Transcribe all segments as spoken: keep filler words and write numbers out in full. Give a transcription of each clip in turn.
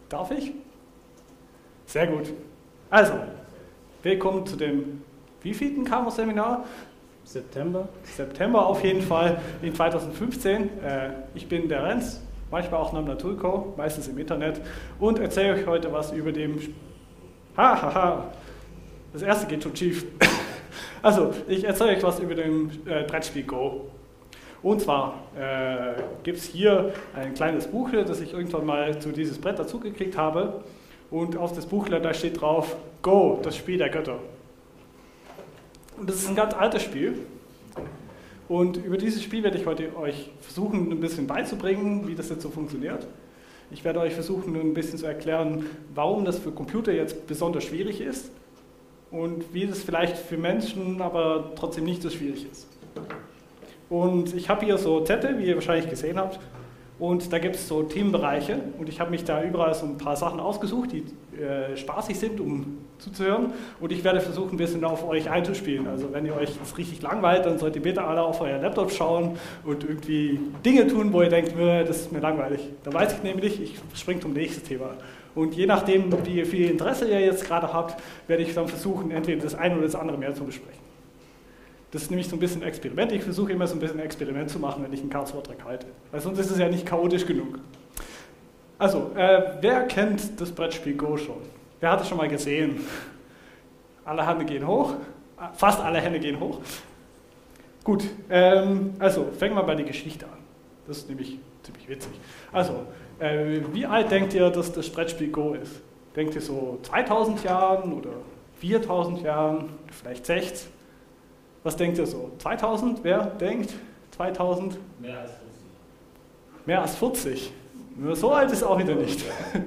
Darf ich? Sehr gut. Also, willkommen zu dem wievielten Camo-Seminar? September. September auf jeden Fall in zweitausendfünfzehn. Äh, ich bin der Renz, manchmal auch Namna Tulko, meistens im Internet, und erzähle euch heute was über dem... Ha, ha, ha. Das erste geht schon schief. Also, ich erzähle euch was über dem äh, Brettspiel Go. Und zwar äh, gibt es hier ein kleines Buchle, das ich irgendwann mal zu dieses Brett dazugekriegt habe. Und auf das Buchle, da steht drauf, Go, das Spiel der Götter. Und das ist ein ganz altes Spiel. Und über dieses Spiel werde ich heute euch versuchen, ein bisschen beizubringen, wie das jetzt so funktioniert. Ich werde euch versuchen, ein bisschen zu erklären, warum das für Computer jetzt besonders schwierig ist und wie das vielleicht für Menschen aber trotzdem nicht so schwierig ist. Und ich habe hier so Zettel, wie ihr wahrscheinlich gesehen habt, und da gibt es so Themenbereiche und ich habe mich da überall so ein paar Sachen ausgesucht, die äh, spaßig sind, um zuzuhören, und ich werde versuchen, ein bisschen auf euch einzuspielen. Also wenn ihr euch das richtig langweilt, dann sollt ihr bitte alle auf euer Laptop schauen und irgendwie Dinge tun, wo ihr denkt, das ist mir langweilig. Da weiß ich nämlich, ich springe zum nächsten Thema. Und je nachdem, wie viel Interesse ihr jetzt gerade habt, werde ich dann versuchen, entweder das eine oder das andere mehr zu besprechen. Das ist nämlich so ein bisschen ein Experiment. Ich versuche immer so ein bisschen ein Experiment zu machen, wenn ich einen Chaos-Vortrag halte. Weil sonst ist es ja nicht chaotisch genug. Also, äh, wer kennt das Brettspiel Go schon? Wer hat es schon mal gesehen? Alle Hände gehen hoch. Fast alle Hände gehen hoch. Gut, ähm, also fangen wir bei der Geschichte an. Das ist nämlich ziemlich witzig. Also, äh, wie alt denkt ihr, dass das Brettspiel Go ist? Denkt ihr so zweitausend Jahren oder viertausend Jahren, vielleicht sechzig? Was denkt ihr so? zweitausend? Wer denkt? zweitausend? Mehr als vierzig. Mehr als vierzig? So alt ist auch wieder nicht.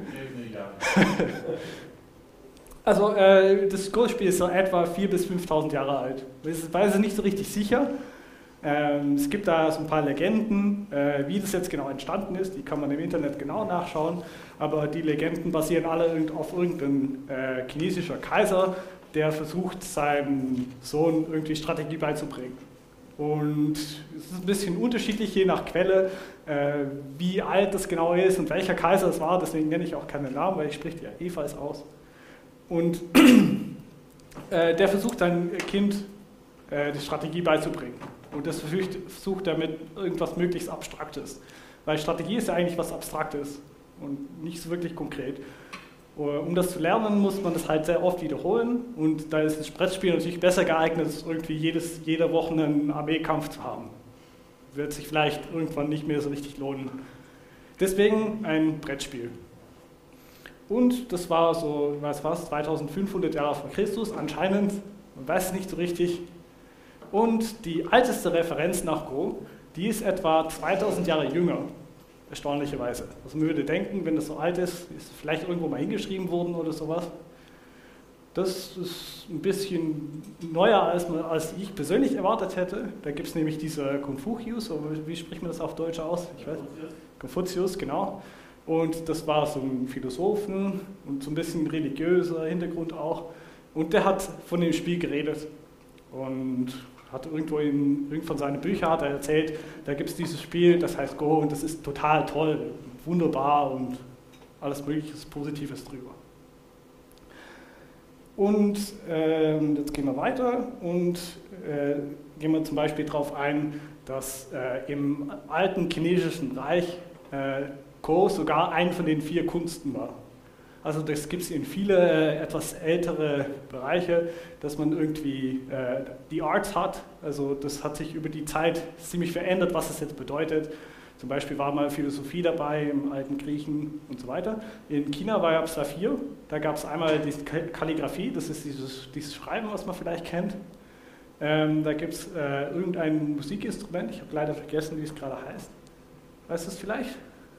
Also äh, das Go-Spiel ist so etwa viertausend bis fünftausend Jahre alt. Ich weiß es nicht so richtig sicher. Ähm, es gibt da so ein paar Legenden, äh, wie das jetzt genau entstanden ist. Die kann man im Internet genau nachschauen. Aber die Legenden basieren alle auf irgendeinem äh, chinesischer Kaiser, der versucht, seinem Sohn irgendwie Strategie beizubringen. Und es ist ein bisschen unterschiedlich, je nach Quelle, äh, wie alt das genau ist und welcher Kaiser es war. Deswegen nenne ich auch keinen Namen, weil ich spreche die ja eh falsch aus. Und äh, der versucht seinem Kind äh, die Strategie beizubringen. Und das versucht, versucht er mit irgendwas möglichst Abstraktes. Weil Strategie ist ja eigentlich was Abstraktes und nicht so wirklich konkret. Um das zu lernen, muss man das halt sehr oft wiederholen, und da ist das Brettspiel natürlich besser geeignet, irgendwie jedes, jede Woche einen Armeekampf zu haben. Wird sich vielleicht irgendwann nicht mehr so richtig lohnen. Deswegen ein Brettspiel. Und das war so, ich weiß was, zweitausendfünfhundert Jahre vor Christus anscheinend, man weiß es nicht so richtig. Und die älteste Referenz nach Go, die ist etwa zweitausend Jahre jünger. Erstaunlicherweise. Also man würde denken, wenn das so alt ist, ist es vielleicht irgendwo mal hingeschrieben worden oder sowas. Das ist ein bisschen neuer, als, man, als ich persönlich erwartet hätte. Da gibt es nämlich diese Konfuzius, oder wie spricht man das auf Deutsch aus? Ich weiß. Konfuzius, genau. Und das war so ein Philosophen und so ein bisschen religiöser Hintergrund auch. Und der hat von dem Spiel geredet. Und hat irgendwo in irgend von seinen Büchern hat er erzählt, da gibt es dieses Spiel, das heißt Go, und das ist total toll, wunderbar und alles mögliche Positives drüber. Und ähm, jetzt gehen wir weiter und äh, gehen wir zum Beispiel darauf ein, dass äh, im alten chinesischen Reich äh, Go sogar ein von den vier Kunsten war. Also das gibt es in viele äh, etwas ältere Bereiche, dass man irgendwie äh, die Arts hat. Also das hat sich über die Zeit ziemlich verändert, was es jetzt bedeutet. Zum Beispiel war mal Philosophie dabei im alten Griechen und so weiter. In China gab es da vier. Da gab es einmal die Kalligraphie, das ist dieses, dieses Schreiben, was man vielleicht kennt. Ähm, da gibt es äh, irgendein Musikinstrument, ich habe leider vergessen, wie es gerade heißt. Weißt du es vielleicht?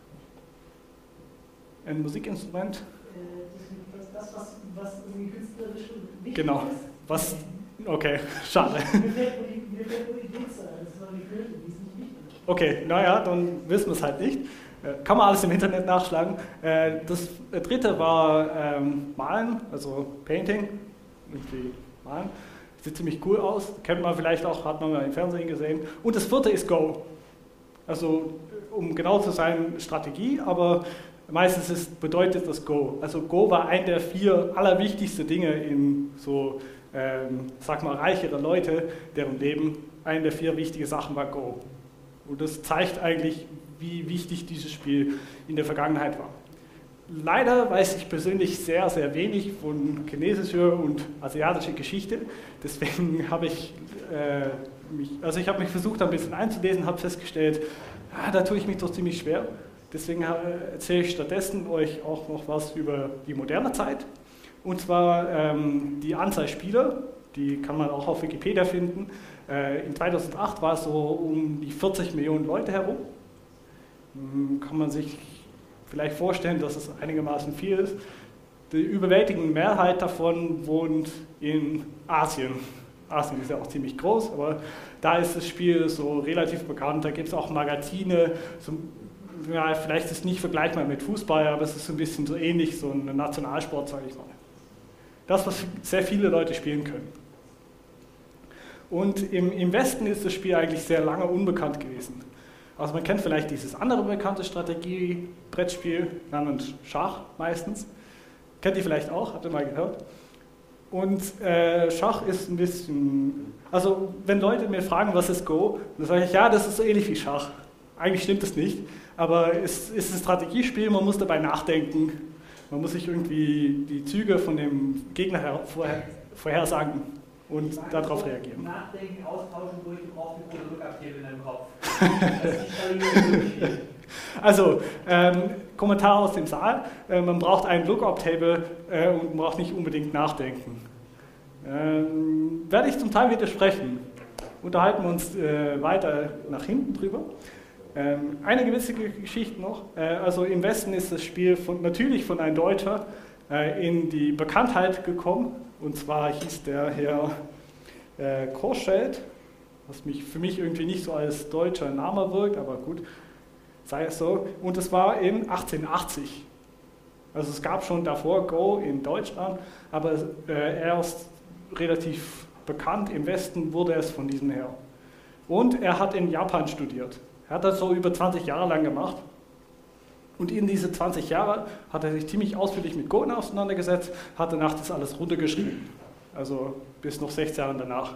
Ein Musikinstrument? Das, was, was irgendwie künstlerisch wichtig genau. ist. Was? Okay, schade. Mir fällt nur die, mir fällt nur die Dings ein, das war die Flöte, die ist nicht wichtig. Okay, naja, dann wissen wir es halt nicht. Kann man alles im Internet nachschlagen. Das dritte war ähm, Malen, also Painting, irgendwie malen. Sieht ziemlich cool aus, kennt man vielleicht auch, hat man mal im Fernsehen gesehen. Und das vierte ist Go. Also, um genau zu sein, Strategie, aber meistens ist, bedeutet das Go. Also Go war ein der vier allerwichtigsten Dinge in so, ähm, sag mal, reichere Leute, deren Leben. Eine der vier wichtigen Sachen war Go. Und das zeigt eigentlich, wie wichtig dieses Spiel in der Vergangenheit war. Leider weiß ich persönlich sehr, sehr wenig von chinesischer und asiatischer Geschichte. Deswegen habe ich, äh, mich, also ich habe mich versucht, ein bisschen einzulesen, habe festgestellt, ah, da tue ich mich doch ziemlich schwer. Deswegen erzähle ich stattdessen euch auch noch was über die moderne Zeit. Und zwar ähm, die Anzahl Spieler, die kann man auch auf Wikipedia finden. Äh, in zweitausendacht war es so um die vierzig Millionen Leute herum. Hm, kann man sich vielleicht vorstellen, dass es einigermaßen viel ist. Die überwältigende Mehrheit davon wohnt in Asien. Asien ist ja auch ziemlich groß, aber da ist das Spiel so relativ bekannt. Da gibt es auch Magazine. So, ja, vielleicht ist es nicht vergleichbar mit Fußball, aber es ist so ein bisschen so ähnlich, so ein Nationalsport, sage ich mal. Das, was sehr viele Leute spielen können. Und im, im Westen ist das Spiel eigentlich sehr lange unbekannt gewesen. Also man kennt vielleicht dieses andere bekannte Strategie-Brettspiel, namens Schach meistens. Kennt ihr vielleicht auch, habt ihr mal gehört? Und äh, Schach ist ein bisschen, also wenn Leute mir fragen, was ist Go, dann sage ich, ja, das ist so ähnlich wie Schach. Eigentlich stimmt es nicht, aber es ist ein Strategiespiel, man muss dabei nachdenken. Man muss sich irgendwie die Züge von dem Gegner her vorher, vorhersagen und darauf reagieren. Nachdenken, austauschen durch den Aufbau oder Rückabhebel in deinem Kopf. Das ist Also, ähm, Kommentar aus dem Saal. Äh, man braucht einen Lookup-Table äh, und man braucht nicht unbedingt nachdenken. Ähm, werde ich zum Teil widersprechen. Unterhalten wir uns äh, weiter nach hinten drüber. Ähm, eine gewisse Geschichte noch. Äh, also im Westen ist das Spiel von, natürlich von einem Deutscher äh, in die Bekanntheit gekommen. Und zwar hieß der Herr äh, Korschelt, was mich, für mich irgendwie nicht so als deutscher Name wirkt, aber gut. Sei es so. Und es war in achtzehnhundertachtzig. Also es gab schon davor Go in Deutschland, aber äh, erst relativ bekannt im Westen wurde es von diesem her. Und er hat in Japan studiert. Er hat das so über zwanzig Jahre lang gemacht. Und in diese zwanzig Jahre hat er sich ziemlich ausführlich mit Go auseinandergesetzt, hat danach das alles runtergeschrieben. Also bis noch sechs Jahre danach.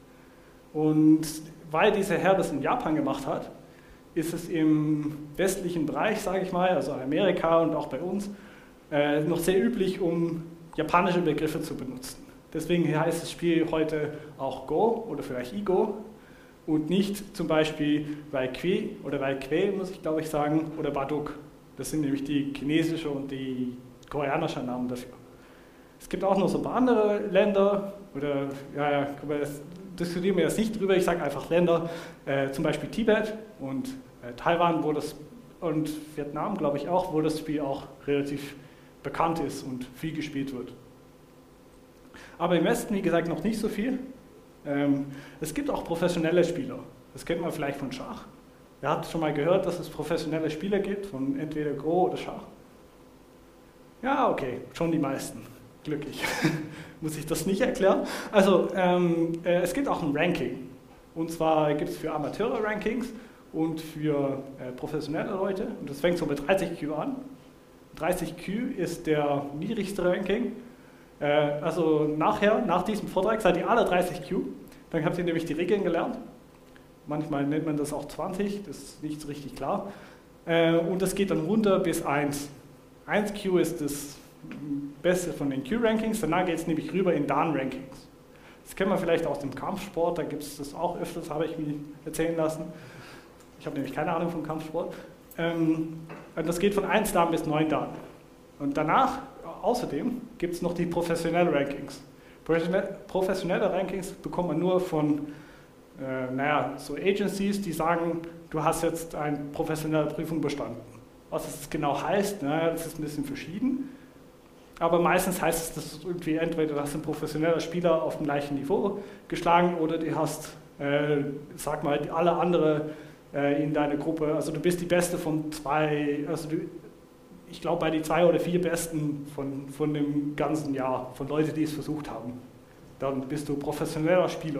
Und weil dieser Herr das in Japan gemacht hat, ist es im westlichen Bereich, sage ich mal, also Amerika und auch bei uns, äh, noch sehr üblich, um japanische Begriffe zu benutzen. Deswegen heißt das Spiel heute auch Go oder vielleicht Igo und nicht zum Beispiel Weiqi oder Weiqi, muss ich glaube ich sagen, oder Baduk. Das sind nämlich die chinesische und die koreanische Namen dafür. Es gibt auch noch so ein paar andere Länder, oder ja, ja das diskutieren wir jetzt nicht drüber, ich sage einfach Länder, äh, zum Beispiel Tibet und äh, Taiwan, wo das, und Vietnam, glaube ich auch, wo das Spiel auch relativ bekannt ist und viel gespielt wird. Aber im Westen, wie gesagt, noch nicht so viel. Ähm, es gibt auch professionelle Spieler. Das kennt man vielleicht von Schach. Wer hat schon mal gehört, dass es professionelle Spieler gibt, von entweder Go oder Schach? Ja, okay, schon die meisten. Glücklich. Muss ich das nicht erklären? Also, ähm, äh, es gibt auch ein Ranking. Und zwar gibt es für Amateure Rankings und für äh, professionelle Leute. Und das fängt so mit dreißig Q an. dreißig Q ist der niedrigste Ranking. Äh, also nachher, nach diesem Vortrag, seid ihr alle dreißig Q. Dann habt ihr nämlich die Regeln gelernt. Manchmal nennt man das auch zwanzig, das ist nicht so richtig klar. Äh, und das geht dann runter bis eins. eins Q ist das Beste von den Q-Rankings, danach geht es nämlich rüber in Dan-Rankings. Das kennen wir vielleicht aus dem Kampfsport, da gibt es das auch öfters, habe ich mir erzählen lassen. Ich habe nämlich keine Ahnung vom Kampfsport. Ähm, das geht von eins Dan bis neun Dan. Und danach, außerdem, gibt es noch die professionellen Rankings. Professionelle Rankings bekommt man nur von äh, naja, so Agencies, die sagen, du hast jetzt eine professionelle Prüfung bestanden. Was das genau heißt, naja, das ist ein bisschen verschieden. Aber meistens heißt es, dass irgendwie entweder du hast einen professionellen Spieler auf dem gleichen Niveau geschlagen oder du hast, äh, sag mal, alle anderen äh, in deiner Gruppe, also du bist die Beste von zwei, also du, ich glaube bei den zwei oder vier Besten von, von dem ganzen Jahr, von Leuten, die es versucht haben. Dann bist du professioneller Spieler.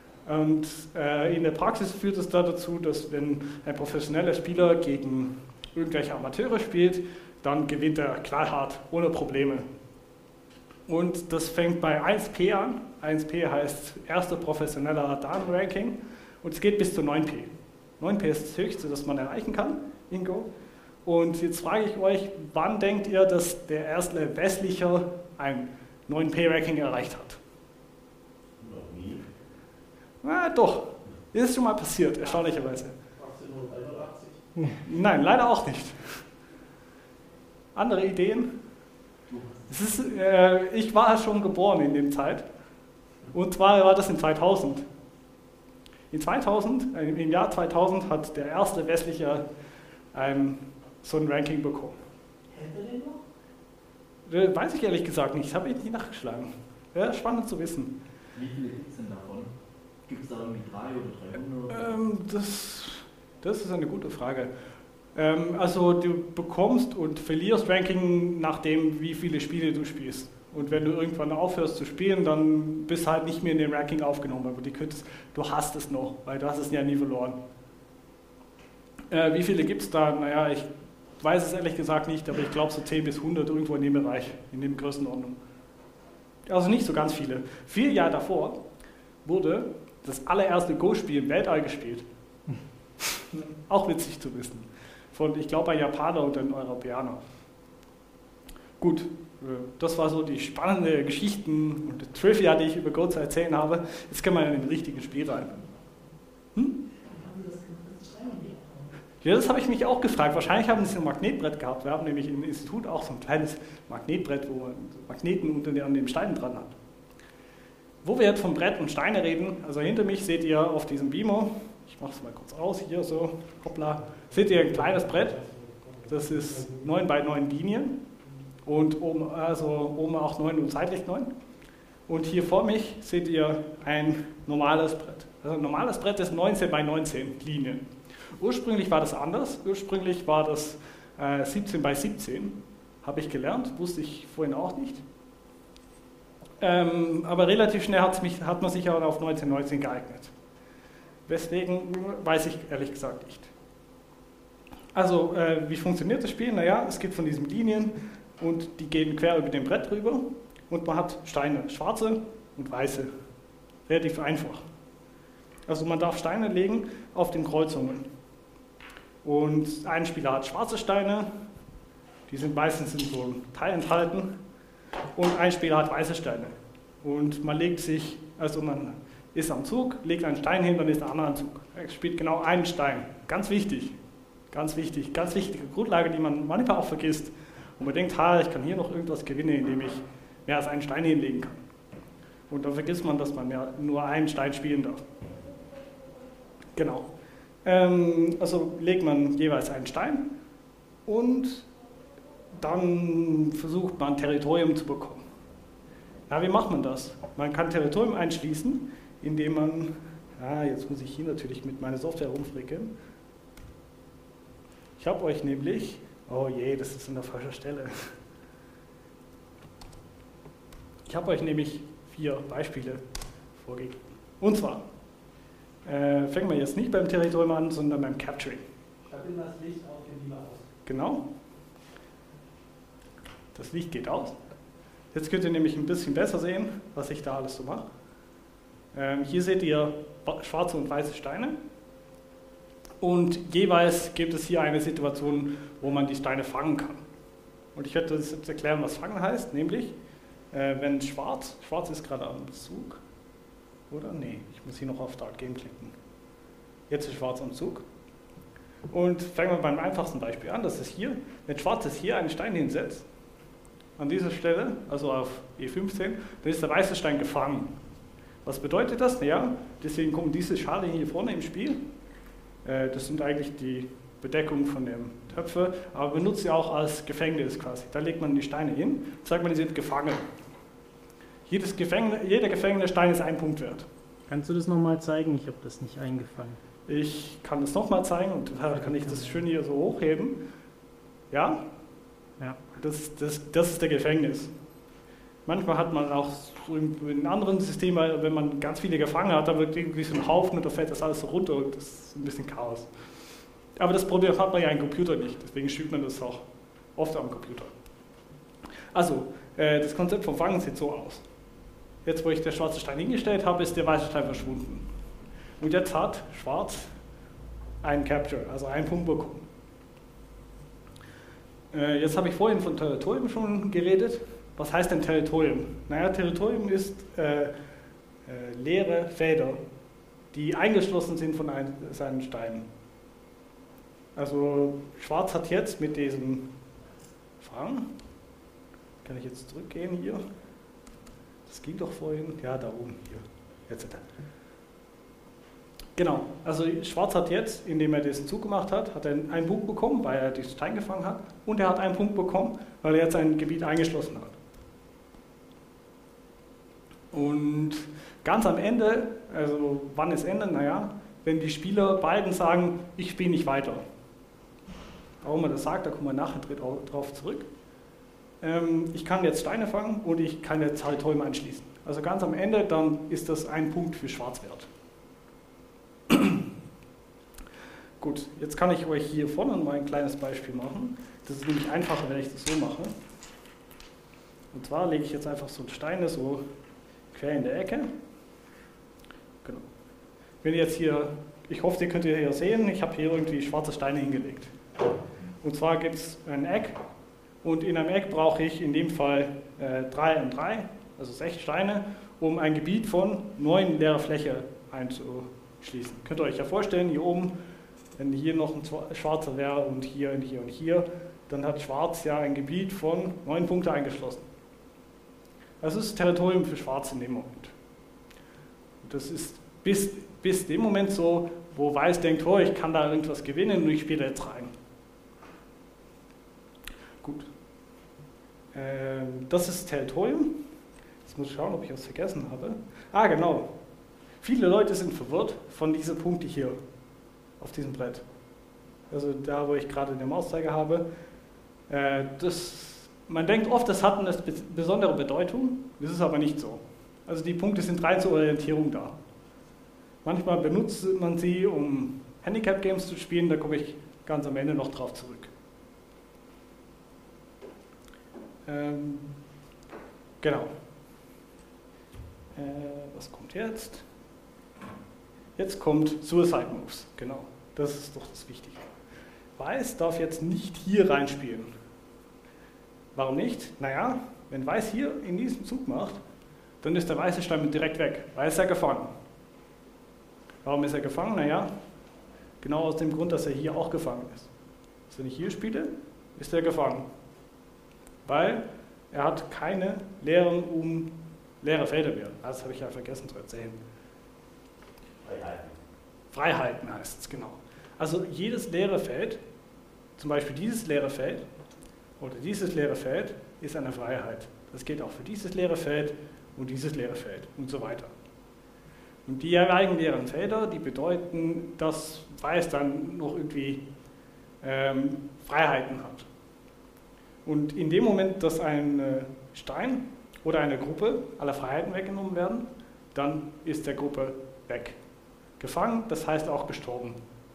Und äh, in der Praxis führt es da dazu, dass wenn ein professioneller Spieler gegen irgendwelche Amateure spielt, dann gewinnt er knallhart, ohne Probleme. Und das fängt bei eins P an. eins P heißt erster professioneller Damen-Ranking und es geht bis zu neun P. neun P ist das höchste, das man erreichen kann in Go. Und jetzt frage ich euch, wann denkt ihr, dass der erste Westlicher ein neun P-Ranking erreicht hat? Noch nie. Na doch, ist schon mal passiert, erstaunlicherweise. achtzehnhunderteinundachtzig. Nein, leider auch nicht. Andere Ideen? Es ist, äh, ich war schon geboren in der Zeit. Und zwar war das in zweitausend. In zweitausend, äh, im Jahr zweitausend hat der erste Westliche ähm, so ein Ranking bekommen. Hätte den noch? Äh, weiß ich ehrlich gesagt nicht, habe ich nicht nachgeschlagen. Wäre spannend zu wissen. Wie viele gibt es denn davon? Gibt es da irgendwie drei oder dreihundert? Ähm, das, das ist eine gute Frage. Ähm, also du bekommst und verlierst Ranking nach dem, wie viele Spiele du spielst. Und wenn du irgendwann aufhörst zu spielen, dann bist du halt nicht mehr in den Ranking aufgenommen. Aber die könntest, du hast es noch, weil du hast es ja nie verloren. Äh, wie viele gibt es da? Naja, ich weiß es ehrlich gesagt nicht, aber ich glaube so zehn bis hundert irgendwo in dem Bereich, in dem Größenordnung. Also nicht so ganz viele. Vier Jahre davor wurde das allererste Go-Spiel im Weltall gespielt. Auch witzig zu wissen. Von, ich glaube, ein Japaner und ein Europäer. Gut, das war so die spannende Geschichten und die Trivia, die ich über Go zu erzählen habe. Jetzt können wir in den richtigen Spiel rein. Hm? Ja, das habe ich mich auch gefragt. Wahrscheinlich haben sie ein Magnetbrett gehabt. Wir haben nämlich im Institut auch so ein kleines Magnetbrett, wo man Magneten unter den, an den Steinen dran hat. Wo wir jetzt vom Brett und Steine reden, also hinter mich seht ihr auf diesem Beamer, ich mache es mal kurz aus, hier so, hoppla, seht ihr ein kleines Brett, das ist neun bei neun Linien und oben, also oben auch neun und seitlich neun. Und hier vor mich seht ihr ein normales Brett. Also ein normales Brett ist neunzehn bei neunzehn Linien. Ursprünglich war das anders, ursprünglich war das äh, siebzehn bei siebzehn, habe ich gelernt, wusste ich vorhin auch nicht. Ähm, aber relativ schnell hat's mich, hat man sich auch auf neunzehn neunzehn geeignet. Weswegen weiß ich ehrlich gesagt nicht. Also, äh, wie funktioniert das Spiel? Naja, es gibt von diesen Linien und die gehen quer über dem Brett rüber und man hat Steine, schwarze und weiße. Relativ einfach. Also man darf Steine legen auf den Kreuzungen. Und ein Spieler hat schwarze Steine, die sind meistens in so einem Teil enthalten. Und ein Spieler hat weiße Steine. Und man legt sich, also man ist am Zug, legt einen Stein hin, dann ist der andere am Zug. Er spielt genau einen Stein. Ganz wichtig. Ganz wichtig. Ganz wichtige Grundlage, die man manchmal auch vergisst. Und man denkt, ha, ich kann hier noch irgendwas gewinnen, indem ich mehr als einen Stein hinlegen kann. Und dann vergisst man, dass man ja nur einen Stein spielen darf. Genau. Ähm, also legt man jeweils einen Stein und dann versucht man Territorium zu bekommen. Na, wie macht man das? Man kann Territorium einschließen, indem man, ah, jetzt muss ich hier natürlich mit meiner Software rumfrickeln. Ich habe euch nämlich, oh je, das ist an der falschen Stelle. Ich habe euch nämlich vier Beispiele vorgegeben. Und zwar, äh, fangen wir jetzt nicht beim Territorium an, sondern beim Capturing. Da bin das Licht auf dem Beamer aus. Genau. Das Licht geht aus. Jetzt könnt ihr nämlich ein bisschen besser sehen, was ich da alles so mache. Ähm, hier seht ihr schwarze und weiße Steine. Und jeweils gibt es hier eine Situation, wo man die Steine fangen kann. Und ich werde das jetzt erklären, was fangen heißt, nämlich, äh, wenn schwarz, schwarz ist gerade am Zug, oder? Nee, ich muss hier noch auf Start Game klicken. Jetzt ist schwarz am Zug. Und fangen wir beim einfachsten Beispiel an, das ist hier. Wenn schwarz ist hier einen Stein hinsetzt, an dieser Stelle, also auf E fünfzehn, dann ist der weiße Stein gefangen. Was bedeutet das? Naja, deswegen kommen diese Schale hier vorne im Spiel. Äh, das sind eigentlich die Bedeckung von dem Töpfe, aber benutzt sie auch als Gefängnis quasi. Da legt man die Steine hin, sagt man, die sind gefangen. Jedes Gefängnis, jeder gefangene Stein ist ein Punkt wert. Kannst du das nochmal zeigen? Ich habe das nicht eingefangen. Ich kann das nochmal zeigen und da kann ich das schön hier so hochheben. Ja? Ja. Das, das, das ist der Gefängnis. Manchmal hat man auch so in anderen Systemen, wenn man ganz viele gefangen hat, da wird irgendwie so ein Haufen und da fällt das alles so runter und das ist ein bisschen Chaos. Aber das Problem hat man ja im Computer nicht, deswegen spielt man das auch oft am Computer. Also, äh, das Konzept vom Fangen sieht so aus. Jetzt, wo ich den schwarzen Stein hingestellt habe, ist der weiße Stein verschwunden. Und jetzt hat Schwarz einen Capture, also einen Punkt bekommen. Äh, jetzt habe ich vorhin von Territorium schon geredet. Was heißt denn Territorium? Naja, Territorium ist äh, äh, leere Felder, die eingeschlossen sind von ein, seinen Steinen. Also Schwarz hat jetzt mit diesem Fang, kann ich jetzt zurückgehen hier? Das ging doch vorhin, ja, da oben, hier, jetzt. Genau, also Schwarz hat jetzt, indem er diesen Zug gemacht hat, hat er einen Punkt bekommen, weil er diesen Stein gefangen hat, und er hat einen Punkt bekommen, weil er jetzt ein Gebiet eingeschlossen hat. Und ganz am Ende, also wann ist Ende? Naja, wenn die Spieler beiden sagen, ich spiele nicht weiter. Warum man das sagt, da kommen wir nachher drauf zurück. Ähm, ich kann jetzt Steine fangen und ich kann jetzt Territorium anschließen. Also ganz am Ende, dann ist das ein Punkt für Schwarz wert. Gut, jetzt kann ich euch hier vorne mal ein kleines Beispiel machen. Das ist nämlich einfacher, wenn ich das so mache. Und zwar lege ich jetzt einfach so Steine so quer in der Ecke. Genau. Wenn ihr jetzt hier, ich hoffe, ihr könnt ihr hier sehen, ich habe hier irgendwie schwarze Steine hingelegt. Und zwar gibt es ein Eck und in einem Eck brauche ich in dem Fall äh, drei und drei, also sechs Steine, um ein Gebiet von neun leerer Fläche einzuschließen. Könnt ihr euch ja vorstellen, hier oben, wenn hier noch ein schwarzer wäre und hier und hier und hier, dann hat Schwarz ja ein Gebiet von neun Punkte eingeschlossen. Das ist Territorium für Schwarz in dem Moment. Und das ist bis, bis dem Moment so, wo Weiß denkt, oh, ich kann da irgendwas gewinnen und ich spiele jetzt rein. Gut. Ähm, das ist Territorium. Jetzt muss ich schauen, ob ich was vergessen habe. Ah, genau. Viele Leute sind verwirrt von diesen Punkten hier auf diesem Brett. Also da, wo ich gerade den Mauszeiger habe. Äh, das, man denkt oft, das hat eine besondere Bedeutung. Das ist aber nicht so. Also die Punkte sind rein zur Orientierung da. Manchmal benutzt man sie, um Handicap-Games zu spielen. Da komme ich ganz am Ende noch drauf zurück. Ähm, genau. Äh, was kommt jetzt? Jetzt kommt Suicide Moves, genau. Das ist doch das Wichtige. Weiß darf jetzt nicht hier reinspielen. Warum nicht? Naja, wenn Weiß hier in diesem Zug macht, dann ist der weiße Stein direkt weg, weil ist er gefangen. Warum ist er gefangen? Naja, genau aus dem Grund, dass er hier auch gefangen ist. Also wenn ich hier spiele, ist er gefangen. Weil er hat keine leeren um leere Felder mehr. Das habe ich ja vergessen zu erzählen. Freiheiten. Freiheiten heißt es, genau. Also jedes leere Feld, zum Beispiel dieses leere Feld oder dieses leere Feld, ist eine Freiheit. Das gilt auch für dieses leere Feld und dieses leere Feld und so weiter. Und die jeweiligen leeren Felder, die bedeuten, dass Weiß dann noch irgendwie ähm, Freiheiten hat. Und in dem Moment, dass ein äh, Stein oder eine Gruppe aller Freiheiten weggenommen werden, dann ist der Gruppe weg. Gefangen, das heißt auch gestorben.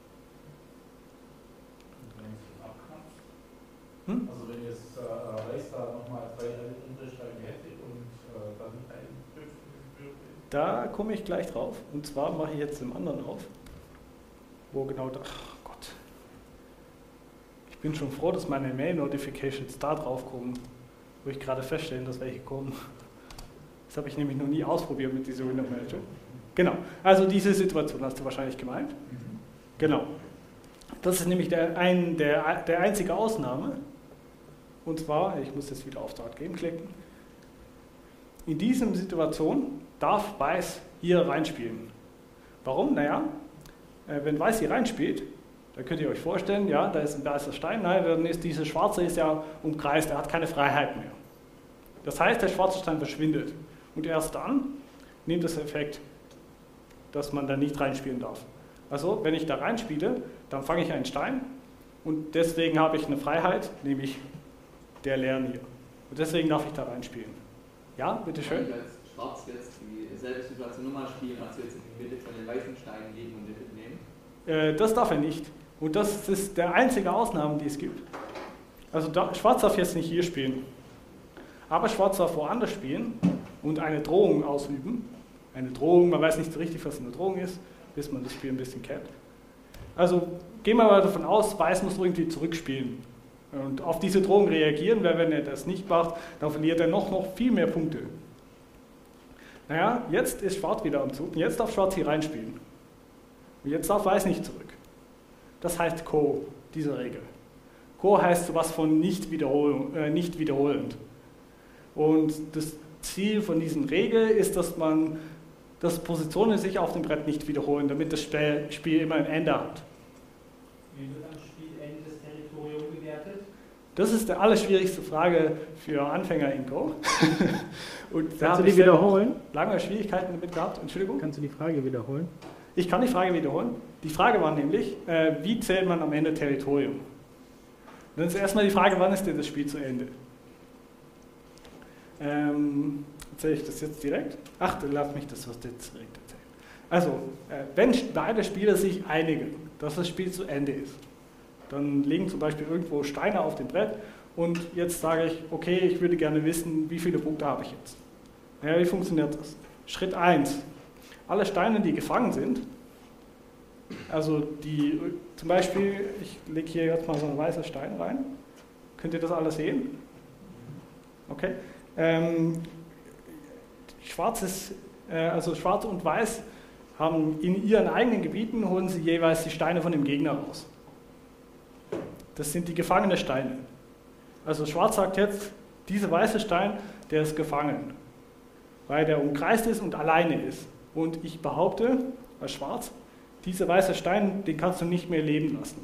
Hm? Also wenn jetzt äh, Weiß da nochmal drei andere Steine hätte und äh, dann einhüpfen würde. Da komme ich gleich drauf. Und zwar mache ich jetzt den anderen auf. Wo genau da. Ach Gott. Ich bin schon froh, dass meine Mail-Notifications da drauf kommen, wo ich gerade feststelle, dass welche kommen. Das habe ich nämlich noch nie ausprobiert mit dieser Window Manager. Genau, also diese Situation hast du wahrscheinlich gemeint. Mhm. Genau. Das ist nämlich der, ein, der, der einzige Ausnahme. Und zwar, ich muss jetzt wieder auf Start Game klicken. In dieser Situation darf Weiß hier reinspielen. Warum? Naja, wenn Weiß hier reinspielt, dann könnt ihr euch vorstellen, ja, da ist ein weißer Stein, nein, dann ist dieser schwarze ist ja umkreist, er hat keine Freiheit mehr. Das heißt, der schwarze Stein verschwindet. Und erst dann nimmt das Effekt, dass man da nicht reinspielen darf. Also, wenn ich da reinspiele, dann fange ich einen Stein und deswegen habe ich eine Freiheit, nämlich der leeren hier. Und deswegen darf ich da reinspielen. Ja, bitteschön. Kann ich als Schwarz jetzt dieselbe Situation nochmal spielen, als wir jetzt in die Mitte von den weißen Steinen liegen und den mitnehmen? Äh, das darf er nicht. Und das ist der einzige Ausnahme, die es gibt. Also da, Schwarz darf jetzt nicht hier spielen. Aber Schwarz darf woanders spielen und eine Drohung ausüben. Eine Drohung, man weiß nicht so richtig, was eine Drohung ist, bis man das Spiel ein bisschen kennt. Also gehen wir mal davon aus, Weiß muss irgendwie zurückspielen und auf diese Drohung reagieren, weil wenn er das nicht macht, dann verliert er noch, noch viel mehr Punkte. Naja, jetzt ist Schwarz wieder am Zug und jetzt darf Schwarz hier reinspielen. Und jetzt darf Weiß nicht zurück. Das heißt Co, diese Regel. Co heißt sowas von nicht, wiederhol äh, nicht wiederholend. Und das Ziel von diesen Regeln ist, dass man dass Positionen sich auf dem Brett nicht wiederholen, damit das Spiel immer ein Ende hat. Wie wird am Spielende das Territorium gewertet? Das ist die allerschwierigste Frage für Anfänger in Go. Und da Kannst habe du ich die wiederholen? lange Schwierigkeiten damit gehabt. Entschuldigung? Kannst du die Frage wiederholen? Ich kann die Frage wiederholen. Die Frage war nämlich, äh, wie zählt man am Ende Territorium? Dann ist erstmal die Frage, wann ist denn das Spiel zu Ende? Ähm, erzähle ich das jetzt direkt? Ach, dann lass mich das jetzt direkt erzählen. Also, äh, wenn beide Spieler sich einigen, dass das Spiel zu Ende ist, dann liegen zum Beispiel irgendwo Steine auf dem Brett und jetzt sage ich, okay, ich würde gerne wissen, wie viele Punkte habe ich jetzt? Naja, wie funktioniert das? Schritt eins. Alle Steine, die gefangen sind, also die, zum Beispiel, ich lege hier jetzt mal so einen weißen Stein rein. Könnt ihr das alles sehen? Okay. Ähm, Schwarz ist, äh, also Schwarz und Weiß haben in ihren eigenen Gebieten, holen sie jeweils die Steine von dem Gegner raus. Das sind die gefangenen Steine. Also Schwarz sagt jetzt, dieser weiße Stein, der ist gefangen, weil der umkreist ist und alleine ist. Und ich behaupte, als Schwarz, dieser weiße Stein, den kannst du nicht mehr leben lassen.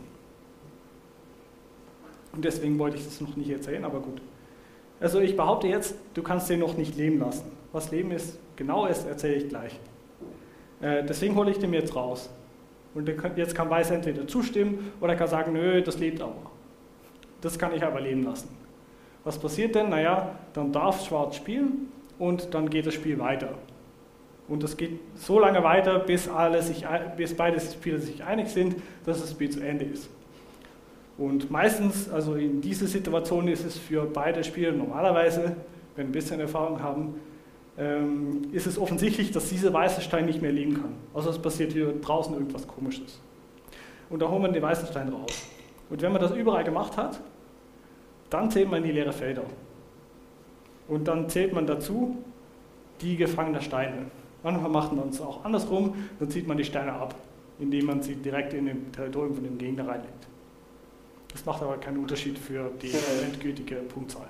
Und deswegen wollte ich das noch nicht erzählen, aber gut. Also ich behaupte jetzt, du kannst den noch nicht leben lassen. Was Leben ist, genau ist, erzähle ich gleich. Äh, deswegen hole ich den jetzt raus. Und jetzt kann Weiß entweder zustimmen oder kann sagen, nö, das lebt aber. Das kann ich aber leben lassen. Was passiert denn? Naja, dann darf Schwarz spielen und dann geht das Spiel weiter. Und das geht so lange weiter, bis, alle sich, bis beide Spieler sich einig sind, dass das Spiel zu Ende ist. Und meistens, also in dieser Situation ist es für beide Spieler normalerweise, wenn wir ein bisschen Erfahrung haben, ähm, ist es offensichtlich, dass dieser weiße Stein nicht mehr leben kann. Also es passiert hier draußen irgendwas Komisches. Und da holt man den weißen Stein raus. Und wenn man das überall gemacht hat, dann zählt man die leeren Felder. Und dann zählt man dazu die gefangenen Steine. Manchmal macht man es auch andersrum, dann zieht man die Steine ab, indem man sie direkt in den Territorium von dem Gegner reinlegt. Das macht aber keinen Unterschied für die endgültige Punktzahl.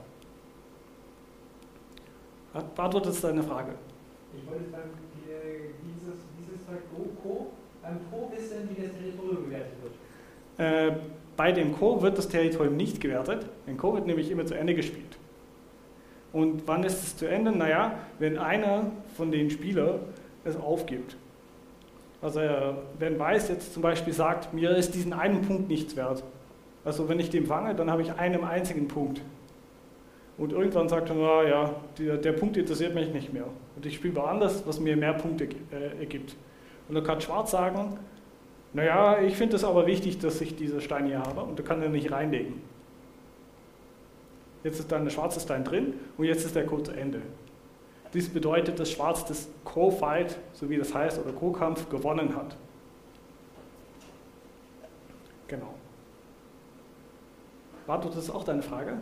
Beantwortet das deine Frage? Ich wollte sagen, dieses, dieses Zeug Co, beim Co wissen, wie das Territorium gewertet wird. Äh, bei dem Co wird das Territorium nicht gewertet, denn Co wird nämlich immer zu Ende gespielt. Und wann ist es zu Ende? Naja, wenn einer von den Spielern es aufgibt. Also wenn Weiß jetzt zum Beispiel sagt, mir ist diesen einen Punkt nichts wert. Also wenn ich den fange, dann habe ich einen einzigen Punkt. Und irgendwann sagt er, na ja, der, der Punkt interessiert mich nicht mehr. Und ich spiele woanders, was mir mehr Punkte äh, ergibt. Und dann kann Schwarz sagen, naja, ich finde es aber wichtig, dass ich diese Steine hier habe. Und da kann er nicht reinlegen. Jetzt ist dann der schwarze Stein drin und jetzt ist der Co zu Ende. Dies bedeutet, dass Schwarz das Co-Fight, so wie das heißt, oder Co-Kampf gewonnen hat. Genau. War das auch deine Frage?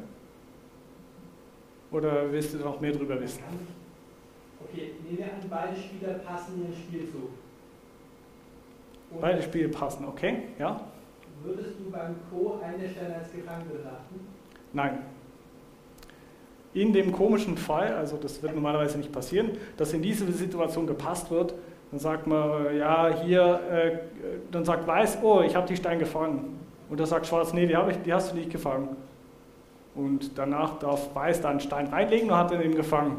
Oder willst du noch mehr darüber wissen? Okay, nehmen wir an, beide Spieler passen ihren Spielzug. Und Beide Spiele passen, okay? Ja? Würdest du beim Co einen der Steine als gefangen betrachten? Nein. In dem komischen Fall, also das wird normalerweise nicht passieren, dass in diese Situation gepasst wird, dann sagt man, ja, hier, äh, dann sagt Weiß, oh, ich habe die Steine gefangen. Und dann sagt Schwarz, nee, die, hab ich, die hast du nicht gefangen. Und danach darf Weiß da einen Stein reinlegen und hat dann eben gefangen.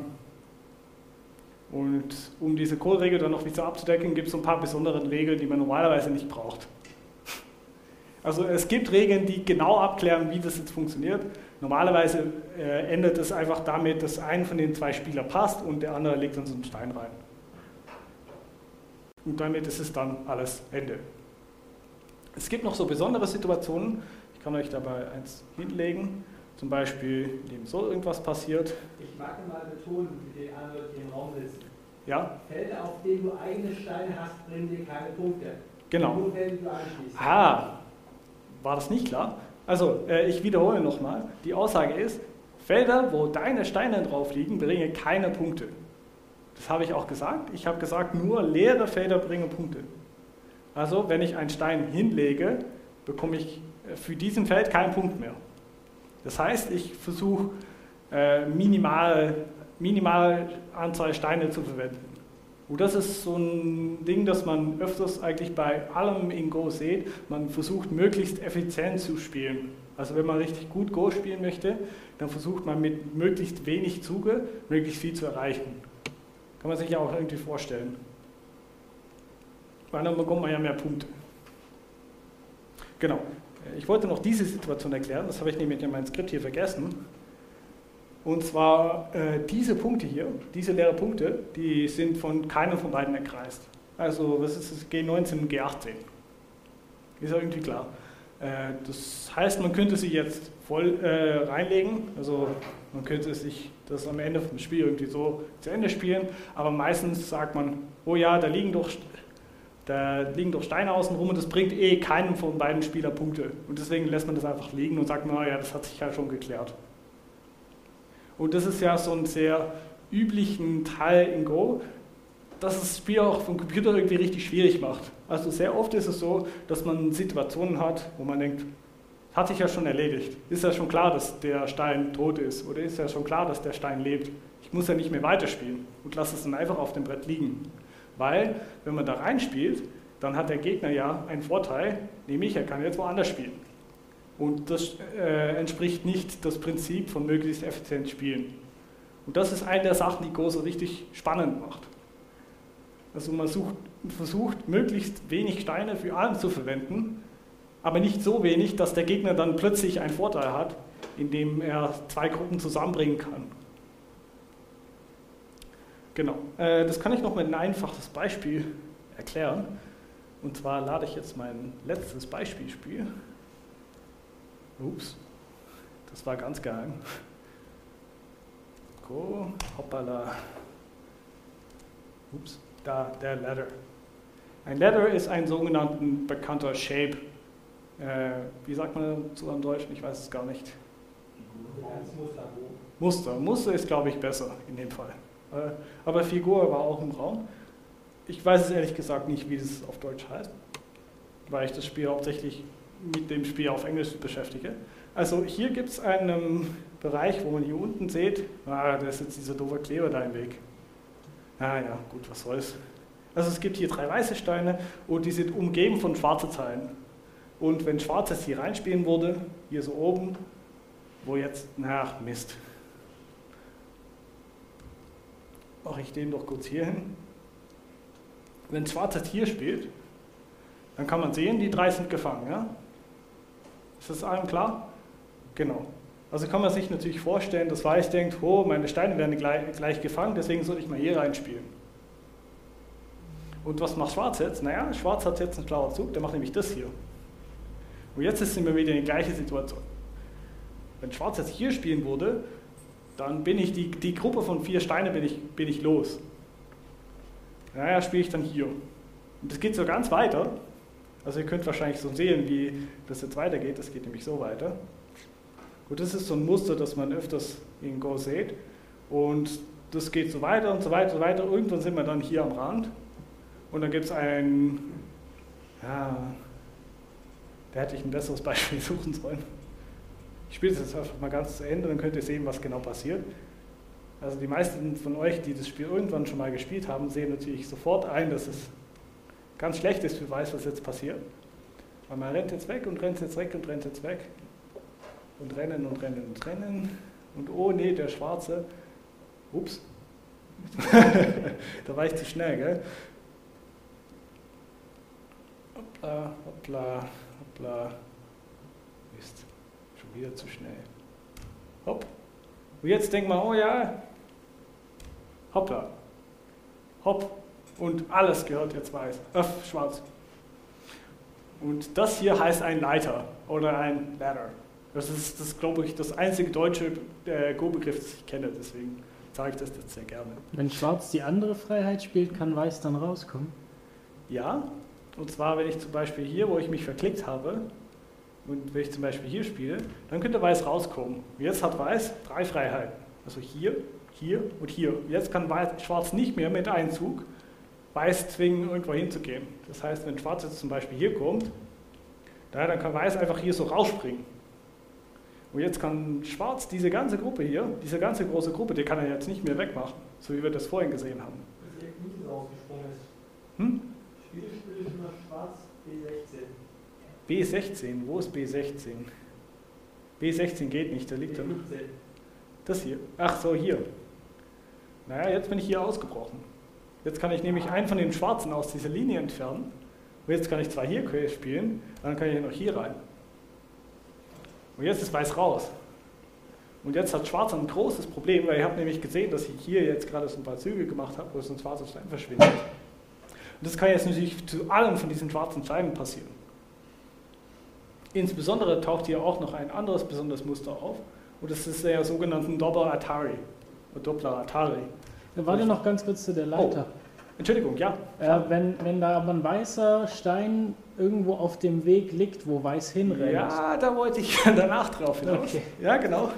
Und um diese Co-Regel dann noch wieder abzudecken, gibt es so ein paar besondere Regeln, die man normalerweise nicht braucht. Also es gibt Regeln, die genau abklären, wie das jetzt funktioniert. Normalerweise äh, endet es einfach damit, dass ein von den zwei Spielern passt und der andere legt dann so einen Stein rein. Und damit ist es dann alles Ende. Es gibt noch so besondere Situationen, ich kann euch dabei eins hinlegen, zum Beispiel, indem so irgendwas passiert. Ich mag mal betonen, für die anderen Leute, die im Raum sitzen. Ja? Felder, auf denen du eigene Steine hast, bringen dir keine Punkte. Genau. Nur wenn du anschließt. Ah, war das nicht klar? Also, äh, ich wiederhole nochmal. Die Aussage ist, Felder, wo deine Steine drauf liegen, bringen keine Punkte. Das habe ich auch gesagt. Ich habe gesagt, nur leere Felder bringen Punkte. Also, wenn ich einen Stein hinlege, bekomme ich für diesen Feld keinen Punkt mehr. Das heißt, ich versuche, äh, minimal, minimal Anzahl Steine zu verwenden. Und das ist so ein Ding, das man öfters eigentlich bei allem in Go sieht. Man versucht, möglichst effizient zu spielen. Also wenn man richtig gut Go spielen möchte, dann versucht man mit möglichst wenig Zuge möglichst viel zu erreichen. Kann man sich ja auch irgendwie vorstellen. Weil dann bekommt man ja mehr Punkte. Genau. Ich wollte noch diese Situation erklären, das habe ich nämlich in meinem Skript hier vergessen. Und zwar äh, diese Punkte hier, diese leeren Punkte, die sind von keinem von beiden erkreist. Also was ist das? G neunzehn und G achtzehn. Ist ja irgendwie klar. Äh, das heißt, man könnte sie jetzt voll äh, reinlegen, also man könnte sich das am Ende vom Spiel irgendwie so zu Ende spielen, aber meistens sagt man, oh ja, da liegen doch, da liegen doch Steine außen rum und das bringt eh keinem von beiden Spielern Punkte. Und deswegen lässt man das einfach liegen und sagt, naja, das hat sich ja schon geklärt. Und das ist ja so ein sehr üblichen Teil in Go, dass das Spiel auch vom Computer irgendwie richtig schwierig macht. Also sehr oft ist es so, dass man Situationen hat, wo man denkt, hat sich ja schon erledigt. Ist ja schon klar, dass der Stein tot ist oder ist ja schon klar, dass der Stein lebt. Ich muss ja nicht mehr weiterspielen und lasse es dann einfach auf dem Brett liegen. Weil, wenn man da reinspielt, dann hat der Gegner ja einen Vorteil, nämlich er kann jetzt woanders spielen. Und das äh, entspricht nicht das Prinzip von möglichst effizient spielen. Und das ist eine der Sachen, die Go so richtig spannend macht. Also man sucht, versucht, möglichst wenig Steine für alles zu verwenden, aber nicht so wenig, dass der Gegner dann plötzlich einen Vorteil hat, indem er zwei Gruppen zusammenbringen kann. Genau, äh, das kann ich noch mit einem einfaches Beispiel erklären. Und zwar lade ich jetzt mein letztes Beispielspiel. Ups, das war ganz geheim. Go, hoppala. Ups, da, der Ladder. Ein Ladder ist ein sogenannter bekannter Shape. Äh, wie sagt man dazu am Deutschen? Ich weiß es gar nicht. Muster. Muster ist, glaube ich, besser in dem Fall. Äh, aber Figur war auch im Raum. Ich weiß es ehrlich gesagt nicht, wie das auf Deutsch heißt, weil ich das Spiel hauptsächlich mit dem Spiel auf Englisch beschäftige. Also hier gibt es einen Bereich, wo man hier unten sieht, ah, da ist jetzt dieser doofe Kleber da im Weg. Ah ja, gut, was soll's. Also es gibt hier drei weiße Steine und die sind umgeben von schwarzen Teilen. Und wenn schwarz jetzt hier reinspielen würde, hier so oben, wo jetzt, na Mist. Mache ich den doch kurz hier hin. Wenn schwarz jetzt hier spielt, dann kann man sehen, die drei sind gefangen. Ja? Ist das allen klar? Genau. Also kann man sich natürlich vorstellen, dass Weiß denkt, oh, meine Steine werden gleich, gleich gefangen, deswegen soll ich mal hier reinspielen. Und was macht Schwarz jetzt? Naja, Schwarz hat jetzt einen schlauen Zug, der macht nämlich das hier. Und jetzt sind wir wieder in die gleiche Situation. Wenn Schwarz jetzt hier spielen würde, dann bin ich die, die Gruppe von vier Steinen bin ich, bin ich los. Naja, spiele ich dann hier. Und das geht so ganz weiter. Also ihr könnt wahrscheinlich so sehen, wie das jetzt weitergeht. Das geht nämlich so weiter. Und das ist so ein Muster, das man öfters in Go sieht. Und das geht so weiter und so weiter und so weiter. Irgendwann sind wir dann hier am Rand. Und dann gibt es ein, ja, da hätte ich ein besseres Beispiel suchen sollen. Ich spiele das jetzt einfach mal ganz zu Ende, dann könnt ihr sehen, was genau passiert. Also die meisten von euch, die das Spiel irgendwann schon mal gespielt haben, sehen natürlich sofort ein, dass es ganz schlecht ist für Weiß, was jetzt passiert. Weil man rennt jetzt weg und rennt jetzt weg und rennt jetzt weg. Und rennen und rennen und rennen. Und oh nee, der Schwarze. Ups. Da war ich zu schnell, gell? Hoppla, hoppla, hoppla. Mist. Schon wieder zu schnell. Hopp. Und jetzt denkt man, oh ja. Hoppla. Hopp. Und alles gehört jetzt weiß. Äh, schwarz. Und das hier heißt ein Leiter oder ein Ladder. Das ist, das, glaube ich, das einzige deutsche äh, Go-Begriff, das ich kenne, deswegen sage ich das jetzt sehr gerne. Wenn Schwarz die andere Freiheit spielt, kann Weiß dann rauskommen? Ja, und zwar, wenn ich zum Beispiel hier, wo ich mich verklickt habe, und wenn ich zum Beispiel hier spiele, dann könnte Weiß rauskommen. Jetzt hat Weiß drei Freiheiten. Also hier, hier und hier. Jetzt kann Weiß, Schwarz nicht mehr mit Einzug Weiß zwingen, irgendwo hinzugehen. Das heißt, wenn Schwarz jetzt zum Beispiel hier kommt, dann kann Weiß einfach hier so rausspringen. Und jetzt kann Schwarz diese ganze Gruppe hier, diese ganze große Gruppe, die kann er jetzt nicht mehr wegmachen, so wie wir das vorhin gesehen haben. Dass ihr nicht rausgesprungen ist. Hm? Spiele, spiele schon mal Schwarz B sechzehn. B sechzehn, wo ist B sechzehn? B sechzehn geht nicht, da liegt dann. Das hier. Ach so, hier. Naja, jetzt bin ich hier ausgebrochen. Jetzt kann ich nämlich einen von den Schwarzen aus dieser Linie entfernen. Und jetzt kann ich zwar hier spielen, dann kann ich noch hier rein. Und jetzt ist Weiß raus. Und jetzt hat Schwarz ein großes Problem, weil ihr habt nämlich gesehen, dass ich hier jetzt gerade so ein paar Züge gemacht habe, wo so ein schwarzer Stein verschwindet. Und das kann jetzt natürlich zu allen von diesen schwarzen Steinen passieren. Insbesondere taucht hier auch noch ein anderes besonderes Muster auf. Und das ist der sogenannten Doppler Atari. Oder Doppler Atari. Warte noch ganz kurz zu der Leiter. Oh, Entschuldigung, ja. Äh, wenn, wenn da aber ein weißer Stein irgendwo auf dem Weg liegt, wo Weiß hinrennt. Ja, da wollte ich danach drauf hinaus. Okay. Ja, genau.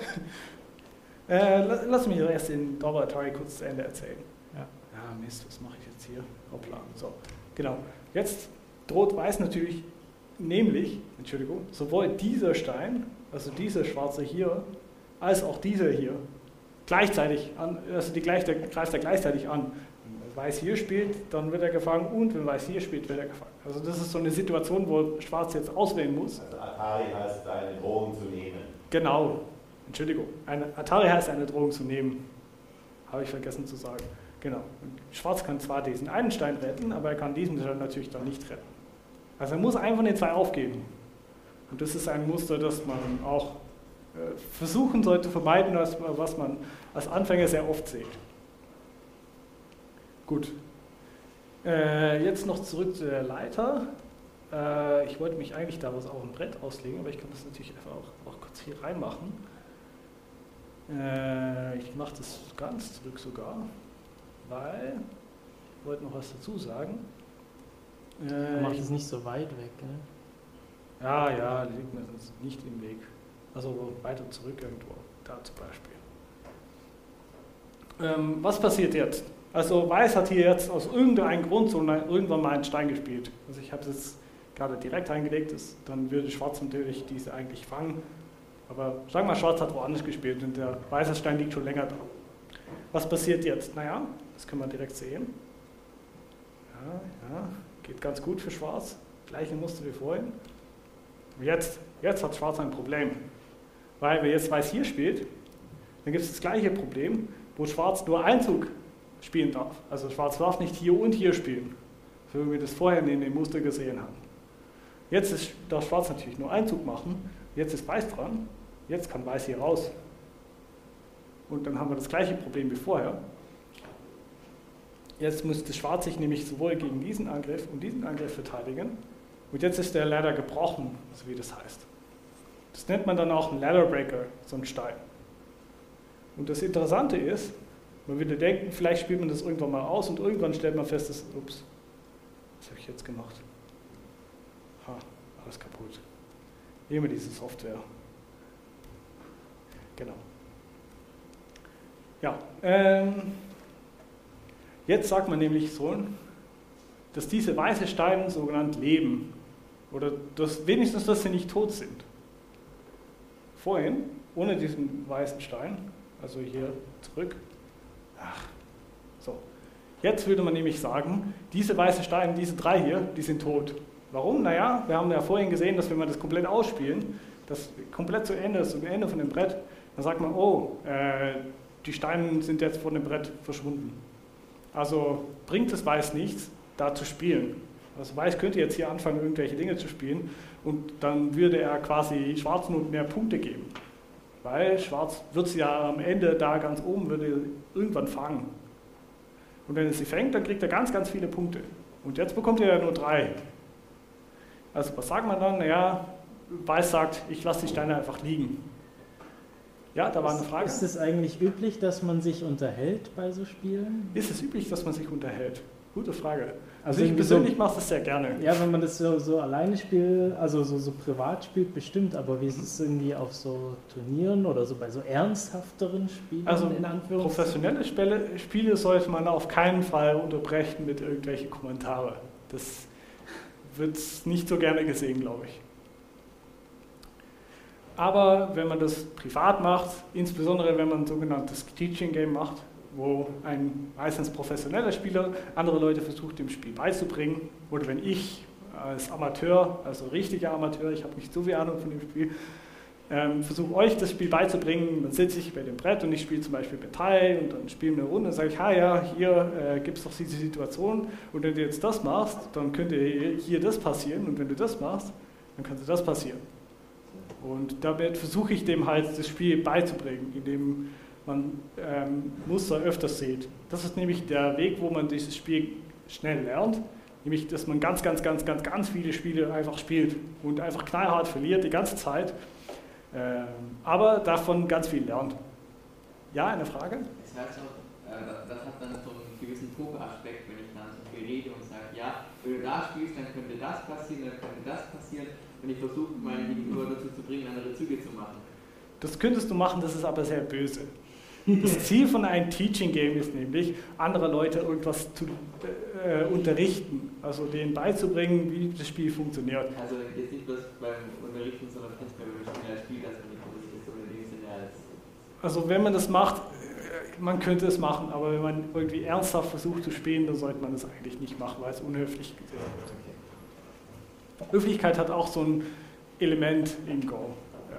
Äh, lass mich erst den Doppler Atari kurz zu Ende erzählen. Ja. Ja, Mist, was mache ich jetzt hier? Hoppla. So, genau. Jetzt droht Weiß natürlich, nämlich, Entschuldigung, sowohl dieser Stein, also dieser schwarze hier, als auch dieser hier, gleichzeitig an, also die gleich, der greift er gleichzeitig an. Wenn Weiß hier spielt, dann wird er gefangen und wenn Weiß hier spielt, wird er gefangen. Also das ist so eine Situation, wo Schwarz jetzt auswählen muss. Also Atari heißt, eine Drohung zu nehmen. Genau, Entschuldigung. Eine Atari heißt, eine Drohung zu nehmen. Habe ich vergessen zu sagen. Genau. Und Schwarz kann zwar diesen einen Stein retten, aber er kann diesen Stein natürlich dann nicht retten. Also er muss einen von den zwei aufgeben. Und das ist ein Muster, das man auch äh, versuchen sollte vermeiden, was man als Anfänger sehr oft sieht. Gut. Äh, jetzt noch zurück zu der Leiter. Äh, ich wollte mich eigentlich da was auf dem Brett auslegen, aber ich kann das natürlich einfach auch, auch kurz hier reinmachen. Äh, ich mache das ganz zurück sogar, weil ich wollte noch was dazu sagen. Äh, macht es nicht so weit weg, ne? Ja, ja, liegt mir sonst nicht im Weg. Also weiter zurück irgendwo, da zum Beispiel. Ähm, was passiert jetzt? Also Weiß hat hier jetzt aus irgendeinem Grund so eine, irgendwann mal einen Stein gespielt. Also ich habe es jetzt gerade direkt eingelegt, ist, dann würde Schwarz natürlich diese eigentlich fangen. Aber sagen wir mal, Schwarz hat woanders gespielt und der weiße Stein liegt schon länger da. Was passiert jetzt? Naja, das können wir direkt sehen. Ja, ja, geht ganz gut für Schwarz. Gleiche Muster wie vorhin. Und jetzt, jetzt hat Schwarz ein Problem. Weil wer jetzt Weiß hier spielt, dann gibt es das gleiche Problem, wo Schwarz nur Einzug spielen darf. Also Schwarz darf nicht hier und hier spielen, so wie wir das vorher in dem Muster gesehen haben. Jetzt ist, darf Schwarz natürlich nur Einzug machen, jetzt ist Weiß dran, jetzt kann Weiß hier raus. Und dann haben wir das gleiche Problem wie vorher. Jetzt müsste Schwarz sich nämlich sowohl gegen diesen Angriff und diesen Angriff verteidigen. Und jetzt ist der Ladder gebrochen, so wie das heißt. Das nennt man dann auch einen Ladder Breaker, so ein Stein. Und das Interessante ist, man würde denken, vielleicht spielt man das irgendwann mal aus und irgendwann stellt man fest, dass, ups, was habe ich jetzt gemacht? Ha, alles kaputt. Immer diese Software. Genau. Ja, ähm, jetzt sagt man nämlich so, dass diese weißen Steine sogenannt leben. Oder dass, wenigstens, dass sie nicht tot sind. Vorhin, ohne diesen weißen Stein, also hier zurück, ach, so. Jetzt würde man nämlich sagen, diese weißen Steine, diese drei hier, die sind tot. Warum? Naja, wir haben ja vorhin gesehen, dass wenn wir das komplett ausspielen, das komplett zu Ende ist, zum Ende von dem Brett, dann sagt man, oh, äh, die Steine sind jetzt von dem Brett verschwunden. Also bringt es Weiß nichts, da zu spielen. Also Weiß könnte jetzt hier anfangen, irgendwelche Dinge zu spielen und dann würde er quasi Schwarz nur mehr Punkte geben. Weil Schwarz wird sie ja am Ende da ganz oben, würde irgendwann fangen. Und wenn er sie fängt, dann kriegt er ganz, ganz viele Punkte. Und jetzt bekommt er ja nur drei. Also was sagt man dann? Naja, Weiß sagt, ich lasse die Steine einfach liegen. Ja, da war eine Frage. Ist es eigentlich üblich, dass man sich unterhält bei so Spielen? Ist es üblich, dass man sich unterhält? Gute Frage. Also Also ich irgendwie persönlich so- mache das sehr gerne. Ja, wenn man das so, so alleine spielt, also so, so privat spielt, bestimmt, aber wie ist es irgendwie auf so Turnieren oder so bei so ernsthafteren Spielen Also in Anführungszeichen? professionelle Spiele, Spiele sollte man auf keinen Fall unterbrechen mit irgendwelchen Kommentaren. Das wird nicht so gerne gesehen, glaube ich. Aber wenn man das privat macht, insbesondere wenn man ein sogenanntes Teaching Game macht, wo ein meistens professioneller Spieler andere Leute versucht, dem Spiel beizubringen, oder wenn ich als Amateur, also richtiger Amateur, ich habe nicht so viel Ahnung von dem Spiel, ähm, versuche euch das Spiel beizubringen, dann sitze ich bei dem Brett und ich spiele zum Beispiel Partei und dann spielen wir eine Runde und sage ich, ha ja, hier äh, gibt es doch diese Situation und wenn du jetzt das machst, dann könnte hier das passieren und wenn du das machst, dann könnte das passieren. Und damit versuche ich dem halt das Spiel beizubringen, indem man ähm, Muster öfters sieht. Das ist nämlich der Weg, wo man dieses Spiel schnell lernt, nämlich dass man ganz, ganz, ganz, ganz, ganz viele Spiele einfach spielt und einfach knallhart verliert die ganze Zeit, ähm, aber davon ganz viel lernt. Ja, eine Frage? Es heißt auch, äh, das, das hat dann so einen gewissen Pokeraspekt, wenn ich dann so viel rede und sage, ja, wenn du da spielst, dann könnte das passieren, dann könnte das passieren, und ich versuche meinen Gegenüber dazu zu bringen, andere Züge zu machen. Das könntest du machen, das ist aber sehr böse. Das Ziel von einem Teaching Game ist nämlich, andere Leute irgendwas zu äh, unterrichten, also denen beizubringen, wie das Spiel funktioniert. Also jetzt nicht bloß beim Unterrichten, sondern prinzipiell beim Spiel als Spiel, dass man nicht das so in dem Sinne als... Also wenn man das macht, äh, man könnte es machen, aber wenn man irgendwie ernsthaft versucht zu spielen, dann sollte man das eigentlich nicht machen, weil es unhöflich gesehen wird. Höflichkeit hat auch so ein Element in Go.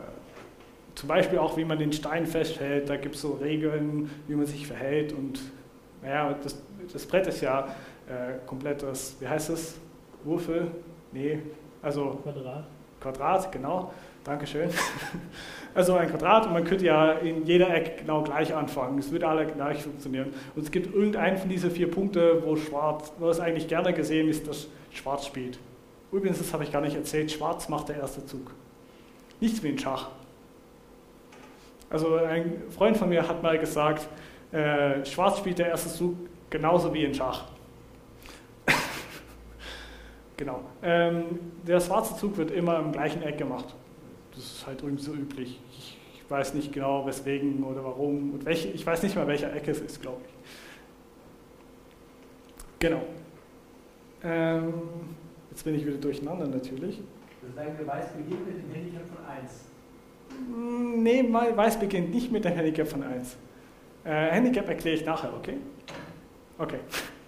Zum Beispiel auch, wie man den Stein festhält, da gibt es so Regeln, wie man sich verhält und naja, das, das Brett ist ja äh, komplett das, wie heißt das? Würfel? Nee, also Quadrat. Quadrat, genau, Dankeschön. Also ein Quadrat und man könnte ja in jeder Ecke genau gleich anfangen, es würde alle gleich funktionieren. Und es gibt irgendeinen von diesen vier Punkten, wo Schwarz, wo es eigentlich gerne gesehen ist, dass Schwarz spielt. Übrigens, das habe ich gar nicht erzählt, Schwarz macht der erste Zug. Nichts wie in Schach. Also ein Freund von mir hat mal gesagt, äh, Schwarz spielt der erste Zug genauso wie in Schach. Genau. Ähm, der schwarze Zug wird immer im gleichen Eck gemacht. Das ist halt irgendwie so üblich. Ich, ich weiß nicht genau, weswegen oder warum und welche, ich weiß nicht mal, welcher Ecke es ist, glaube ich. Genau. Ähm, jetzt bin ich wieder durcheinander natürlich. Das sagen wir, Weiß beginnt mit dem Handicap von eins. Nee, Weiß beginnt nicht mit dem Handicap von eins. Äh, Handicap erkläre ich nachher, okay? Okay.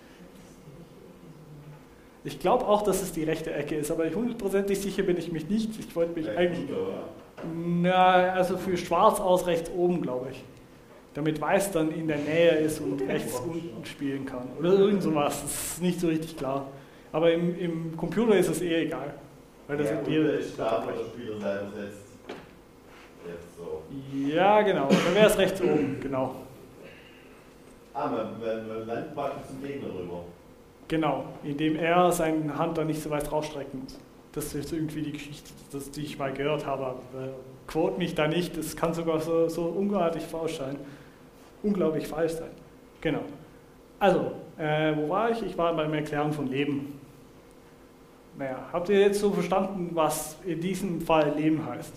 Ich glaube auch, dass es die rechte Ecke ist, aber hundertprozentig sicher bin ich mich nicht. Ich wollte mich eigentlich... Na, also für Schwarz aus rechts oben, glaube ich. Damit Weiß dann in der Nähe ist und rechts unten spielen kann. Oder irgend sowas, das ist nicht so richtig klar. Aber im, im Computer ist es eh egal. Weil das ja, sind wir ist klar, wo der Spieler selber setzt. Jetzt so. Ja, genau. Dann wäre es rechts oben, genau. Ah, man, man, man landet praktisch zum Gegner rüber. Genau, indem er seine Hand dann nicht so weit rausstrecken muss. Das ist irgendwie die Geschichte, das, die ich mal gehört habe. Äh, quote mich da nicht, das kann sogar so, so unglaublich falsch sein. Unglaublich falsch sein. Genau. Also, äh, wo war ich? Ich war beim Erklären von Leben. Naja, habt ihr jetzt so verstanden, was in diesem Fall Leben heißt?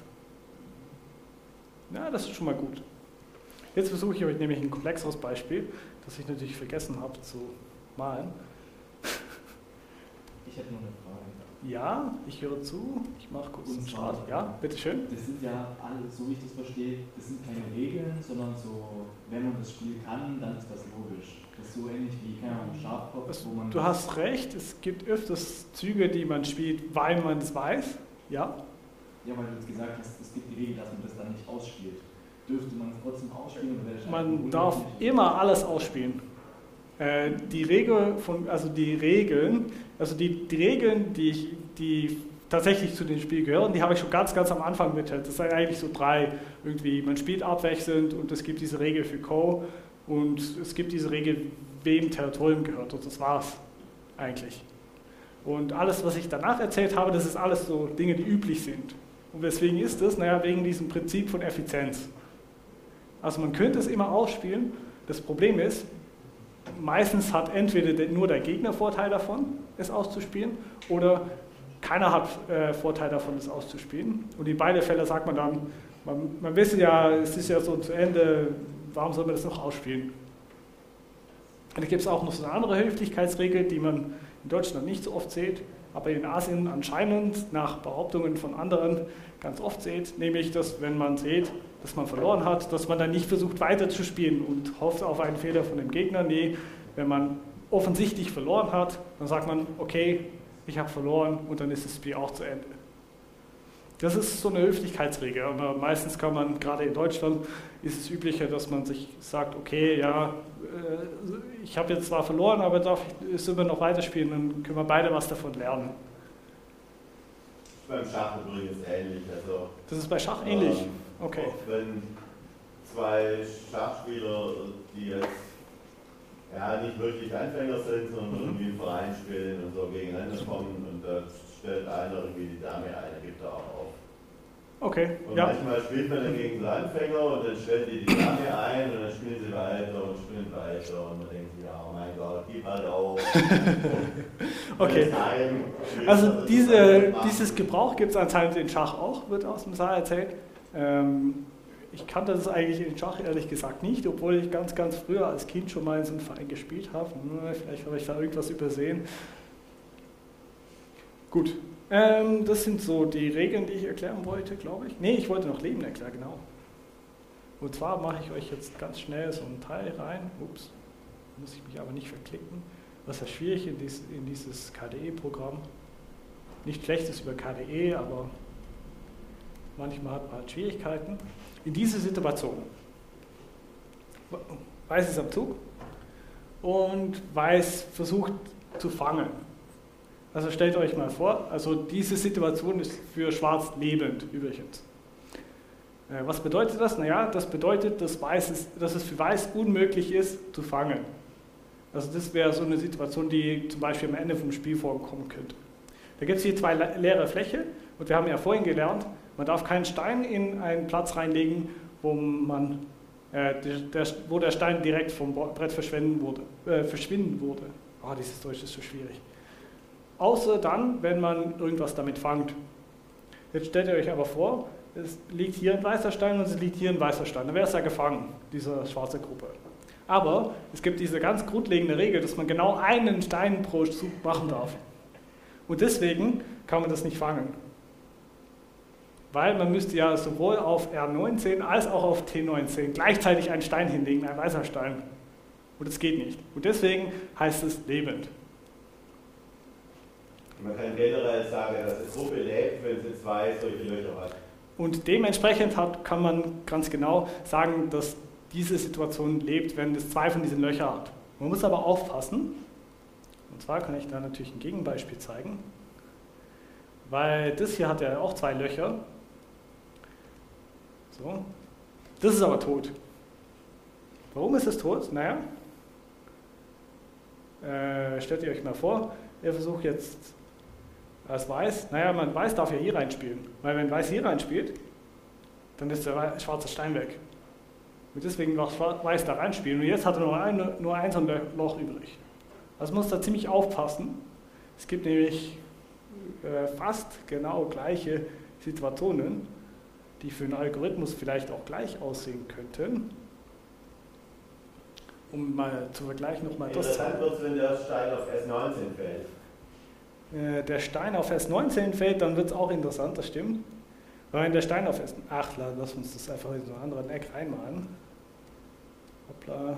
Ja, das ist schon mal gut. Jetzt versuche ich euch nämlich ein komplexeres Beispiel, das ich natürlich vergessen habe zu malen. Ich hätte noch eine Frage. Ja, ich höre zu. Ich mache kurz Und einen zwar- Start. Ja, bitteschön. Das sind ja alle, so wie ich das verstehe, das sind keine Regeln, sondern so, wenn man das Spiel kann, dann ist das logisch. Das ist so ähnlich wie, keine Ahnung, Schafkopf, Es- wo man... Du hast recht, es gibt öfters Züge, die man spielt, weil man es weiß. Ja. Ja, weil du jetzt gesagt hast, es gibt die Regel, dass man das dann nicht ausspielt. Dürfte man es trotzdem ausspielen? Oder wäre das Man einfach darf unmöglich? immer alles ausspielen. Äh, die Regel von, also die Regeln, also die, die Regeln, die, ich, die tatsächlich zu dem Spiel gehören, die habe ich schon ganz, ganz am Anfang mit. Das sind eigentlich so drei. Irgendwie, man spielt abwechselnd und es gibt diese Regel für Co. und es gibt diese Regel, wem Territorium gehört. Und das war's eigentlich. Und alles, was ich danach erzählt habe, das ist alles so Dinge, die üblich sind. Und weswegen ist das? Naja, wegen diesem Prinzip von Effizienz. Also man könnte es immer ausspielen. Das Problem ist, meistens hat entweder nur der Gegner Vorteil davon, es auszuspielen, oder keiner hat äh, Vorteil davon, es auszuspielen. Und in beide Fälle sagt man dann, man, man weiß ja, es ist ja so zu Ende, warum soll man das noch ausspielen? Und da gibt es auch noch so eine andere Höflichkeitsregel, die man in Deutschland nicht so oft sieht, aber in Asien anscheinend nach Behauptungen von anderen ganz oft sieht, nämlich, dass wenn man sieht, dass man verloren hat, dass man dann nicht versucht weiterzuspielen und hofft auf einen Fehler von dem Gegner. Nee, wenn man offensichtlich verloren hat, dann sagt man, okay, ich habe verloren und dann ist das Spiel auch zu Ende. Das ist so eine Höflichkeitsregel, aber meistens kann man, gerade in Deutschland, ist es üblicher, dass man sich sagt, okay, ja, ich habe jetzt zwar verloren, aber darf ich es immer noch weiterspielen, dann können wir beide was davon lernen. Beim Schach übrigens ähnlich. Also, das ist bei Schach ähnlich? Ähm, okay. Wenn zwei Schachspieler, die jetzt ja, nicht wirklich Anfänger sind, sondern mhm. irgendwie im Verein spielen und so gegeneinander kommen und da stellt einer irgendwie die Dame ein, gibt er auch auf. Okay, und ja. manchmal spielt man dann gegen so Anfänger und dann stellt die die Dame ein und dann spielen sie weiter und spielen weiter und man denkt sich, ja, oh mein Gott, gib halt auf. Okay, also diese, dieses Gebrauch gibt es anscheinend in Schach auch, wird aus dem Saal erzählt. Ähm, ich kannte das eigentlich in Schach ehrlich gesagt nicht, obwohl ich ganz, ganz früher als Kind schon mal in so einem Verein gespielt habe. Vielleicht habe ich da irgendwas übersehen. Gut, ähm, das sind so die Regeln, die ich erklären wollte, glaube ich. Nee, ich wollte noch Leben erklären, genau. Und zwar mache ich euch jetzt ganz schnell so ein Teil rein. Ups, muss ich mich aber nicht verklicken. Was ist schwierig in, dies, in dieses K D E-Programm? Nicht schlechtes über K D E, aber manchmal hat man halt Schwierigkeiten. In dieser Situation, Weiß ist am Zug und Weiß versucht zu fangen. Also stellt euch mal vor, also diese Situation ist für Schwarz lebend übrigens. Äh, was bedeutet das? Naja, das bedeutet, dass, Weiß ist, dass es für Weiß unmöglich ist, zu fangen. Also das wäre so eine Situation, die zum Beispiel am Ende vom Spiel vorkommen könnte. Da gibt es hier zwei leere Fläche und wir haben ja vorhin gelernt, man darf keinen Stein in einen Platz reinlegen, wo, man, äh, der, wo der Stein direkt vom Brett verschwinden wurde. Äh, verschwinden wurde. Oh, dieses Deutsch ist so schwierig. Außer dann, wenn man irgendwas damit fangt. Jetzt stellt ihr euch aber vor, es liegt hier ein weißer Stein und es liegt hier ein weißer Stein. Dann wäre es ja gefangen, diese schwarze Gruppe. Aber es gibt diese ganz grundlegende Regel, dass man genau einen Stein pro Zug machen darf. Und deswegen kann man das nicht fangen. Weil man müsste ja sowohl auf R neunzehn als auch auf T neunzehn gleichzeitig einen Stein hinlegen, ein weißer Stein. Und das geht nicht. Und deswegen heißt es lebend. Man kann generell sagen, dass eine Gruppe lebt, wenn sie zwei solche Löcher hat. Und dementsprechend hat, kann man ganz genau sagen, dass diese Situation lebt, wenn es zwei von diesen Löchern hat. Man muss aber aufpassen, und zwar kann ich da natürlich ein Gegenbeispiel zeigen, weil das hier hat ja auch zwei Löcher. So. Das ist aber tot. Warum ist es tot? Naja, äh, stellt ihr euch mal vor, ihr versucht jetzt als Weiß, naja, man Weiß darf ja hier reinspielen, weil wenn Weiß hier reinspielt, dann ist der schwarze Stein weg. Und deswegen darf Weiß da reinspielen. Und jetzt hat er nur ein, nur ein so ein Loch übrig. Also muss da ziemlich aufpassen. Es gibt nämlich äh, fast genau gleiche Situationen, die für einen Algorithmus vielleicht auch gleich aussehen könnten. Um mal zu vergleichen nochmal das zu zeigen. Interessant wird, wenn der Stein auf S neunzehn fällt. Äh, der Stein auf S neunzehn fällt, dann wird es auch interessant, das stimmt. Weil wenn der Stein auf S... Ach, lass uns das einfach in so einen anderen Eck reinmalen. Hoppla.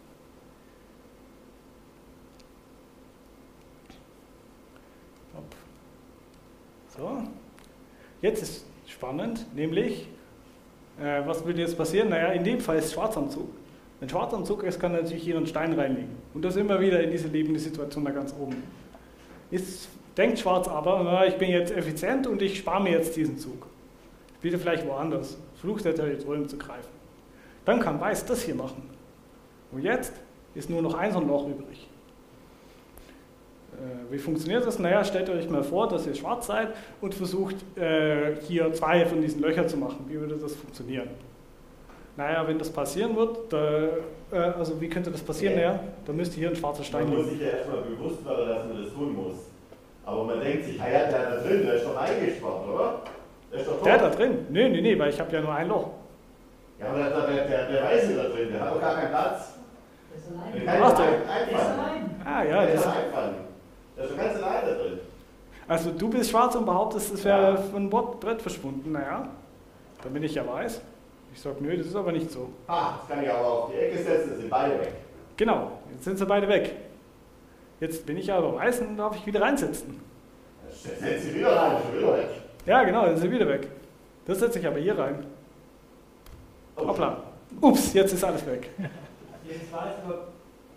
Hopp. So. Jetzt ist spannend, nämlich, äh, was würde jetzt passieren? Naja, in dem Fall ist Schwarz am Zug. Wenn Schwarz am Zug ist, kann er natürlich hier einen Stein reinlegen. Und das immer wieder in diese lebende Situation da ganz oben. Jetzt denkt Schwarz aber, na, ich bin jetzt effizient und ich spare mir jetzt diesen Zug. Spiele vielleicht woanders. Versucht der Territorium zu greifen. Dann kann Weiß das hier machen. Und jetzt ist nur noch ein so ein Loch übrig. wie funktioniert das? Naja, stellt euch mal vor, dass ihr schwarz seid und versucht äh, hier zwei von diesen Löchern zu machen. Wie würde das funktionieren? Naja, wenn das passieren wird, da, äh, also wie könnte das passieren? Naja, da müsste hier ein schwarzer Stein Man liegen. muss sich ja erstmal bewusst werden, dass man das tun muss. Aber man denkt sich, ah ja, der da drin, der ist doch eingesperrt, oder? Der ist doch tot. Der da drin? Nee, nee, nee, weil ich habe ja nur ein Loch. Ja, aber der, der, der, der Weiße da drin, der hat doch gar keinen Platz. Der ist allein. Der Der kann Ach, doch der- ein- ist einfallen. allein. Ah ja, Der ist das, doch einfallen. Der ist doch ganz allein da drin. also du bist schwarz und behauptest, es wäre Ja. von Bord- Brett verschwunden. Naja, dann bin ich ja weiß. Ich sage, nö, das ist aber nicht so. Ah, das kann ich aber auf die Ecke setzen, dann sind beide weg. Genau, jetzt sind sie beide weg. Jetzt bin ich aber weiß und darf ich wieder reinsetzen. Dann setzt sie wieder rein, schon wieder weg. Ja, genau, dann sind sie wieder weg. Das setze ich aber hier rein. Oh. Hoppla. Ups, jetzt ist alles weg. Jetzt weiß aber,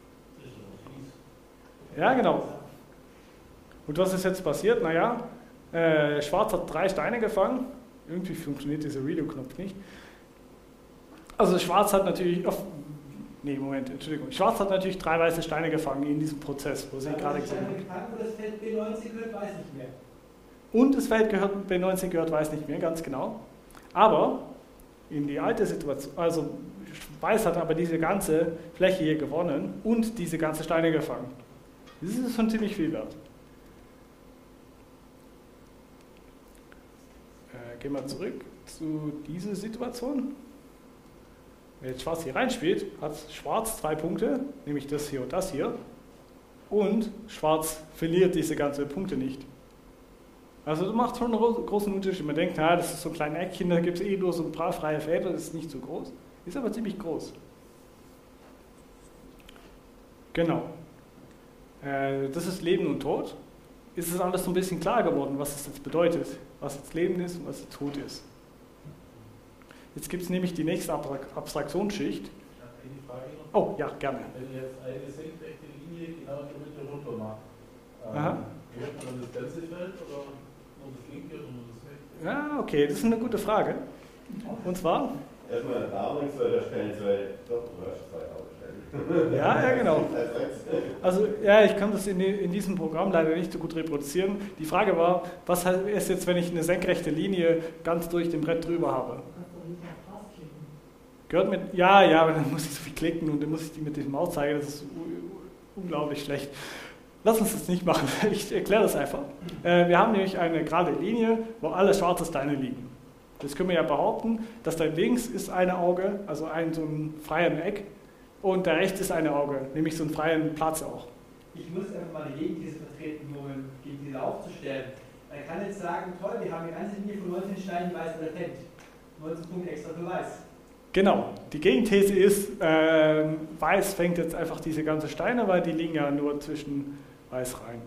Ja, genau. Und was ist jetzt passiert? Naja, äh, Schwarz hat drei Steine gefangen. Irgendwie funktioniert dieser Redo-Knopf nicht. Also Schwarz hat natürlich... Oh, nee, Moment, Entschuldigung. Schwarz hat natürlich drei weiße Steine gefangen in diesem Prozess, wo Sie gerade gesehen haben. wo das Feld B neunzig gehört, weiß nicht mehr. Und das Feld gehört, B neunzig gehört, weiß nicht mehr, ganz genau. Aber in die alte Situation, also Weiß hat aber diese ganze Fläche hier gewonnen und diese ganzen Steine gefangen. Das ist schon ziemlich viel wert. Äh, gehen wir zurück zu dieser Situation. Wenn jetzt Schwarz hier reinspielt, hat Schwarz zwei Punkte, nämlich das hier und das hier. Und Schwarz verliert diese ganzen Punkte nicht. Also das macht schon einen großen Unterschied. Man denkt, na, das ist so ein kleines Eckchen, da gibt es eh nur so ein paar freie Felder, das ist nicht so groß. Ist aber ziemlich groß. Genau. Äh, das ist Leben und Tod. Ist es alles so ein bisschen klar geworden, was es jetzt bedeutet, was jetzt Leben ist und was jetzt Tod ist. Jetzt gibt es nämlich die nächste Abstrak- Abstraktionsschicht. Eine Frage noch. Oh, ja, gerne. Wenn ich jetzt eine senkrechte Linie genau in der Mitte runter mache, Aha. ähm, hört man dann das ganze Feld oder nur das linke oder nur das rechte? Ja, okay, das ist eine gute Frage. Und zwar? Erstmal gar nichts weiter stellen, weil doch, du hast zwei aufstellen. Ja, ja, genau. Also, ja, ich kann das in, in diesem Programm leider nicht so gut reproduzieren. Die Frage war, was ist jetzt, wenn ich eine senkrechte Linie ganz durch dem Brett drüber habe? Du kannst doch nicht auf Fast klicken. Gehört mit, ja, ja, aber dann muss ich so viel klicken und dann muss ich die mit dem Maus zeigen, das ist u- unglaublich schlecht. Lass uns das nicht machen, ich erkläre das einfach. Äh, wir haben nämlich eine gerade Linie, wo alle schwarze Steine liegen. Jetzt können wir ja behaupten, dass da links ist ein Auge, also ein so ein freies Eck, und da rechts ist ein Auge, nämlich so einen freien Platz auch. Ich muss einfach mal eine Gegenthese vertreten, um eine Gegenthese aufzustellen. Man kann jetzt sagen, toll, wir haben eine ganze Linie von neunzehn Steinen weiß latent. neunzehn Punkte extra für weiß. Genau, die Gegenthese ist, äh, Weiß fängt jetzt einfach diese ganzen Steine, weil die liegen ja nur zwischen Weiß rein.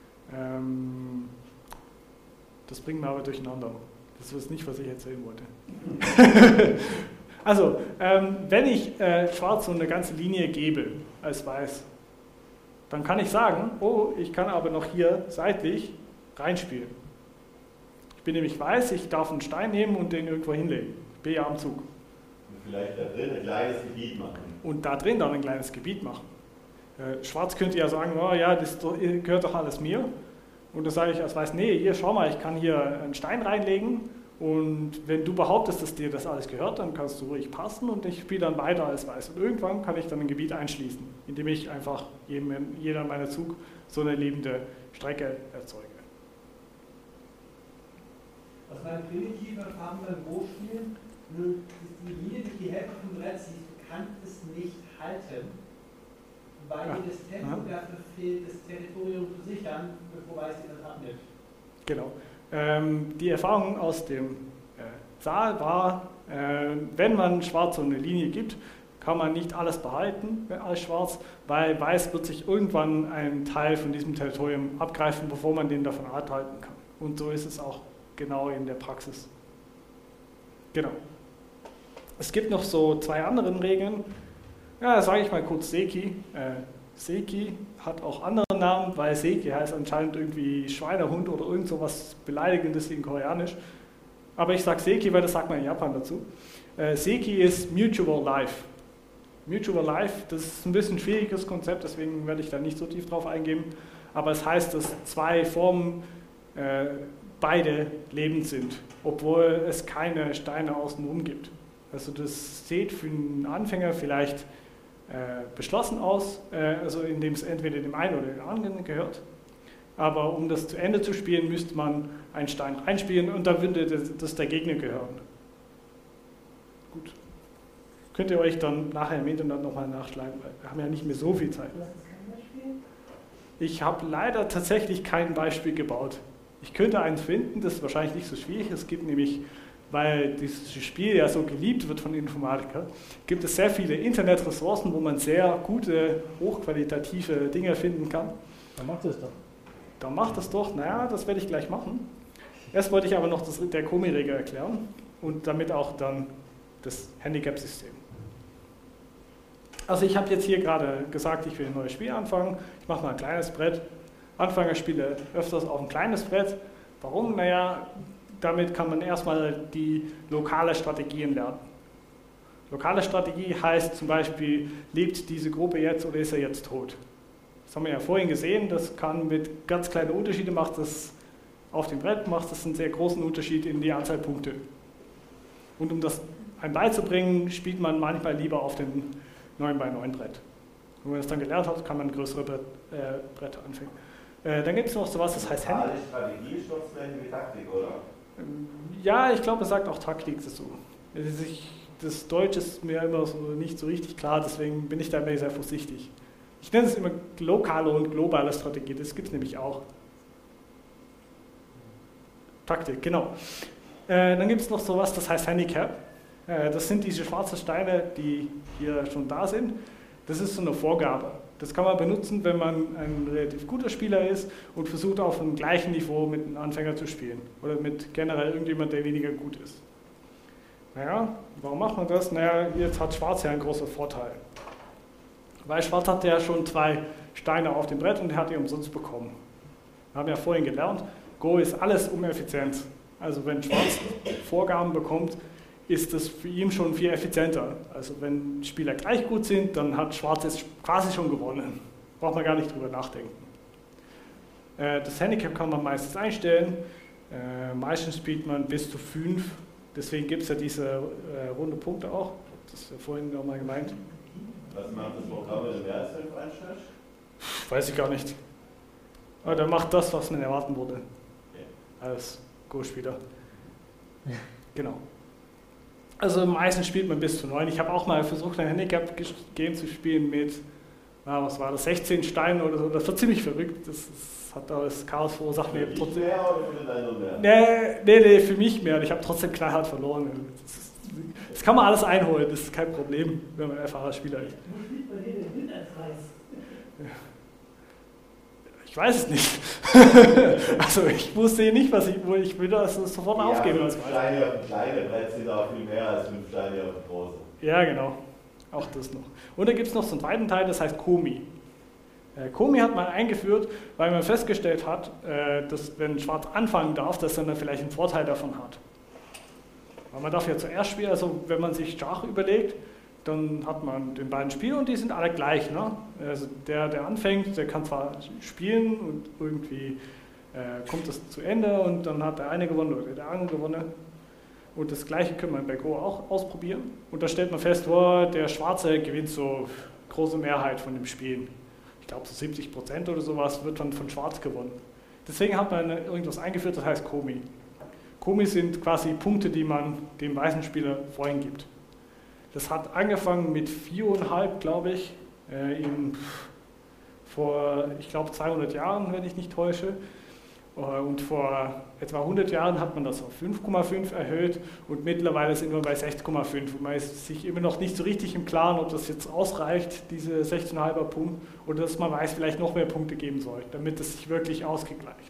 Ähm, das bringt mir aber durcheinander. Das ist nicht, was ich erzählen wollte. Also, ähm, wenn ich äh, Schwarz so eine ganze Linie gebe als Weiß, dann kann ich sagen, oh, ich kann aber noch hier seitlich reinspielen. Ich bin nämlich Weiß, ich darf einen Stein nehmen und den irgendwo hinlegen. Ich bin ja am Zug. Und vielleicht da drin ein kleines Gebiet machen. Und da drin dann ein kleines Gebiet machen. Äh, Schwarz könnte ja sagen, oh ja, das gehört doch alles mir. Und dann sage ich als Weiß, nee, hier, schau mal, ich kann hier einen Stein reinlegen und wenn du behauptest, dass dir das alles gehört, dann kannst du ruhig passen und ich spiele dann weiter als Weiß. Und irgendwann kann ich dann ein Gebiet einschließen, indem ich einfach jedem, jeder meiner Zug so eine lebende Strecke erzeuge. Was man primitiv erfahren beim Go-Spielen, nur die Linie durch die Hälfte vom Brett siehst, du kannst es nicht halten, weil Ja. dir das Tempo dafür fehlt, das Territorium zu sichern, bevor Weiß dir das abnimmt. Genau. Ähm, die Erfahrung aus dem äh, Saal war, äh, wenn man Schwarz so eine Linie gibt, kann man nicht alles behalten als Schwarz, weil Weiß wird sich irgendwann einen Teil von diesem Territorium abgreifen, bevor man den davon abhalten kann. Und so ist es auch genau in der Praxis. Genau. Es gibt noch so zwei andere Regeln. Ja, sage ich mal kurz Seki. Äh, Seki hat auch andere Namen, weil Seki heißt anscheinend irgendwie Schweinehund oder irgend so was Beleidigendes in Koreanisch. Aber ich sage Seki, weil das sagt man in Japan dazu. Äh, Seki ist Mutual Life. Mutual Life, das ist ein bisschen ein schwieriges Konzept, deswegen werde ich da nicht so tief drauf eingehen. Aber es heißt, dass zwei Formen äh, beide lebend sind, obwohl es keine Steine außenrum gibt. Also das sieht für einen Anfänger vielleicht äh, beschlossen aus, äh, also indem es entweder dem einen oder dem anderen gehört. Aber um das zu Ende zu spielen, müsste man einen Stein reinspielen und dann würde das, das der Gegner gehören. Gut. Könnt ihr euch dann nachher im Internet nochmal nachschlagen, weil wir haben ja nicht mehr so viel Zeit. Du hast jetzt kein Beispiel? Ich habe leider tatsächlich kein Beispiel gebaut. Ich könnte eins finden, das ist wahrscheinlich nicht so schwierig. Es gibt nämlich, weil dieses Spiel ja so geliebt wird von Informatikern, gibt es sehr viele Internetressourcen, wo man sehr gute, hochqualitative Dinge finden kann. Dann macht es doch. Dann macht das doch, naja, das werde ich gleich machen. Erst wollte ich aber noch das, der Komi-Regel erklären und damit auch dann das Handicap-System. Also ich habe jetzt hier gerade gesagt, ich will ein neues Spiel anfangen. Ich mache mal ein kleines Brett. Anfänger spiele öfters auf ein kleines Brett. Warum? Naja, damit kann man erstmal die lokale Strategien lernen. Lokale Strategie heißt zum Beispiel, lebt diese Gruppe jetzt oder ist er jetzt tot? Das haben wir ja vorhin gesehen, das kann mit ganz kleinen Unterschieden, macht das auf dem Brett, macht das einen sehr großen Unterschied in die Anzahl Punkte. Und um das einem beizubringen, spielt man manchmal lieber auf dem neun bei neun Brett. Und wenn man das dann gelernt hat, kann man größere Brett, äh, Bretter anfangen. Äh, dann gibt es noch sowas, das heißt Handicap. Strategie ist doch das gleiche wie Taktik, oder? Ja, ich glaube, es sagt auch Taktik dazu. Ich, das Deutsch ist mir immer so nicht so richtig klar, deswegen bin ich da immer sehr vorsichtig. Ich nenne es immer lokale und globale Strategie, das gibt es nämlich auch. Taktik, genau. Äh, dann gibt es noch sowas, das heißt Handicap. Äh, das sind diese schwarzen Steine, die hier schon da sind. Das ist so eine Vorgabe. Das kann man benutzen, wenn man ein relativ guter Spieler ist und versucht auf einem gleichen Niveau mit einem Anfänger zu spielen. Oder mit generell irgendjemand, der weniger gut ist. Naja, warum macht man das? Naja, jetzt hat Schwarz ja einen großen Vorteil. Weil Schwarz hat ja schon zwei Steine auf dem Brett und er hat die umsonst bekommen. Wir haben ja vorhin gelernt, Go ist alles um Effizienz. Also wenn Schwarz Vorgaben bekommt, ist das für ihn schon viel effizienter. Also wenn Spieler gleich gut sind, dann hat Schwarz jetzt quasi schon gewonnen. Braucht man gar nicht drüber nachdenken. Äh, das Handicap kann man meistens einstellen. Äh, meistens spielt man bis zu fünf. Deswegen gibt es ja diese äh, runde Punkte auch. Das ist ja vorhin nochmal gemeint. Was macht das Programm, wenn du mehr als fünf einstellst? Weiß ich gar nicht. Aber der macht das, was man erwarten würde. Okay. Als Go-Spieler. Genau. Also meistens spielt man bis zu neun. Ich habe auch mal versucht, ein Handicap-Game zu spielen mit, na, was war das, sechzehn Steinen oder so. Das war ziemlich verrückt. Das, das hat alles Chaos verursacht. Für dich trotzdem, mehr oder für deine mehr? nee, nee, nee, für mich mehr. Und ich habe trotzdem knallhart verloren. Das, das kann man alles einholen. Das ist kein Problem, wenn man einfacher Spieler ist. Wo spielt bei dir der Winterkreis? Ich weiß es nicht. Also ich wusste nicht, was ich, wo ich würde das sofort Ja, aufgeben. fünf Steine auf dem kleinen Brett sind auch viel mehr als fünf Steine auf dem großen. Ja, genau. Auch das noch. Und da gibt es noch so einen zweiten Teil, das heißt Komi. Äh, Komi hat man eingeführt, weil man festgestellt hat, äh, dass wenn Schwarz anfangen darf, dass er dann vielleicht einen Vorteil davon hat. Weil man darf ja zuerst spielen, also wenn man sich Schach überlegt, dann hat man den beiden Spieler und die sind alle gleich. Ne? Also der, der anfängt, der kann zwar spielen und irgendwie äh, kommt das zu Ende und dann hat der eine gewonnen oder der andere gewonnen. Und das Gleiche können wir bei Go auch ausprobieren. Und da stellt man fest, oh, der Schwarze gewinnt so große Mehrheit von dem Spiel. Ich glaube so siebzig Prozent oder sowas wird dann von Schwarz gewonnen. Deswegen hat man irgendwas eingeführt, das heißt Komi. Komi sind quasi Punkte, die man dem weißen Spieler vorhin gibt. Das hat angefangen mit viereinhalb, glaube ich, äh, in, vor, ich glaube, zweihundert Jahren, wenn ich nicht täusche. Und vor etwa hundert Jahren hat man das auf fünf Komma fünf erhöht und mittlerweile sind wir bei sechs Komma fünf. Und man ist sich immer noch nicht so richtig im Klaren, ob das jetzt ausreicht, diese sechzehn Komma fünfer Punkt, oder dass man weiß, vielleicht noch mehr Punkte geben soll, damit es sich wirklich ausgegleicht.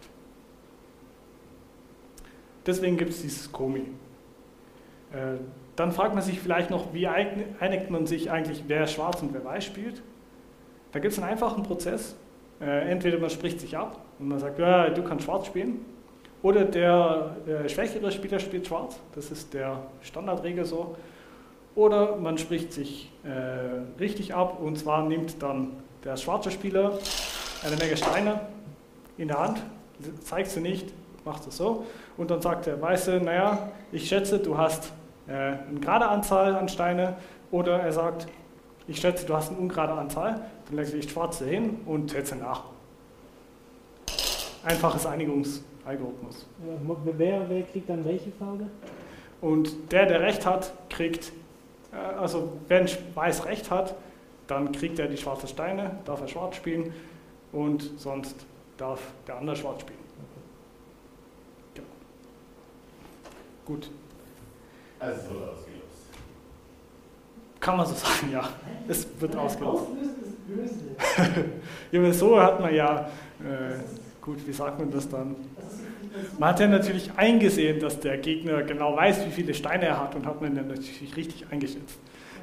Deswegen gibt es dieses Komi. Äh, Dann fragt man sich vielleicht noch, wie einigt man sich eigentlich, wer schwarz und wer weiß spielt. Da gibt es einen einfachen Prozess. Äh, entweder man spricht sich ab und man sagt, ja, du kannst schwarz spielen. Oder der äh, schwächere Spieler spielt schwarz. Das ist der Standardregel so. Oder man spricht sich äh, richtig ab, und zwar nimmt dann der schwarze Spieler eine Menge Steine in der Hand, zeigt sie nicht, macht es so, und dann sagt der Weiße, naja, ich schätze, du hast äh, eine gerade Anzahl an Steine, oder er sagt, ich schätze, du hast eine ungerade Anzahl, dann lege ich Schwarze hin und setze nach. Einfaches Einigungsalgorithmus. Ja, wer, wer kriegt dann welche Farbe? Und der, der Recht hat, kriegt, äh, also wenn Weiß Recht hat, dann kriegt er die schwarzen Steine, darf er Schwarz spielen, und sonst darf der andere Schwarz spielen. Genau. Gut. Also es wird ausgelost. Kann man so sagen, ja. Es wird ausgelost. Auslösen ist böse. Ja, aber so hat man ja, äh, gut, wie sagt man das dann? Man hat ja natürlich eingesehen, dass der Gegner genau weiß, wie viele Steine er hat, und hat man dann natürlich richtig eingeschätzt.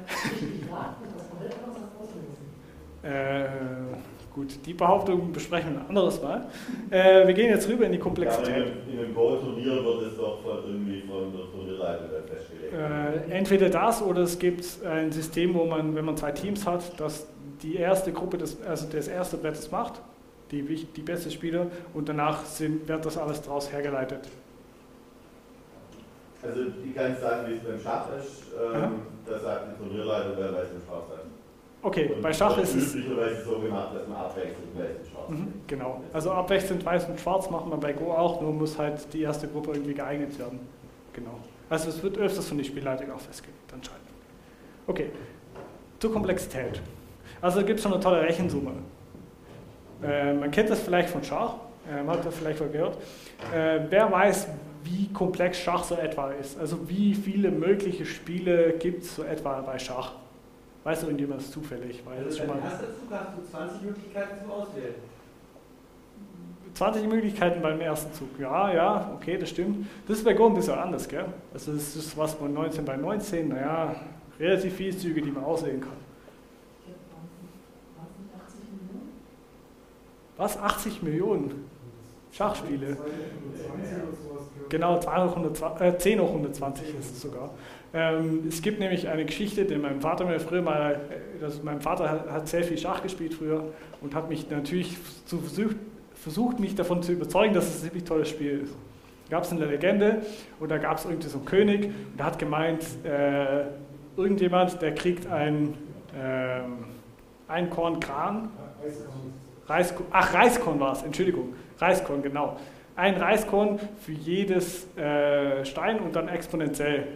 Äh, gut, die Behauptung besprechen wir ein anderes Mal. Äh, wir gehen jetzt rüber in die Komplexität. Ja, in einem Go-Turnier wird es doch von, irgendwie von der Turnierleitung festgelegt. Äh, entweder das, oder es gibt ein System, wo man, wenn man zwei Teams hat, dass die erste Gruppe, des, also das erste Brett das macht, die, die beste Spieler, und danach sind, wird das alles daraus hergeleitet. Also ich kann sagen, wie es beim Schach ist, ähm, da sagt die Turnierleitung, wer weiß im Schwarz sein. Okay, Und bei Schach ist es üblicherweise so gemacht, dass man abwechselnd weiß im Schwarz. Mhm, genau. Also abwechselnd Weiß und Schwarz machen wir bei Go auch, nur muss halt die erste Gruppe irgendwie geeignet werden. Genau. Also es wird öfters von der Spielleitung auch festgelegt, anscheinend. Okay, zur Komplexität. Also gibt es schon eine tolle Rechensumme. Äh, man kennt das vielleicht von Schach, äh, man hat das vielleicht mal gehört. Äh, wer weiß, wie komplex Schach so etwa ist? Also wie viele mögliche Spiele gibt es so etwa bei Schach? Weiß irgendjemand das zufällig? Weil das Also schon beim mal ersten Zug hast du zwanzig Möglichkeiten zum Auswählen. zwanzig Möglichkeiten beim ersten Zug. Ja, ja, okay, das stimmt. Das ist bei Go ein bisschen anders, gell? Also das ist was von neunzehn bei neunzehn, naja, relativ viele Züge, die man auswählen kann. Was? achtzig Millionen Schachspiele? Genau, äh, zehn hoch hundertzwanzig ist es sogar. Ähm, es gibt nämlich eine Geschichte, die mein Vater mir früher mal, also mein Vater hat, hat sehr viel Schach gespielt früher und hat mich natürlich zu versucht, versucht, mich davon zu überzeugen, dass es ein ziemlich tolles Spiel ist. Da gab es eine Legende, und da gab es irgendwie so einen König, und der hat gemeint, äh, irgendjemand, der kriegt ein äh, Einkorn-Kran. Reiskorn, ach, Reiskorn war es, Entschuldigung. Reiskorn, genau. Ein Reiskorn für jedes äh, Stein und dann exponentiell.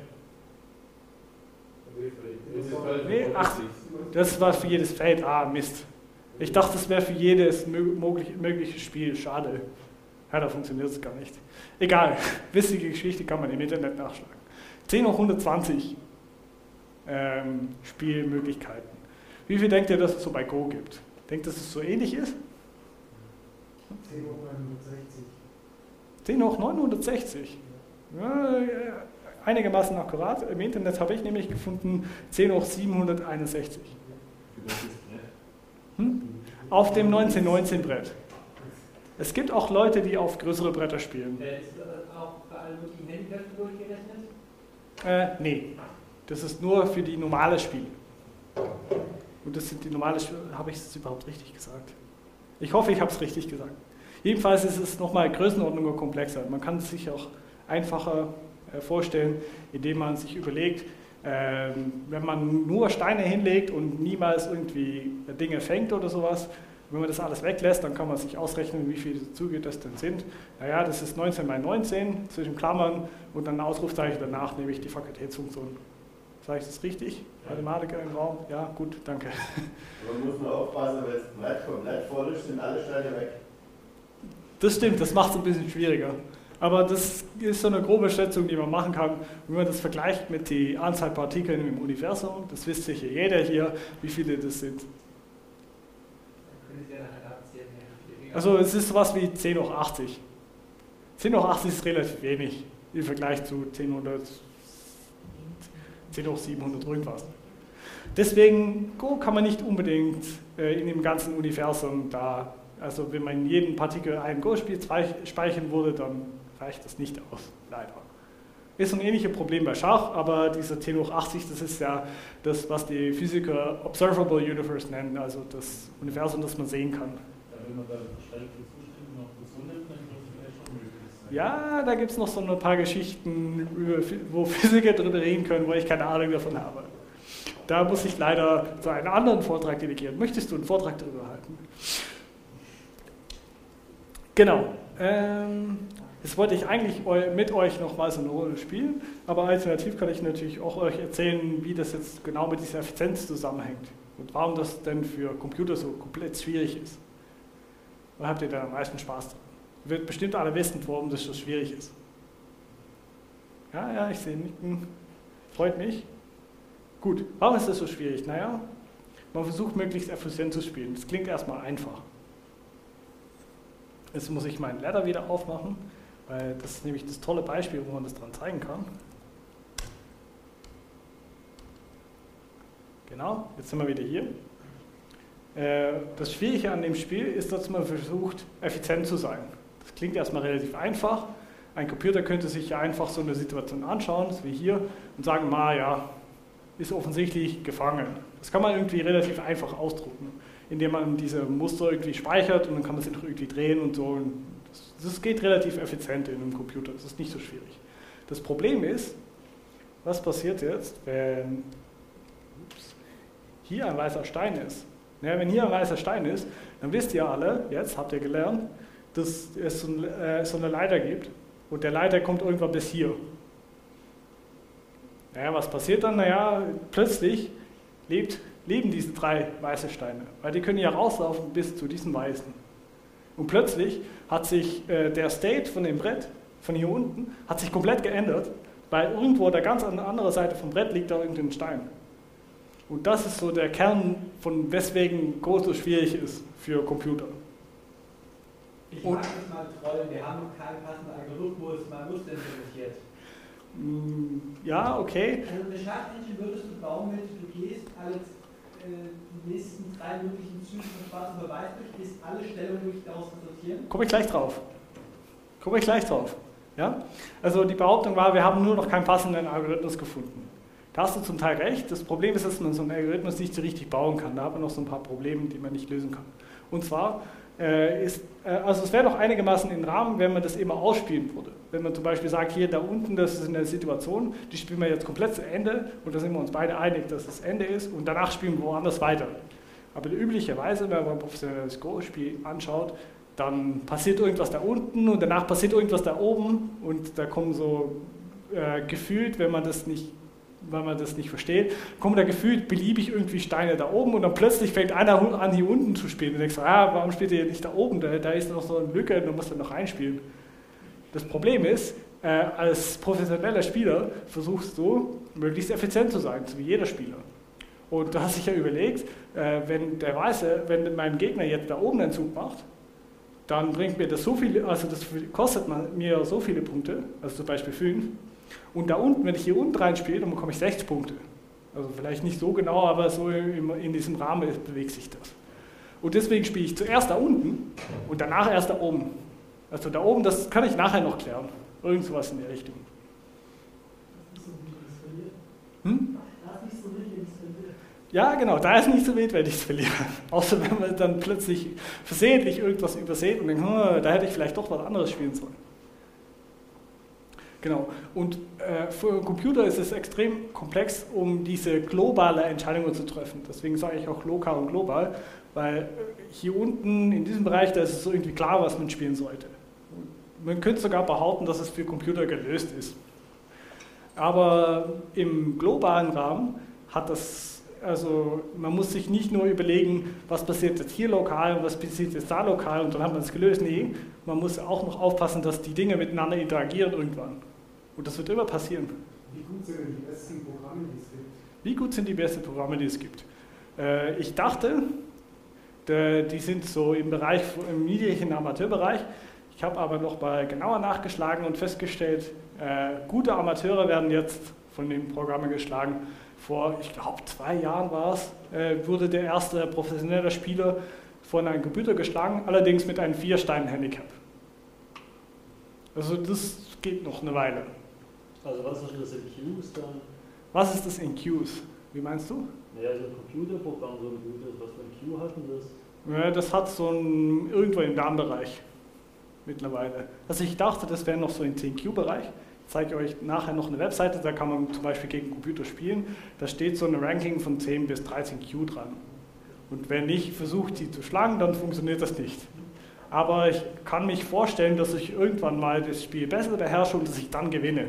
Nee, ach, das war für jedes Feld. Ah, Mist. Ich dachte, das wäre für jedes mögliche, mögliche Spiel. Schade. Ja, da funktioniert es gar nicht. Egal, witzige Geschichte kann man im Internet nachschlagen. zehn hoch hundertzwanzig ähm, Spielmöglichkeiten. Wie viel denkt ihr, dass es so bei Go gibt? Denkt ihr, dass es so ähnlich ist? zehn hoch neunhundertsechzig. zehn hoch neunhundertsechzig. Ja, einigermaßen akkurat. Im Internet habe ich nämlich gefunden zehn hoch siebenhunderteinundsechzig. Für welches Brett? Hm? Auf dem neunzehnhundertneunzehn Brett. Es gibt auch Leute, die auf größere Bretter spielen. Äh, ist das auch bei allen möglichen Handyplätzen durchgerechnet? Äh, nee. Das ist nur für die normale Spiele. Und das sind die normale Spiele. Habe ich es überhaupt richtig gesagt? Ich hoffe, ich habe es richtig gesagt. Jedenfalls ist es nochmal Größenordnung komplexer. Man kann es sich auch einfacher äh, vorstellen, indem man sich überlegt, äh, wenn man nur Steine hinlegt und niemals irgendwie Dinge fängt oder sowas, wenn man das alles weglässt, dann kann man sich ausrechnen, wie viele Züge das denn sind. Naja, das ist neunzehn mal neunzehn zwischen Klammern und dann ein Ausrufzeichen danach, nehme ich die Fakultätsfunktion. Sage ich das richtig? Mathematiker im Raum? Ja, gut, danke. Man muss nur aufpassen, wenn das Brett komplett voll ist, sind alle Steine weg. Das stimmt, das macht es ein bisschen schwieriger. Aber das ist so eine grobe Schätzung, die man machen kann. Und wenn man das vergleicht mit der Anzahl Partikeln im Universum, das wisst sicher jeder hier, wie viele das sind. Also es ist sowas wie zehn hoch achtzig. zehn hoch achtzig ist relativ wenig im Vergleich zu zehn hoch siebenhundert irgendwas. Deswegen Go kann man nicht unbedingt äh, in dem ganzen Universum da, also wenn man jeden Partikel ein Go-Spiel speichern würde, dann reicht das nicht aus, leider. Ist ein ähnliches Problem bei Schach, aber dieser T hoch achtzig, das ist ja das, was die Physiker Observable Universe nennen, also das Universum, das man sehen kann. Ja, wenn man da verstärkte Zustände noch dazu nimmt, dann wird es vielleicht schon möglich sein. Ja, da gibt es noch so ein paar Geschichten, über, wo Physiker darüber reden können, wo ich keine Ahnung davon habe. Da muss ich leider zu einem anderen Vortrag delegieren. Möchtest du einen Vortrag darüber halten? Genau. Ähm, Jetzt wollte ich eigentlich mit euch nochmal so eine Rolle spielen, aber alternativ kann ich natürlich auch euch erzählen, wie das jetzt genau mit dieser Effizienz zusammenhängt und warum das denn für Computer so komplett schwierig ist. Da habt ihr da am meisten Spaß dran. Ihr werdet bestimmt alle wissen, warum das so schwierig ist. Ja, ja, ich sehe nicken. Freut mich. Gut, warum ist das so schwierig? Naja, man versucht möglichst effizient zu spielen. Das klingt erstmal einfach. Jetzt muss ich meinen Ladder wieder aufmachen, weil das ist nämlich das tolle Beispiel, wo man das dran zeigen kann. Genau, jetzt sind wir wieder hier. Das Schwierige an dem Spiel ist, dass man versucht, effizient zu sein. Das klingt erstmal relativ einfach. Ein Computer könnte sich ja einfach so eine Situation anschauen, so wie hier, und sagen, ma ja, ist offensichtlich gefangen. Das kann man irgendwie relativ einfach ausdrucken, indem man diese Muster irgendwie speichert und dann kann man sie noch irgendwie drehen und so. Und das, das geht relativ effizient in einem Computer, das ist nicht so schwierig. Das Problem ist, was passiert jetzt, wenn ups, hier ein weißer Stein ist? Ja, wenn hier ein weißer Stein ist, dann wisst ihr alle, jetzt habt ihr gelernt, dass es so, ein, äh, so eine Leiter gibt und der Leiter kommt irgendwann bis hier. Naja, was passiert dann? Naja, plötzlich lebt, leben diese drei weiße Steine, weil die können ja rauslaufen bis zu diesen weißen. Und plötzlich hat sich äh, der State von dem Brett, von hier unten, hat sich komplett geändert, weil irgendwo der ganz an der anderen Seite vom Brett liegt da irgendein Stein. Und das ist so der Kern, von weswegen Go so schwierig ist für Computer. Ich mag das mal trollen, wir haben keinen passenden Algorithmus, man muss implementiert. Ja, okay. Also eine Schachengine würdest du bauen mit, du gehst alle äh, die nächsten drei möglichen Züge von Schwarz über Weiß durch, gehst alle Stellungen durch daraus sortieren. Komme ich gleich drauf. Komme ich gleich drauf. Ja? Also die Behauptung war, wir haben nur noch keinen passenden Algorithmus gefunden. Da hast du zum Teil recht. Das Problem ist, dass man so einen Algorithmus nicht so richtig bauen kann. Da hat man noch so ein paar Probleme, die man nicht lösen kann. Und zwar äh, ist, äh, also es wäre doch einigermaßen im Rahmen, wenn man das immer ausspielen würde. Wenn man zum Beispiel sagt, hier da unten, das ist eine Situation, die spielen wir jetzt komplett zu Ende und da sind wir uns beide einig, dass das Ende ist und danach spielen wir woanders weiter. Aber üblicherweise, wenn man ein professionelles Go-Spiel anschaut, dann passiert irgendwas da unten und danach passiert irgendwas da oben und da kommen so äh, gefühlt, wenn man das nicht weil man das nicht versteht, kommen da gefühlt beliebig irgendwie Steine da oben und dann plötzlich fängt einer an, hier unten zu spielen und denkst, ah, warum spielt ihr nicht da oben, da, da ist noch so eine Lücke, da musst du noch reinspielen. Das Problem ist, äh, als professioneller Spieler versuchst du, möglichst effizient zu sein, so wie jeder Spieler. Und du hast dich ja überlegt, äh, wenn der Weiße, wenn mein Gegner jetzt da oben einen Zug macht, dann bringt mir das so viel, also das kostet mir so viele Punkte, also zum Beispiel fünf, und da unten, wenn ich hier unten reinspiele, dann bekomme ich sechs Punkte. Also vielleicht nicht so genau, aber so in diesem Rahmen bewegt sich das. Und deswegen spiele ich zuerst da unten und danach erst da oben. Also da oben, das kann ich nachher noch klären. Irgend sowas in der Richtung. Das ist so wild, wenn ich es verliere. Hm? Da ist nicht so wild, wenn ich es verliere. Ja, genau, da ist nicht so wild, wenn ich es verliere. Außer wenn man dann plötzlich versehentlich irgendwas übersät und denkt, hm, da hätte ich vielleicht doch was anderes spielen sollen. Genau, und äh, für einen Computer ist es extrem komplex, um diese globale Entscheidungen zu treffen. Deswegen sage ich auch lokal und global, weil äh, hier unten in diesem Bereich, da ist es so irgendwie klar, was man spielen sollte. Man könnte sogar behaupten, dass es für Computer gelöst ist. Aber im globalen Rahmen hat das, also man muss sich nicht nur überlegen, was passiert jetzt hier lokal und was passiert jetzt da lokal und dann hat man es gelöst. Nee, man muss auch noch aufpassen, dass die Dinge miteinander interagieren irgendwann. Und das wird immer passieren. Wie gut sind denn die besten Programme, die es gibt? Wie gut sind die besten Programme, die es gibt? Äh, ich dachte, de, die sind so im Bereich, im niedrigen Amateurbereich. Ich habe aber noch mal genauer nachgeschlagen und festgestellt, äh, gute Amateure werden jetzt von den Programmen geschlagen. Vor, ich glaube, zwei Jahren war es, äh, wurde der erste professionelle Spieler von einem Computer geschlagen, allerdings mit einem Vier-Steinen-Handicap. Also das geht noch eine Weile. Also was ist das in Qs dann? Was ist das in Qs? Wie meinst du? Naja, so ein Computerprogramm, so ein gutes, was für ein Q hat denn das? Ja, das hat so ein, irgendwo im Lernbereich mittlerweile. Also ich dachte, das wäre noch so im zehn Q-Bereich. Ich zeige euch nachher noch eine Webseite, da kann man zum Beispiel gegen Computer spielen. Da steht so ein Ranking von zehn bis dreizehn Q dran. Und wenn ich versuche, die zu schlagen, dann funktioniert das nicht. Aber ich kann mich vorstellen, dass ich irgendwann mal das Spiel besser beherrsche und dass ich dann gewinne.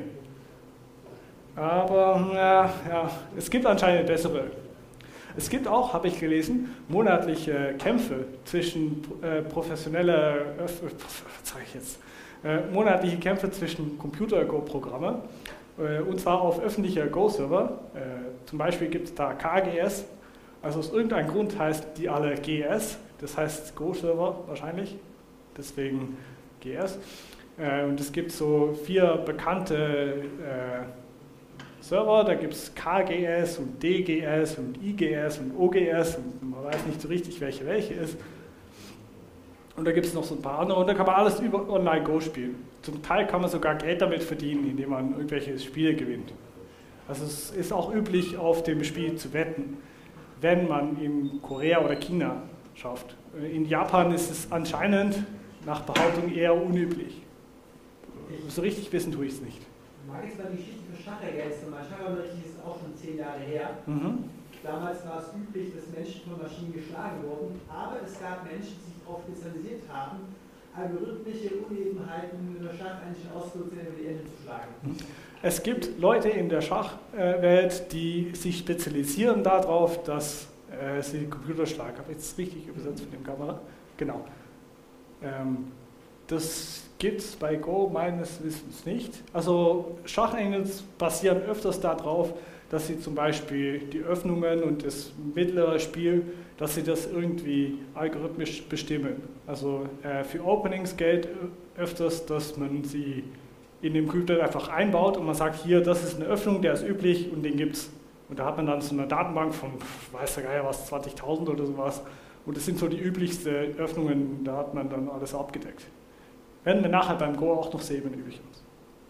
Aber ja, ja, es gibt anscheinend bessere. Es gibt auch, habe ich gelesen, monatliche Kämpfe zwischen äh, professioneller, äh, was sage ich jetzt, äh, monatliche Kämpfe zwischen Computer-Go-Programmen, äh, und zwar auf öffentlicher Go-Server. Äh, zum Beispiel gibt es da K G S, also aus irgendeinem Grund heißt die alle G S, das heißt Go-Server wahrscheinlich, deswegen G S. Äh, und es gibt so vier bekannte äh, Server, da gibt es K G S und D G S und I G S und O G S und man weiß nicht so richtig, welche welche ist. Und da gibt es noch so ein paar andere und da kann man alles über Online-Go spielen. Zum Teil kann man sogar Geld damit verdienen, indem man irgendwelche Spiele gewinnt. Also es ist auch üblich, auf dem Spiel zu wetten, wenn man in Korea oder China schafft. In Japan ist es anscheinend nach Behauptung eher unüblich. So richtig wissen tue ich es nicht. Ich mag jetzt mal die Geschichte für Schach ergänzen. Mein Schachunterricht ist auch schon zehn Jahre her. Mhm. Damals war es üblich, dass Menschen von Maschinen geschlagen wurden, aber es gab Menschen, die sich darauf spezialisiert haben, algorithmische Unebenheiten in der Schacheinheit auszunutzen, um die Enden zu schlagen. Es gibt Leute in der Schachwelt, die sich spezialisieren darauf, dass äh, sie Computer schlagen. Habe ich jetzt richtig übersetzt von dem Kamera? Genau. Ähm, das gibt es bei Go meines Wissens nicht. Also Schachengels basieren öfters darauf, dass sie zum Beispiel die Öffnungen und das mittlere Spiel, dass sie das irgendwie algorithmisch bestimmen. Also äh, für Openings gilt öfters, dass man sie in dem Computer einfach einbaut und man sagt, hier, das ist eine Öffnung, der ist üblich und den gibt's. Und da hat man dann so eine Datenbank von, weiß der Geier was, zwanzigtausend oder sowas. Und das sind so die üblichsten Öffnungen, da hat man dann alles abgedeckt. Werden wir nachher beim Go auch noch sehen, wenn üblich ist.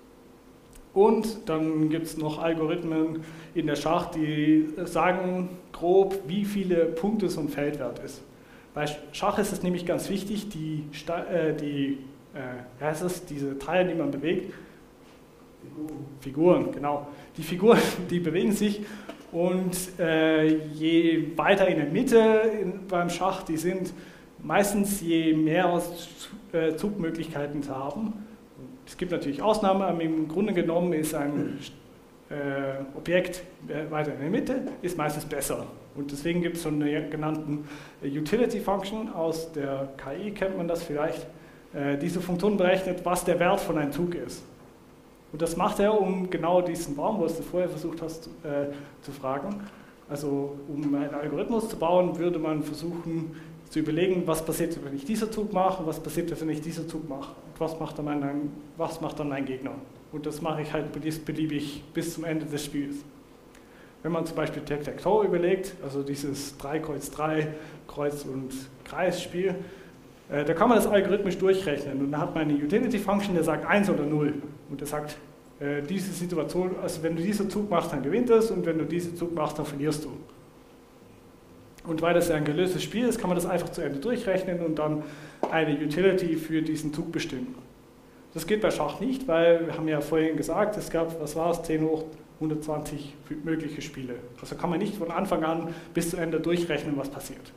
Und dann gibt es noch Algorithmen in der Schach, die sagen grob, wie viele Punkte so ein Feldwert ist. Bei Schach ist es nämlich ganz wichtig, die, äh, die äh, wie heißt es, diese Teile, die man bewegt, Figuren, Figuren genau. Die Figuren, die bewegen sich und äh, je weiter in der Mitte in, beim Schach die sind, meistens je mehr äh, Zugmöglichkeiten zu haben. Es gibt natürlich Ausnahmen, aber im Grunde genommen ist ein äh, Objekt weiter in der Mitte, ist meistens besser. Und deswegen gibt es so eine genannten Utility Function, aus der K I kennt man das vielleicht. Äh, diese Funktion berechnet, was der Wert von einem Zug ist. Und das macht er, um genau diesen Baum, was du vorher versucht hast äh, zu fragen. Also um einen Algorithmus zu bauen, würde man versuchen zu überlegen, was passiert, wenn ich diesen Zug mache, was passiert, wenn ich diesen Zug mache und was macht dann mein, was macht dann mein Gegner. Und das mache ich halt beliebig bis zum Ende des Spiels. Wenn man zum Beispiel Tic-Tac-Toe überlegt, also dieses drei Kreuz drei, Kreuz- und Kreisspiel, äh, da kann man das algorithmisch durchrechnen und dann hat man eine Utility-Function, der sagt eins oder null und der sagt, äh, diese Situation, also wenn du diesen Zug machst, dann gewinnt es und wenn du diesen Zug machst, dann verlierst du. Und weil das ja ein gelöstes Spiel ist, kann man das einfach zu Ende durchrechnen und dann eine Utility für diesen Zug bestimmen. Das geht bei Schach nicht, weil wir haben ja vorhin gesagt, es gab, was war es, zehn hoch hundertzwanzig mögliche Spiele. Also kann man nicht von Anfang an bis zu Ende durchrechnen, was passiert.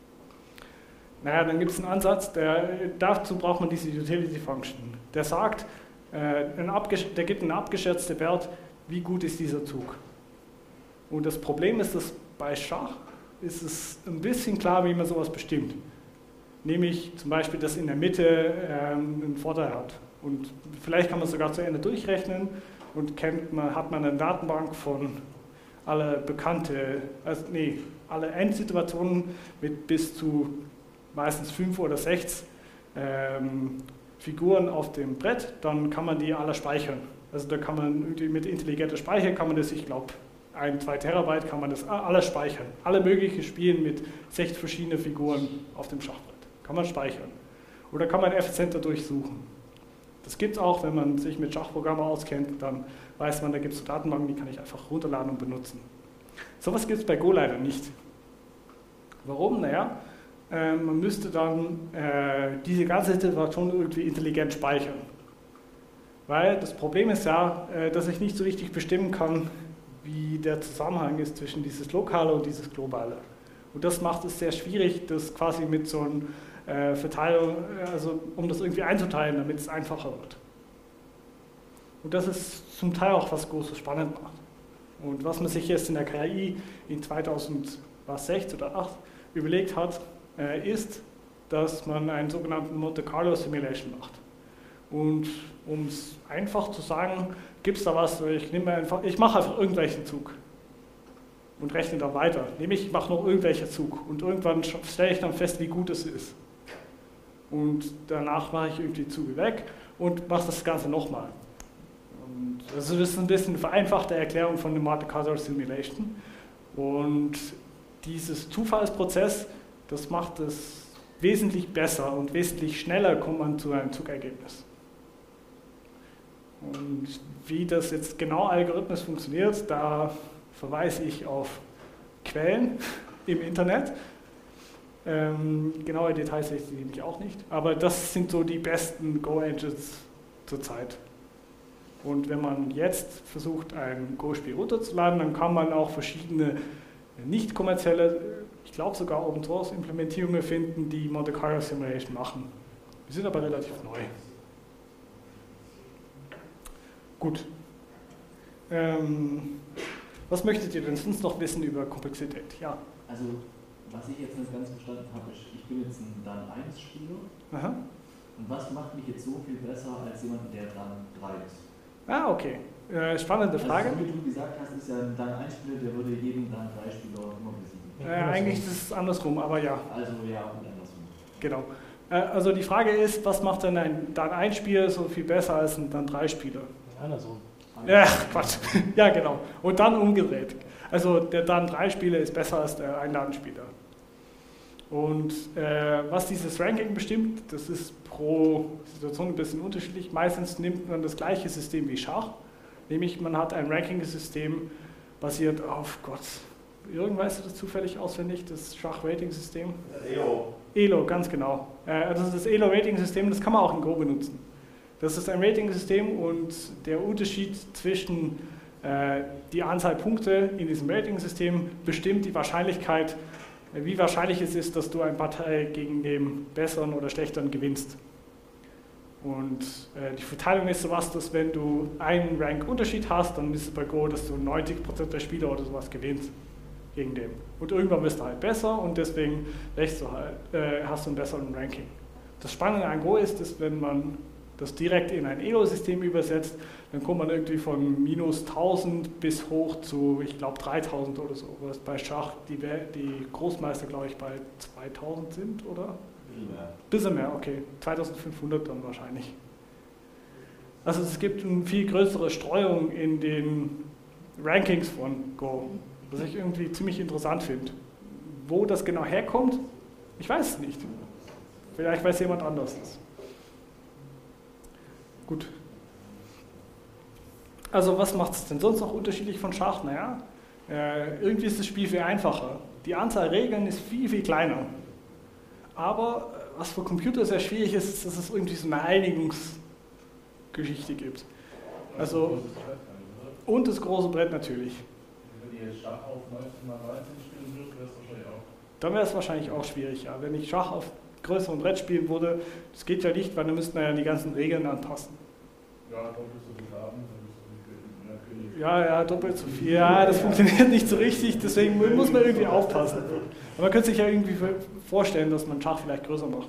Naja, dann gibt es einen Ansatz, der, dazu braucht man diese Utility Function. Der sagt, äh, ein der gibt einen abgeschätzten Wert, wie gut ist dieser Zug. Und das Problem ist, dass bei Schach ist es ein bisschen klar, wie man sowas bestimmt. Nämlich zum Beispiel, dass in der Mitte ähm, einen Vorteil hat. Und vielleicht kann man es sogar zu Ende durchrechnen und kennt man, hat man eine Datenbank von alle bekannte, also nee, alle Endsituationen mit bis zu meistens fünf oder sechs ähm, Figuren auf dem Brett, dann kann man die alle speichern. Also da kann man irgendwie mit intelligenter Speicher kann man das, ich glaube, ein, zwei Terabyte kann man das alles speichern. Alle möglichen Spielen mit sechs verschiedenen Figuren auf dem Schachbrett. Kann man speichern. Oder kann man effizienter durchsuchen. Das gibt es auch, wenn man sich mit Schachprogrammen auskennt, dann weiß man, da gibt es so Datenbanken, die kann ich einfach runterladen und benutzen. Sowas gibt es bei Go leider nicht. Warum? Naja, äh, man müsste dann äh, diese ganze Situation irgendwie intelligent speichern. Weil das Problem ist ja, äh, dass ich nicht so richtig bestimmen kann, wie der Zusammenhang ist zwischen dieses Lokale und dieses Globale. Und das macht es sehr schwierig, das quasi mit so einem äh, Verteilung, also um das irgendwie einzuteilen, damit es einfacher wird. Und das ist zum Teil auch, was Go so spannend macht. Und was man sich jetzt in der K I in zweitausendsechs oder zweitausendacht überlegt hat, äh, ist, dass man einen sogenannten Monte Carlo Simulation macht. Und um es einfach zu sagen, gibt es da was, ich, nehme einfach, ich mache einfach irgendwelchen Zug und rechne dann weiter. Nämlich, ich mache noch irgendwelchen Zug und irgendwann stelle ich dann fest, wie gut es ist. Und danach mache ich irgendwie Züge weg und mache das Ganze nochmal. Also das ist ein bisschen eine vereinfachte Erklärung von dem Monte Carlo Simulation. Und dieses Zufallsprozess, das macht es wesentlich besser und wesentlich schneller kommt man zu einem Zugergebnis. Und wie das jetzt genau algorithmisch funktioniert, da verweise ich auf Quellen im Internet. Ähm, genaue Details sehe ich auch nicht, aber das sind so die besten Go-Engines zurzeit. Und wenn man jetzt versucht, ein Go-Spiel runterzuladen, dann kann man auch verschiedene nicht kommerzielle, ich glaube sogar Open-Source-Implementierungen finden, die Monte Carlo Simulation machen. Die sind aber relativ neu. Gut. Ähm, was möchtet ihr denn sonst noch wissen über Komplexität? Ja. Also, was ich jetzt nicht ganz verstanden habe, ist, ich bin jetzt ein Dan eins Spieler. Aha. Und was macht mich jetzt so viel besser als jemand, der Dan drei ist? Ah, okay. Äh, spannende Frage. Also, so wie du gesagt hast, ist ja ein Dan eins Spieler, der würde jeden Dan drei Spieler immer besiegen. Äh, eigentlich ist es andersrum, aber ja. Also ja, und andersrum. Genau. Äh, also die Frage ist, was macht denn ein Dan eins Spieler so viel besser als ein Dan drei Spieler? Andersrum. Ja, Quatsch. Ja, genau. Und dann umgedreht. Also der Dan drei Spieler ist besser als der Einladenspieler. Und äh, was dieses Ranking bestimmt, das ist pro Situation ein bisschen unterschiedlich. Meistens nimmt man das gleiche System wie Schach, nämlich man hat ein Ranking-System basiert auf, Gott, Jürgen, weißt du das zufällig auswendig, das Schach-Rating-System? E L O. E L O, ganz genau. Äh, also das E L O-Rating-System, das kann man auch in Go benutzen. Das ist ein Rating-System und der Unterschied zwischen äh, die Anzahl Punkte in diesem Rating-System bestimmt die Wahrscheinlichkeit, wie wahrscheinlich es ist, dass du eine Partei gegen den Besseren oder Schlechteren gewinnst. Und äh, die Verteilung ist sowas, dass wenn du einen Rank-Unterschied hast, dann ist es bei Go, dass du neunzig Prozent der Spieler oder sowas gewinnst gegen den. Und irgendwann bist du halt besser und deswegen du halt, äh, hast du einen besseren Ranking. Das Spannende an Go ist, dass wenn man das direkt in ein E L O-System übersetzt, dann kommt man irgendwie von minus tausend bis hoch zu, ich glaube, dreitausend oder so. Was bei Schach die, die Großmeister, glaube ich, bei zweitausend sind, oder? Bisschen mehr. Bisschen mehr, okay. zweitausendfünfhundert dann wahrscheinlich. Also es gibt eine viel größere Streuung in den Rankings von Go, was ich irgendwie ziemlich interessant finde. Wo das genau herkommt, ich weiß es nicht. Vielleicht weiß jemand anders das. Gut. Also was macht es denn sonst noch unterschiedlich von Schach? Naja, äh, irgendwie ist das Spiel viel einfacher. Die Anzahl Regeln ist viel, viel kleiner. Aber was für Computer sehr schwierig ist, ist, dass es irgendwie so eine Einigungsgeschichte gibt. Also, und das große Brett natürlich. Wenn ihr jetzt Schach auf neunzehn mal neunzehn spielen würdet, wäre es wahrscheinlich auch. Dann wäre es wahrscheinlich auch schwierig, ja. Wenn ich Schach auf größerem Brett spielen würde, das geht ja nicht, weil dann müssten wir ja die ganzen Regeln anpassen. Ja, doppelt so viel haben, dann bist du mehr König. Ja, ja, doppelt so viel. Ja, das funktioniert nicht so richtig, deswegen muss man irgendwie aufpassen. Aber man könnte sich ja irgendwie vorstellen, dass man Schach vielleicht größer macht.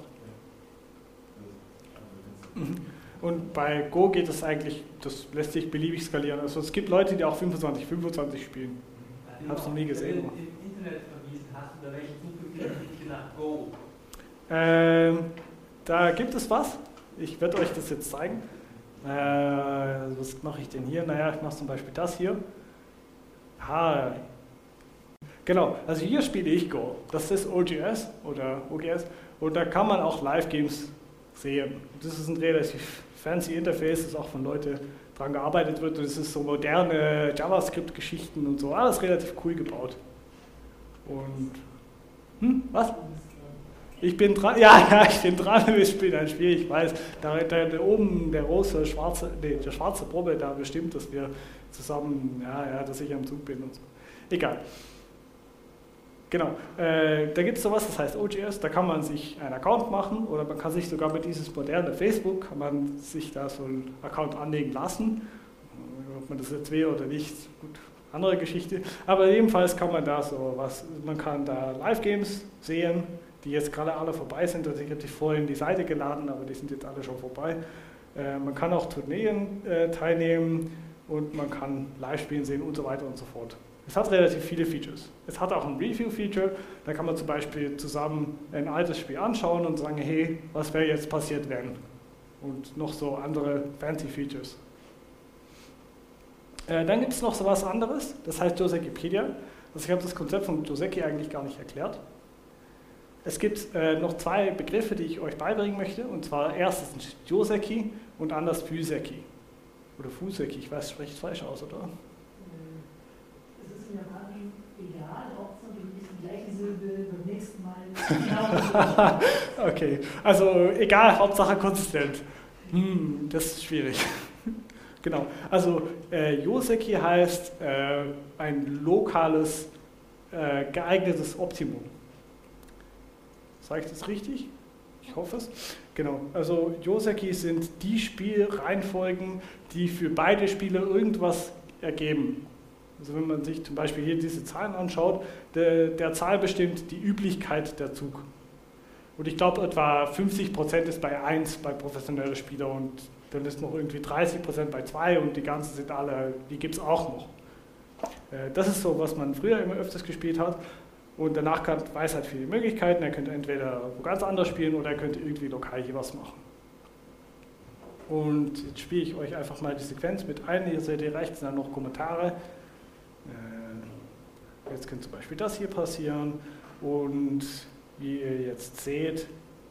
Und bei Go geht es eigentlich, das lässt sich beliebig skalieren. Also es gibt Leute, die auch fünfundzwanzig, fünfundzwanzig spielen. Ich habe es noch nie gesehen. Wenn du im Internet verwiesen hast, unter welchen zukünftigen Suche nach Go? Ähm, da gibt es was. Ich werde euch das jetzt zeigen. Äh, was mache ich denn hier? Naja, ich mache zum Beispiel das hier. Ah, genau, also hier spiele ich Go. Das ist O G S oder O G S und da kann man auch Live-Games sehen. Das ist ein relativ fancy Interface, das auch von Leuten dran gearbeitet wird und es ist so moderne JavaScript-Geschichten und so, alles relativ cool gebaut. Und, hm, was? Ich bin dran, ja, ja, ich bin dran, wir spielen ein Spiel, ich weiß, da, da, da oben der große, schwarze, nee, der schwarze Probe da bestimmt, dass wir zusammen, ja, ja, dass ich am Zug bin und so. Egal. Genau, äh, da gibt es sowas, das heißt O G S, da kann man sich einen Account machen oder man kann sich sogar mit dieses moderne Facebook, kann man sich da so einen Account anlegen lassen. Ob man das jetzt will oder nicht, gut, andere Geschichte. Aber jedenfalls kann man da so was, man kann da Live-Games sehen, die jetzt gerade alle vorbei sind. Also ich habe die vorhin die Seite geladen, aber die sind jetzt alle schon vorbei. Äh, man kann auch Turnieren äh, teilnehmen und man kann Live-Spielen sehen und so weiter und so fort. Es hat relativ viele Features. Es hat auch ein Review-Feature, da kann man zum Beispiel zusammen ein altes Spiel anschauen und sagen, hey, was wäre jetzt passiert, wenn? Und noch so andere fancy Features. Äh, dann gibt es noch so was anderes, das heißt Josekipedia. Also ich habe das Konzept von Joseki eigentlich gar nicht erklärt. Es gibt äh, noch zwei Begriffe, die ich euch beibringen möchte, und zwar erstens Joseki und anders Fuseki. Oder Fuseki, ich weiß, spricht falsch aus, oder? Im Japanischen egal, Hauptsache die gleiche Silbe beim nächsten Mal. Okay, also egal, Hauptsache konsistent. Hm, das ist schwierig. Genau, also äh, Joseki heißt äh, ein lokales, äh, geeignetes Optimum. Sage ich das richtig? Ich hoffe es. Genau, also Joseki sind die Spielreihenfolgen, die für beide Spiele irgendwas ergeben. Also wenn man sich zum Beispiel hier diese Zahlen anschaut, der, der Zahl bestimmt die Üblichkeit der Zug. Und ich glaube etwa fünfzig Prozent ist bei eins bei professionellen Spielern und dann ist noch irgendwie dreißig Prozent bei zwei und die ganzen sind alle, die gibt es auch noch. Das ist so, was man früher immer öfters gespielt hat und danach weiß halt viele Möglichkeiten. Er könnte entweder wo ganz anders spielen oder er könnte irgendwie lokal hier was machen. Und jetzt spiele ich euch einfach mal die Sequenz mit ein. Hier seht ihr rechts dann noch Kommentare. Jetzt könnte zum Beispiel das hier passieren und wie ihr jetzt seht,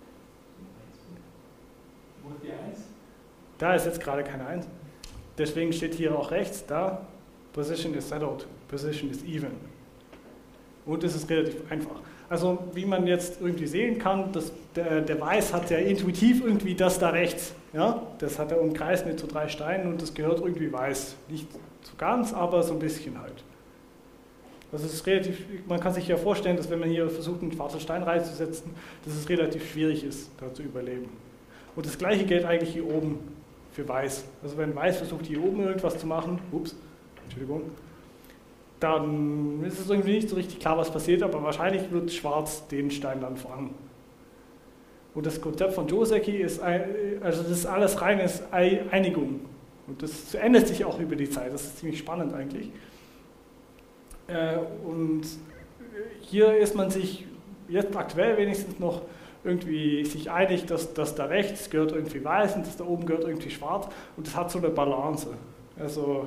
wo ist die eins? Da ist jetzt gerade keine eins. Deswegen steht hier auch rechts, da, Position is settled, Position is even. Und es ist relativ einfach. Also wie man jetzt irgendwie sehen kann, das, der, der Weiß hat ja intuitiv irgendwie das da rechts. Ja? Das hat er umkreist mit so drei Steinen und das gehört irgendwie Weiß. Nicht so ganz, aber so ein bisschen halt. Das ist relativ, man kann sich ja vorstellen, dass wenn man hier versucht, einen schwarzen Stein reinzusetzen, dass es relativ schwierig ist, da zu überleben. Und das gleiche gilt eigentlich hier oben für Weiß. Also wenn Weiß versucht, hier oben irgendwas zu machen, ups, Entschuldigung, dann ist es irgendwie nicht so richtig klar, was passiert, aber wahrscheinlich wird Schwarz den Stein dann fangen. Und das Konzept von Joseki ist, also das ist alles reines Einigung. Und das ändert sich auch über die Zeit, das ist ziemlich spannend eigentlich. Und hier ist man sich jetzt aktuell wenigstens noch irgendwie sich einig, dass das da rechts gehört irgendwie weiß und das da oben gehört irgendwie schwarz und das hat so eine Balance. Also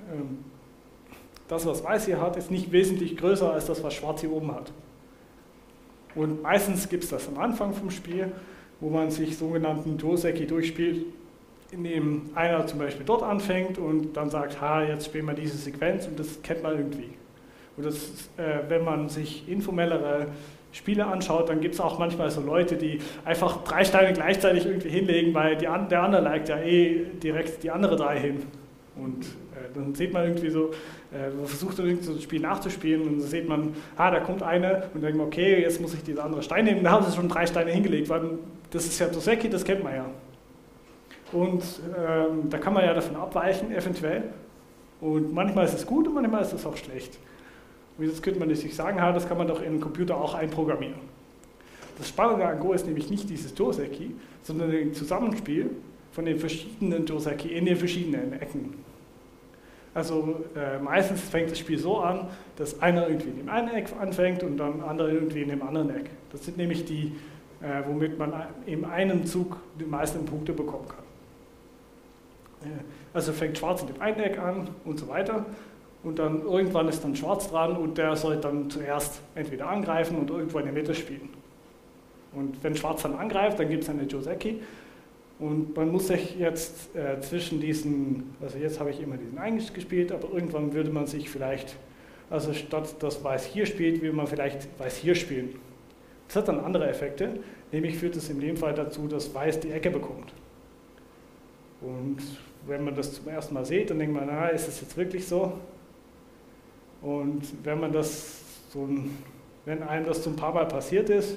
das, was weiß hier hat, ist nicht wesentlich größer als das, was schwarz hier oben hat. Und meistens gibt es das am Anfang vom Spiel, wo man sich sogenannten Joseki durchspielt, in dem einer zum Beispiel dort anfängt und dann sagt, ha, jetzt spielen wir diese Sequenz und das kennt man irgendwie. Und das, äh, wenn man sich informellere Spiele anschaut, dann gibt es auch manchmal so Leute, die einfach drei Steine gleichzeitig irgendwie hinlegen, weil die, der andere legt ja eh direkt die andere drei hin. Und äh, dann sieht man irgendwie so, äh, man versucht dann irgendwie so ein Spiel nachzuspielen und dann sieht man, ah, da kommt eine und dann denkt man, okay, jetzt muss ich diese andere Stein nehmen, da haben sie schon drei Steine hingelegt, weil das ist ja Joseki, das kennt man ja. Und ähm, da kann man ja davon abweichen, eventuell. Und manchmal ist es gut und manchmal ist es auch schlecht. Und jetzt könnte man sich sagen, das kann man doch in den Computer auch einprogrammieren. Das Spannende an Go ist nämlich nicht dieses Joseki, sondern ein Zusammenspiel von den verschiedenen Joseki in den verschiedenen Ecken. Also äh, meistens fängt das Spiel so an, dass einer irgendwie in dem einen Eck anfängt und dann andere irgendwie in dem anderen Eck. Das sind nämlich die, äh, womit man in einem Zug die meisten Punkte bekommen kann. Äh, also fängt Schwarz in dem einen Eck an und so weiter. Und dann irgendwann ist dann Schwarz dran und der soll dann zuerst entweder angreifen und irgendwo in der Mitte spielen. Und wenn Schwarz dann angreift, dann gibt es eine Joseki. Und man muss sich jetzt äh, zwischen diesen, also jetzt habe ich immer diesen eingespielt, aber irgendwann würde man sich vielleicht, also statt dass Weiß hier spielt, will man vielleicht Weiß hier spielen. Das hat dann andere Effekte, nämlich führt es in dem Fall dazu, dass Weiß die Ecke bekommt. Und wenn man das zum ersten Mal sieht, dann denkt man, na, ist das jetzt wirklich so? Und wenn man das so ein, wenn einem das so ein paar Mal passiert ist,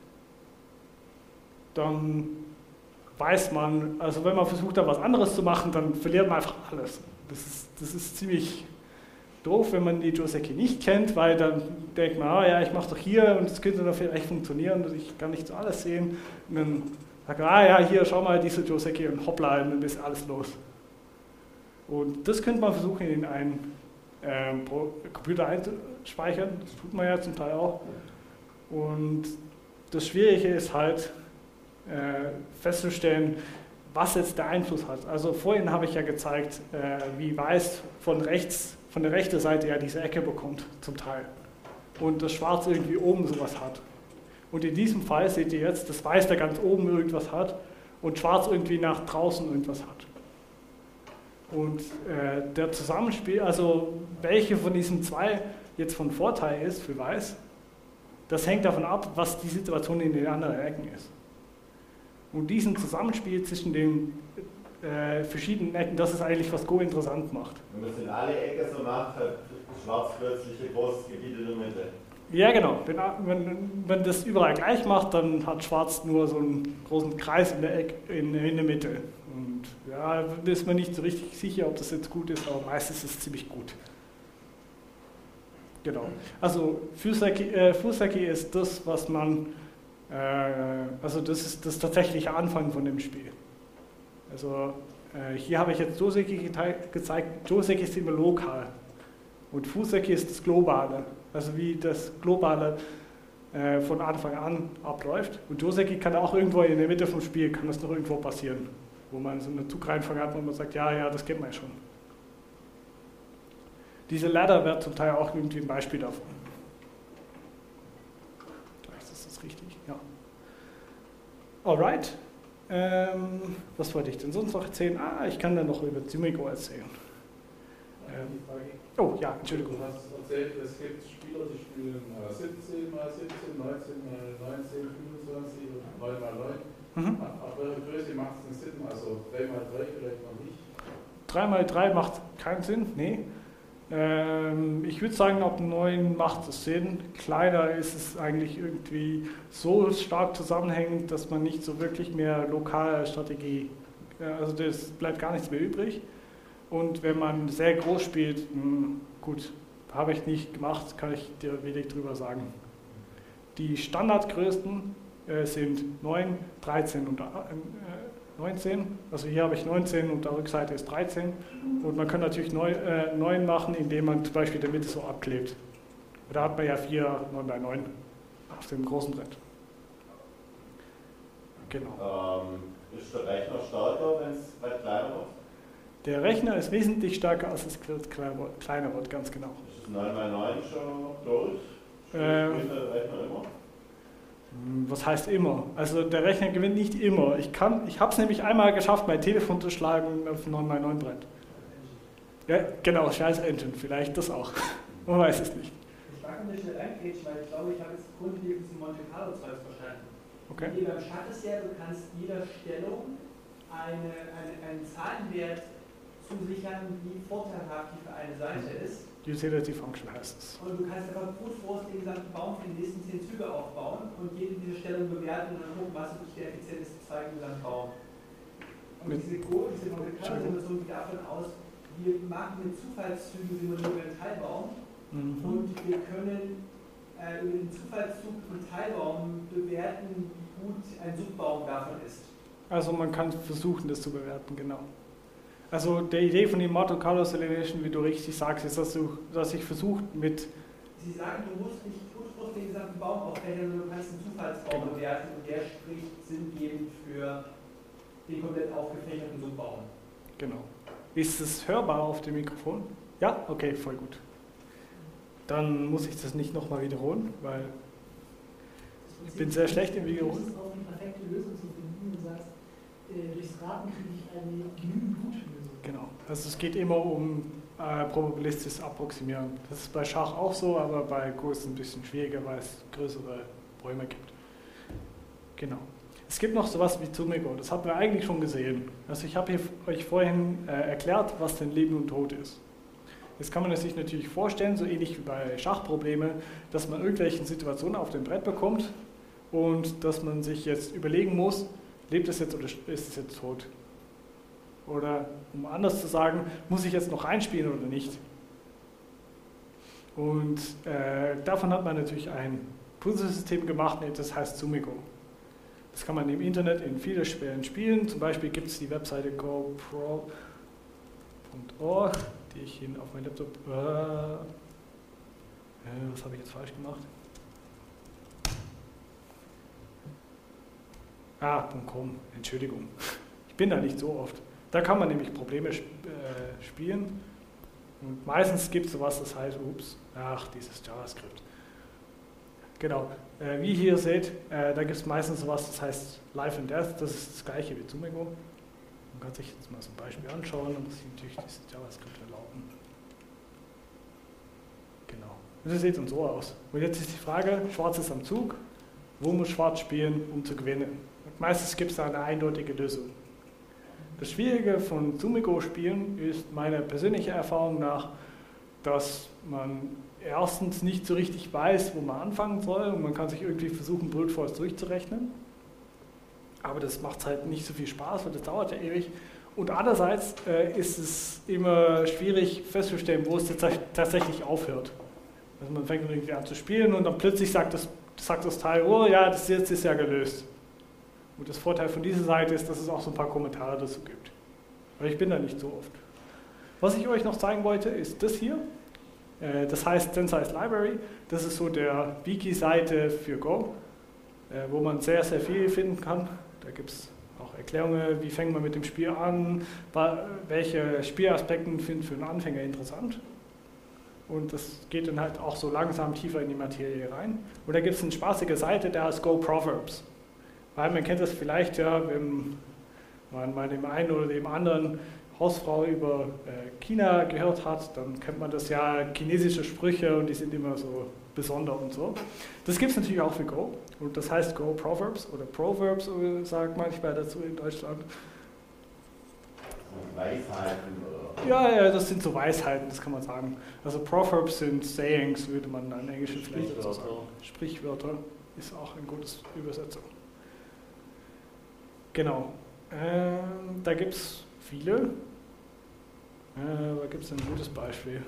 dann weiß man, also wenn man versucht, da was anderes zu machen, dann verliert man einfach alles. Das ist, das ist ziemlich doof, wenn man die Joseki nicht kennt, weil dann denkt man, ah ja, ich mache doch hier und das könnte dann vielleicht funktionieren und ich kann nicht so alles sehen. Und dann sagt man, ah ja, hier, schau mal diese Joseki und hoppla, und dann ist alles los. Und das könnte man versuchen, in einen ähm, Computer einzuspeichern, das tut man ja zum Teil auch. Und das Schwierige ist halt, äh, festzustellen, was jetzt der Einfluss hat. Also vorhin habe ich ja gezeigt, äh, wie Weiß von rechts, von der rechten Seite ja diese Ecke bekommt, zum Teil. Und das Schwarz irgendwie oben sowas hat. Und in diesem Fall seht ihr jetzt, dass Weiß da ganz oben irgendwas hat und Schwarz irgendwie nach draußen irgendwas hat. Und äh, der Zusammenspiel, also welche von diesen zwei jetzt von Vorteil ist für Weiß, das hängt davon ab, was die Situation in den anderen Ecken ist. Und diesen Zusammenspiel zwischen den äh, verschiedenen Ecken, das ist eigentlich, was Go interessant macht. Wenn man es in alle Ecken so macht, hat Schwarz plötzlich ein großes Gebiet in der Mitte. Ja, genau. Wenn, wenn, wenn das überall gleich macht, dann hat Schwarz nur so einen großen Kreis in der, Ecke, in, in der Mitte. Und ja, da ist man nicht so richtig sicher, ob das jetzt gut ist, aber meistens ist es ziemlich gut. Genau. Also Fuseki, äh, Fuseki ist das, was man, äh, also das ist das tatsächliche Anfang von dem Spiel. Also äh, hier habe ich jetzt Joseki gezeigt. Joseki ist immer lokal und Fuseki ist das Globale. Also wie das Globale äh, von Anfang an abläuft. Und Joseki kann auch irgendwo in der Mitte vom Spiel, kann das noch irgendwo passieren, wo man so eine Zugreihenfang hat und man sagt, ja, ja, das kennt man ja schon. Diese Ladder wäre zum Teil auch irgendwie ein Beispiel davon. Vielleicht ist das richtig, ja. Alright. Ähm, was wollte ich denn sonst noch erzählen? Ah, ich kann dann noch über Tsumiko erzählen. Ähm, oh, ja, Entschuldigung. Du hast erzählt, es gibt Spieler, die spielen siebzehn mal siebzehn, neunzehn mal neunzehn, fünfundzwanzig und neun mal neun. Mhm. Ab welcher Größe macht es denn Sinn? Also drei mal drei vielleicht noch nicht? drei mal drei macht keinen Sinn, nee. Ähm, ich würde sagen, ab neun macht es Sinn. Kleiner ist es eigentlich irgendwie so stark zusammenhängend, dass man nicht so wirklich mehr lokale Strategie, also das bleibt gar nichts mehr übrig. Und wenn man sehr groß spielt, mh, gut, habe ich nicht gemacht, kann ich dir wenig drüber sagen. Die Standardgrößen äh, sind neun, dreizehn und äh, neunzehn. Also hier habe ich neunzehn und der Rückseite ist dreizehn. Und man kann natürlich neun machen, indem man zum Beispiel in der Mitte so abklebt. Da hat man ja vier neun bei neun auf dem großen Brett. Genau. Ähm, ist der Rechner stärker, wenn es weit kleiner wird? Der Rechner ist wesentlich stärker, als es kleiner wird, ganz genau. Ist das neun mal neun schon durch? Äh, Spielt der Rechner immer? Was heißt immer? Also der Rechner gewinnt nicht immer. Ich, ich habe es nämlich einmal geschafft, mein Telefon zu schlagen auf neun mal neun Brett. Ja, genau, scheiß Engine, vielleicht das auch. Man weiß es nicht. Ich mag an der Stelle reingrätschen, weil ich glaube, ich habe jetzt grundlegend zum Monte Carlo Zeugs verstanden. Okay. Hier beim Schach ist ja, du kannst jeder Stellung eine, eine, einen Zahlenwert zusichern, wie vorteilhaft die für eine Seite ist. Utility Function heißt es. Und du kannst einfach brute Force den gesamten Baum für die nächsten zehn Züge aufbauen und jede dieser Stellung bewerten und dann gucken, was ist der effizienteste Zweig im gesamten Baum. Und Mit diese Go, diese Simulation geht davon aus, wir machen mit Zufallszügen simulieren einen Teilbaum mhm. und wir können äh, über den Zufallszug von Teilbaum bewerten, wie gut ein Subbaum davon ist. Also man kann versuchen, das zu bewerten, genau. Also die Idee von dem Monte Carlo Simulation, wie du richtig sagst, ist, dass, du, dass ich versuche mit... Sie sagen, du musst nicht brutlos den gesamten Baum aufrechnen, sondern du kannst einen Zufallsbaum genau. bewerten und der spricht sinngebend für den komplett aufgefächerten Subbaum. Genau. Ist es hörbar auf dem Mikrofon? Ja? Okay, voll gut. Dann muss ich das nicht nochmal wiederholen, weil Ich bin sehr schlecht im Video. Du versuchst auch eine perfekte Lösung zu finden und sagst, äh, durchs Raten kriege ich eine genügend gute Lösung. Genau. Also es geht immer um äh, probabilistisches Approximieren. Das ist bei Schach auch so, aber bei Go ist es ein bisschen schwieriger, weil es größere Räume gibt. Genau. Es gibt noch sowas wie Tsumego, das haben wir eigentlich schon gesehen. Also ich habe hier euch vorhin äh, erklärt, was denn Leben und Tod ist. Jetzt kann man es sich natürlich vorstellen, so ähnlich wie bei Schachproblemen, dass man irgendwelche Situationen auf dem Brett bekommt und dass man sich jetzt überlegen muss, lebt es jetzt oder ist es jetzt tot? Oder um anders zu sagen, muss ich jetzt noch reinspielen oder nicht? Und äh, davon hat man natürlich ein Puzzlesystem gemacht, das heißt Tsumego. Das kann man im Internet in vielen Spielen spielen. Zum Beispiel gibt es die Webseite go pro punkt org, die ich Ihnen auf meinem Laptop... Äh, äh, was habe ich jetzt falsch gemacht? Ah, .com, Entschuldigung. Ich bin da nicht so oft. Da kann man nämlich Probleme sp äh, spielen. Und meistens gibt es sowas, das heißt, ups, ach, dieses JavaScript. Genau, äh, wie ihr hier seht, äh, da gibt es meistens sowas, das heißt Life and Death, das ist das gleiche wie Tsumego. Man kann sich jetzt mal so ein Beispiel anschauen, dann muss ich natürlich dieses JavaScript erlauben. Genau, und das sieht dann so aus. Und jetzt ist die Frage, Schwarz ist am Zug, wo muss Schwarz spielen, um zu gewinnen? Und meistens gibt es da eine eindeutige Lösung. Das Schwierige von Tsumego-Spielen ist meiner persönlichen Erfahrung nach, dass man erstens nicht so richtig weiß, wo man anfangen soll und man kann sich irgendwie versuchen, Brute Force durchzurechnen. Aber das macht halt nicht so viel Spaß, weil das dauert ja ewig. Und andererseits äh, ist es immer schwierig festzustellen, wo es jetzt tatsächlich aufhört. Also man fängt irgendwie an zu spielen und dann plötzlich sagt das, sagt das Teil, oh ja, das jetzt ist ja gelöst. Und das Vorteil von dieser Seite ist, dass es auch so ein paar Kommentare dazu gibt. Aber ich bin da nicht so oft. Was ich euch noch zeigen wollte, ist das hier. Das heißt Sensei's Library. Das ist so der Wiki-Seite für Go, wo man sehr, sehr viel finden kann. Da gibt es auch Erklärungen, wie fängt man mit dem Spiel an, welche Spielaspekte sind für einen Anfänger interessant. Und das geht dann halt auch so langsam tiefer in die Materie rein. Und da gibt es eine spaßige Seite, der heißt Go Proverbs. Weil man kennt das vielleicht ja, wenn man mal dem einen oder dem anderen Hausfrau über äh, China gehört hat, dann kennt man das ja, chinesische Sprüche und die sind immer so besonders und so. Das gibt es natürlich auch für Go und das heißt Go Proverbs oder Proverbs, sagt manchmal dazu in Deutschland. Weisheiten oder? Ja, ja, das sind so Weisheiten, das kann man sagen. Also Proverbs sind Sayings, würde man im Englischen vielleicht dazu sagen. Sprichwörter ist auch eine gute Übersetzung. Genau, ähm, da gibt es viele. Äh, da gibt es ein gutes Beispiel.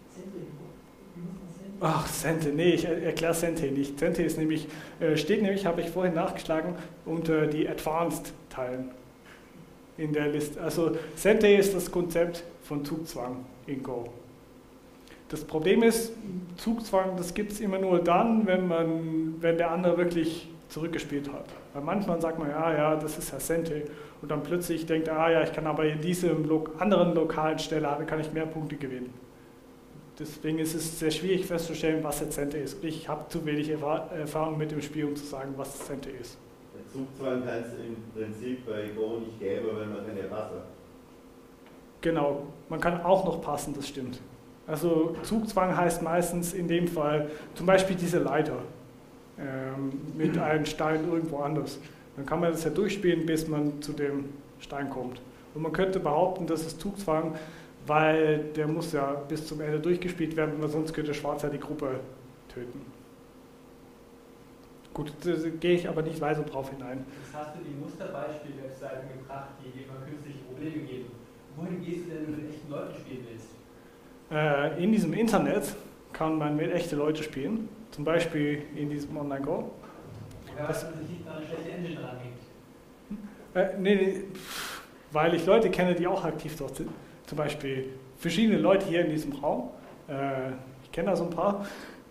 Ach, Sente, nee, ich erkläre Sente nicht. Sente ist nämlich, äh, steht nämlich, habe ich vorhin nachgeschlagen, unter die Advanced-Teilen in der Liste. Also Sente ist das Konzept von Zugzwang in Go. Das Problem ist, Zugzwang, das gibt es immer nur dann, wenn, man, wenn der andere wirklich zurückgespielt hat. Weil manchmal sagt man, ja, ja, das ist ja Sente. Und dann plötzlich denkt er, ah ja, ich kann aber in diesem lo anderen lokalen Stelle kann ich mehr Punkte gewinnen. Deswegen ist es sehr schwierig festzustellen, was jetzt Sente ist. Ich habe zu wenig Erfahrung mit dem Spiel, um zu sagen, was Sente ist. Der Zugzwang kann es im Prinzip bei Go nicht geben, wenn man keine Passe. Genau, man kann auch noch passen, das stimmt. Also Zugzwang heißt meistens in dem Fall zum Beispiel diese Leiter ähm, mit einem Stein irgendwo anders. Dann kann man das ja durchspielen, bis man zu dem Stein kommt. Und man könnte behaupten, das ist Zugzwang, weil der muss ja bis zum Ende durchgespielt werden, weil sonst könnte Schwarz ja die Gruppe töten. Gut, da gehe ich aber nicht weiter drauf hinein. Jetzt hast du die Musterbeispiel-Webseiten gebracht, die dir mal künstliche Probleme geben. Wohin gehst du denn, wenn du mit echten Leuten spielen willst? Äh, in diesem Internet kann man mit echten Leuten spielen, zum Beispiel in diesem Online-Go. Ja, dass man sich nicht an eine schlechte Engine dranhängt. Äh, nee, nee, weil ich Leute kenne, die auch aktiv dort sind. Zum Beispiel verschiedene Leute hier in diesem Raum. Äh, ich kenne da so ein paar.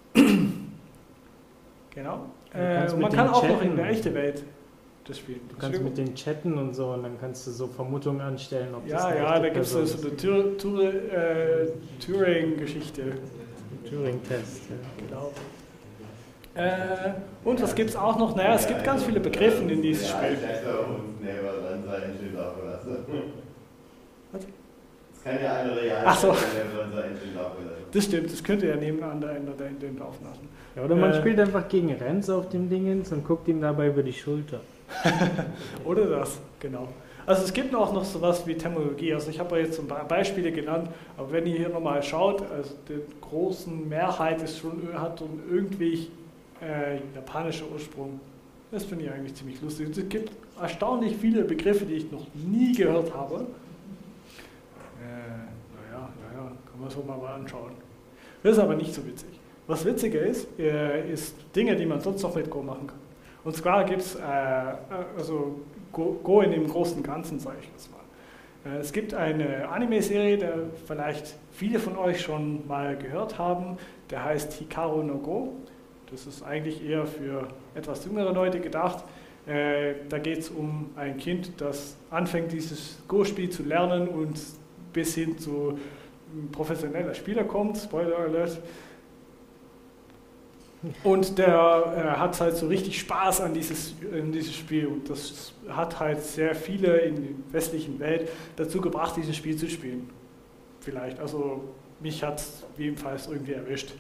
Genau. Äh, und man kann auch noch in der echten Welt das spielen. Du kannst mit denen chatten und so und dann kannst du so Vermutungen anstellen, ob das ja, eine ja, echte da gibt es so Person eine ist. Tur Tur äh, Turing-Geschichte. Turing-Test, ja. Genau. Äh, und was gibt es auch noch? Naja, es gibt ganz viele Begriffe in dieses Spiel. Was? Es kann ja eine reale Ach so. Engine laufen lassen. Das stimmt, das könnt ihr ja nebeneinander in der Engine laufen lassen. Ja, oder man Äh, spielt einfach gegen Renz auf dem Dingens und guckt ihm dabei über die Schulter. Oder das, genau. Also es gibt auch noch sowas wie Terminologie. Also ich habe ja jetzt so ein paar Beispiele genannt, aber wenn ihr hier nochmal schaut, also die großen Mehrheit ist schon, hat und irgendwie äh, japanischer Ursprung. Das finde ich eigentlich ziemlich lustig. Es gibt erstaunlich viele Begriffe, die ich noch nie gehört habe. Äh, naja, naja, kann man so mal anschauen. Das ist aber nicht so witzig. Was witziger ist, äh, ist Dinge, die man sonst noch mit Go machen kann. Und zwar gibt es äh, also Go, Go in dem großen Ganzen, sage ich das mal. Äh, es gibt eine Anime-Serie, der vielleicht viele von euch schon mal gehört haben, der heißt Hikaru no Go. Das ist eigentlich eher für etwas jüngere Leute gedacht. Äh, da geht es um ein Kind, das anfängt, dieses Go-Spiel zu lernen und bis hin zu ein professioneller Spieler kommt. Spoiler Alert. Und der äh, hat halt so richtig Spaß an dieses, an dieses Spiel und das hat halt sehr viele in der westlichen Welt dazu gebracht, dieses Spiel zu spielen. Vielleicht, also mich hat es jedenfalls irgendwie erwischt.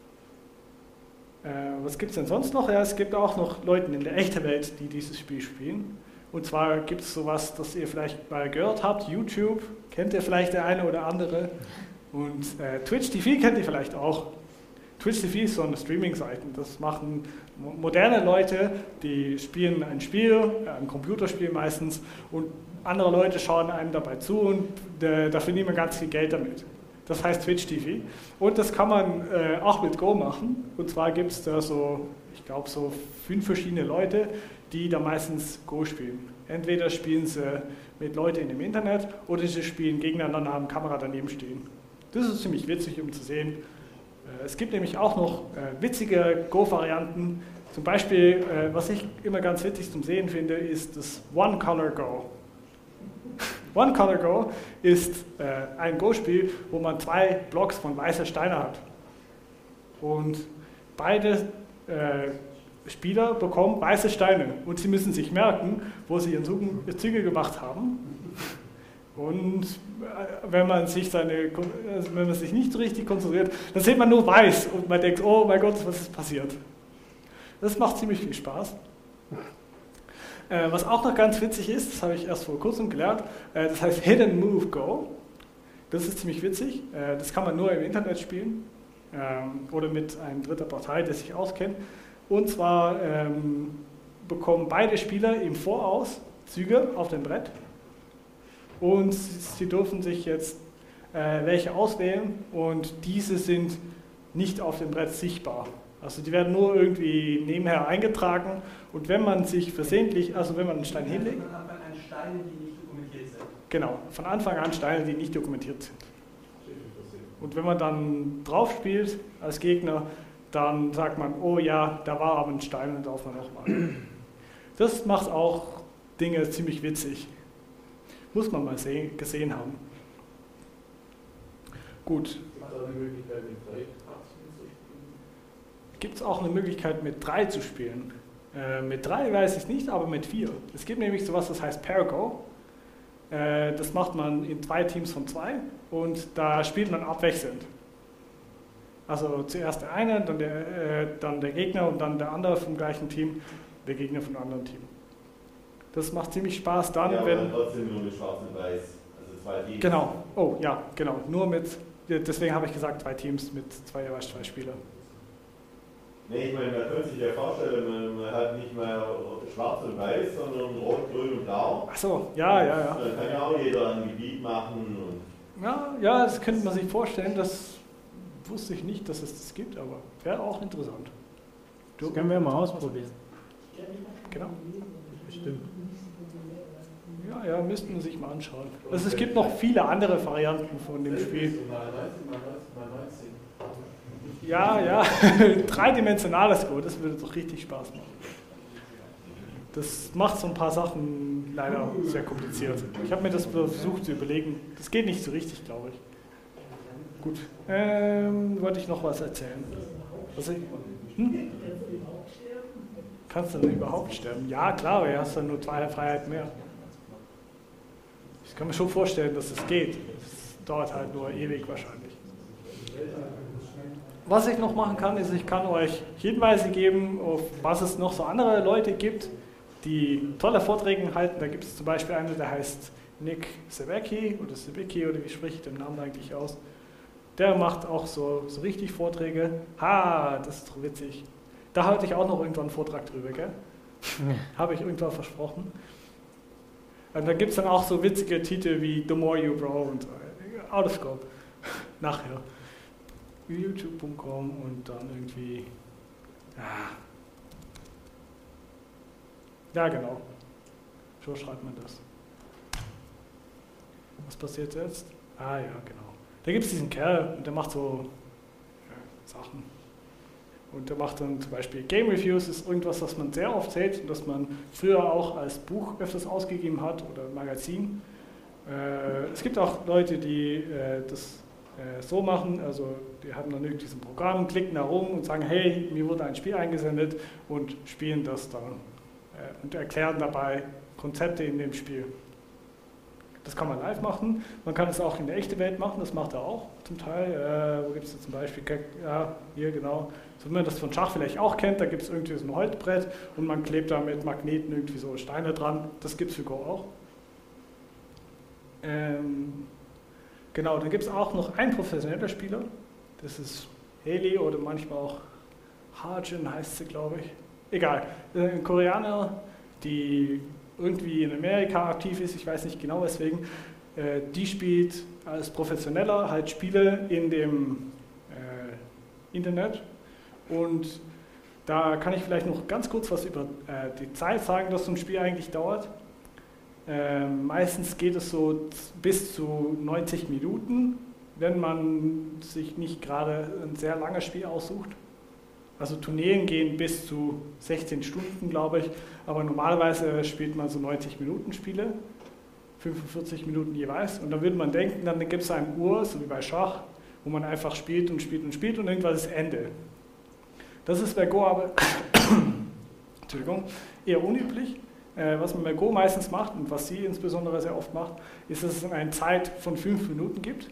Äh, was gibt es denn sonst noch? Ja, es gibt auch noch Leute in der echten Welt, die dieses Spiel spielen. Und zwar gibt es sowas, das ihr vielleicht mal gehört habt, YouTube, kennt ihr vielleicht der eine oder andere. Und äh, Twitch T V kennt ihr vielleicht auch. Twitch T V ist so eine Streaming-Seite. Das machen moderne Leute, die spielen ein Spiel, ein Computerspiel meistens, und andere Leute schauen einem dabei zu und äh, da verdienen man ganz viel Geld damit. Das heißt Twitch T V. Und das kann man äh, auch mit Go machen. Und zwar gibt es da so, ich glaube, so fünf verschiedene Leute, die da meistens Go spielen. Entweder spielen sie mit Leuten im Internet oder sie spielen gegeneinander, haben Kamera daneben stehen. Das ist ziemlich witzig, um zu sehen. Es gibt nämlich auch noch äh, witzige Go-Varianten. Zum Beispiel, äh, was ich immer ganz witzig zum Sehen finde, ist das One-Color-Go. One-Color-Go ist äh, ein Go-Spiel, wo man zwei Blocks von weißen Steinen hat. Und beide äh, Spieler bekommen weiße Steine und sie müssen sich merken, wo sie ihren Züge gemacht haben. Und wenn man sich seine, also wenn man sich nicht so richtig konzentriert, dann sieht man nur weiß und man denkt, oh mein Gott, was ist passiert? Das macht ziemlich viel Spaß. Äh, was auch noch ganz witzig ist, das habe ich erst vor kurzem gelernt, äh, das heißt Hidden Move Go. Das ist ziemlich witzig. Äh, das kann man nur im Internet spielen ähm, oder mit einer dritten Partei, der sich auskennt. Und zwar ähm, bekommen beide Spieler im Voraus Züge auf dem Brett. Und sie dürfen sich jetzt äh, welche auswählen und diese sind nicht auf dem Brett sichtbar. Also die werden nur irgendwie nebenher eingetragen und wenn man sich versehentlich, also wenn man einen Stein hinlegt... Von Anfang an Steine, die nicht dokumentiert sind. Genau, von Anfang an Steine, die nicht dokumentiert sind. Und wenn man dann drauf spielt als Gegner, dann sagt man, oh ja, da war aber ein Stein und darf man nochmal. Das macht auch Dinge ziemlich witzig. Muss man mal sehen, gesehen haben. Gut. Gibt es auch eine Möglichkeit mit drei zu spielen? Äh, mit drei weiß ich nicht, aber mit vier. Es gibt nämlich sowas, das heißt Pair Go. Äh, das macht man in zwei Teams von zwei und da spielt man abwechselnd. Also zuerst der eine, dann der, äh, dann der Gegner und dann der andere vom gleichen Team, der Gegner vom anderen Team. Das macht ziemlich Spaß dann, ja, wenn... aber trotzdem nur mit schwarz und weiß, also zwei Teams. Genau, oh ja, genau, nur mit, deswegen habe ich gesagt zwei Teams mit zwei jeweils zwei Spielern. Nee, ich meine, man könnte sich ja vorstellen, man, man hat nicht mehr schwarz und weiß, sondern rot, grün und blau. Ach so, ja, ja, ja. Dann kann ja auch jeder ein Gebiet machen. Und ja, ja, das könnte man sich vorstellen, das wusste ich nicht, dass es das gibt, aber wäre auch interessant. Das können wir mal ausprobieren. Genau. Bestimmt. Ja, ja, müssten wir sich mal anschauen. Also es gibt noch viele andere Varianten von dem Spiel. Ja, ja, dreidimensionales Go, das würde doch richtig Spaß machen. Das macht so ein paar Sachen leider sehr kompliziert. Ich habe mir das versucht zu überlegen. Das geht nicht so richtig, glaube ich. Gut, ähm, wollte ich noch was erzählen? Was ich Hm? Kannst du überhaupt sterben? Kannst du denn überhaupt sterben? Ja, klar, aber du hast dann nur zwei Freiheiten mehr. Ich kann mir schon vorstellen, dass es geht. Es dauert halt nur ewig wahrscheinlich. Was ich noch machen kann, ist, ich kann euch Hinweise geben, auf was es noch so andere Leute gibt, die tolle Vorträge halten. Da gibt es zum Beispiel einen, der heißt Nick Sawicki oder Sawicki oder wie spreche ich den Namen eigentlich aus? Der macht auch so, so richtig Vorträge. Ha, das ist doch witzig. Da halte ich auch noch irgendwann einen Vortrag drüber, gell? Habe ich irgendwann versprochen. Und da gibt es dann auch so witzige Titel wie The More You Grow und äh, Out of Scope. Nachher. youtube punkt com und dann irgendwie. Ja, ja genau. So schreibt man das. Was passiert jetzt? Ah ja, genau. Da gibt es diesen Kerl und der macht so ja, Sachen. Und der macht dann zum Beispiel Game Reviews, ist irgendwas, was man sehr oft sieht und das man früher auch als Buch öfters ausgegeben hat oder Magazin. Äh, es gibt auch Leute, die äh, das äh, so machen, also die haben dann irgendwie so ein Programm, klicken da rum und sagen, hey, mir wurde ein Spiel eingesendet und spielen das dann äh, und erklären dabei Konzepte in dem Spiel. Das kann man live machen, man kann es auch in der echten Welt machen, das macht er auch zum Teil. Äh, wo gibt es da zum Beispiel, ja, hier genau, so wie man das von Schach vielleicht auch kennt, da gibt es irgendwie so ein Holzbrett und man klebt da mit Magneten irgendwie so Steine dran, das gibt es für Go auch. Ähm, genau, dann gibt es auch noch einen professioneller Spieler, das ist Haley oder manchmal auch Harjin heißt sie, glaube ich. Egal, ein Koreaner, die irgendwie in Amerika aktiv ist, ich weiß nicht genau weswegen, äh, die spielt als Professioneller halt Spiele in dem äh, Internet und da kann ich vielleicht noch ganz kurz was über äh, die Zeit sagen, dass so ein Spiel eigentlich dauert. Äh, meistens geht es so bis zu neunzig Minuten, wenn man sich nicht gerade ein sehr langes Spiel aussucht. Also Turnieren gehen bis zu sechzehn Stunden, glaube ich, aber normalerweise spielt man so neunzig Minuten Spiele, fünfundvierzig Minuten jeweils. Und dann würde man denken, dann gibt es eine Uhr, so wie bei Schach, wo man einfach spielt und spielt und spielt und irgendwann ist Ende. Das ist bei Go aber Entschuldigung, eher unüblich. Äh, was man bei Go meistens macht und was sie insbesondere sehr oft macht, ist, dass es eine Zeit von fünf Minuten gibt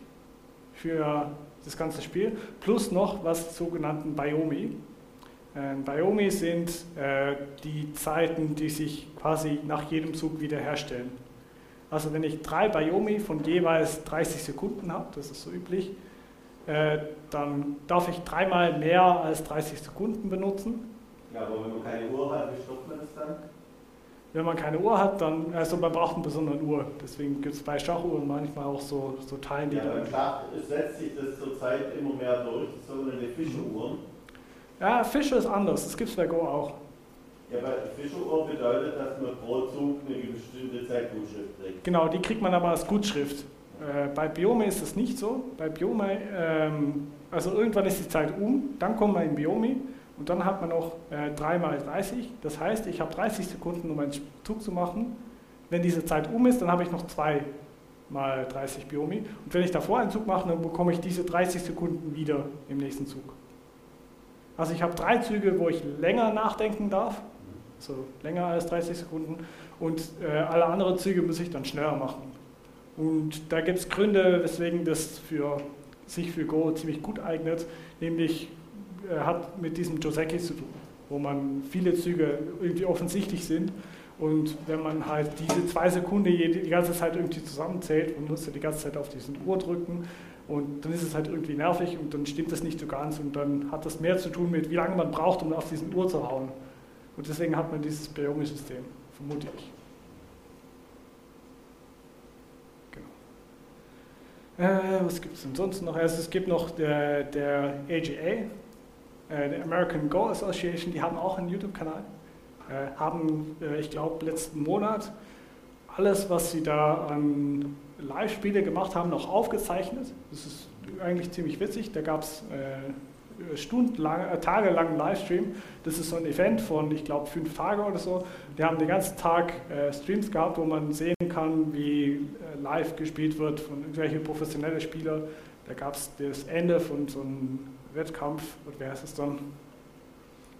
für das ganze Spiel, plus noch was sogenannten Biomi. Ähm, Biomi sind äh, die Zeiten, die sich quasi nach jedem Zug wiederherstellen. Also wenn ich drei Biomi von jeweils dreißig Sekunden habe, das ist so üblich, äh, dann darf ich dreimal mehr als dreißig Sekunden benutzen. Ja, aber wenn man keine Uhr hat, wie stoppt man das dann? Wenn man keine Uhr hat, dann, also man braucht eine besondere Uhr. Deswegen gibt es bei Schachuhren manchmal auch so, so Teilen, die ja, dann... Beim Schach setzt sich das zurzeit immer mehr durch, sogenannte Fischeruhren. Ja, Fischer ist anders, das gibt es bei Go auch. Ja, bei Fischeruhr bedeutet, dass man pro Zug eine bestimmte Zeitgutschrift kriegt. Genau, die kriegt man aber als Gutschrift. Äh, bei Biomi ist das nicht so. Bei Biomi, ähm, also irgendwann ist die Zeit um, dann kommt man in Biomi. Und dann hat man noch äh, drei mal dreißig, das heißt, ich habe dreißig Sekunden, um einen Zug zu machen. Wenn diese Zeit um ist, dann habe ich noch zwei mal dreißig Biomi. Und wenn ich davor einen Zug mache, dann bekomme ich diese dreißig Sekunden wieder im nächsten Zug. Also ich habe drei Züge, wo ich länger nachdenken darf, so länger als dreißig Sekunden, und äh, alle anderen Züge muss ich dann schneller machen. Und da gibt es Gründe, weswegen das für, sich für Go ziemlich gut eignet, nämlich hat mit diesem Joseki zu tun, wo man viele Züge irgendwie offensichtlich sind und wenn man halt diese zwei Sekunden die, die ganze Zeit irgendwie zusammenzählt und muss ja die ganze Zeit auf diesen Uhr drücken und dann ist es halt irgendwie nervig und dann stimmt das nicht so ganz und dann hat das mehr zu tun mit, wie lange man braucht, um auf diesen Uhr zu hauen. Und deswegen hat man dieses Biomi-System, vermute ich. Genau. Äh, was gibt es denn sonst noch? Also es gibt noch der, der A G A, der American Go Association, die haben auch einen YouTube-Kanal, äh, haben, äh, ich glaube, letzten Monat alles, was sie da an Live-Spiele gemacht haben, noch aufgezeichnet. Das ist eigentlich ziemlich witzig. Da gab es äh, stundenlang, äh, tagelangen Livestream. Das ist so ein Event von, ich glaube, fünf Tage oder so. Die haben den ganzen Tag äh, Streams gehabt, wo man sehen kann, wie äh, live gespielt wird von irgendwelchen professionellen Spielern. Da gab es das Ende von so einem Wettkampf, und wer ist es dann?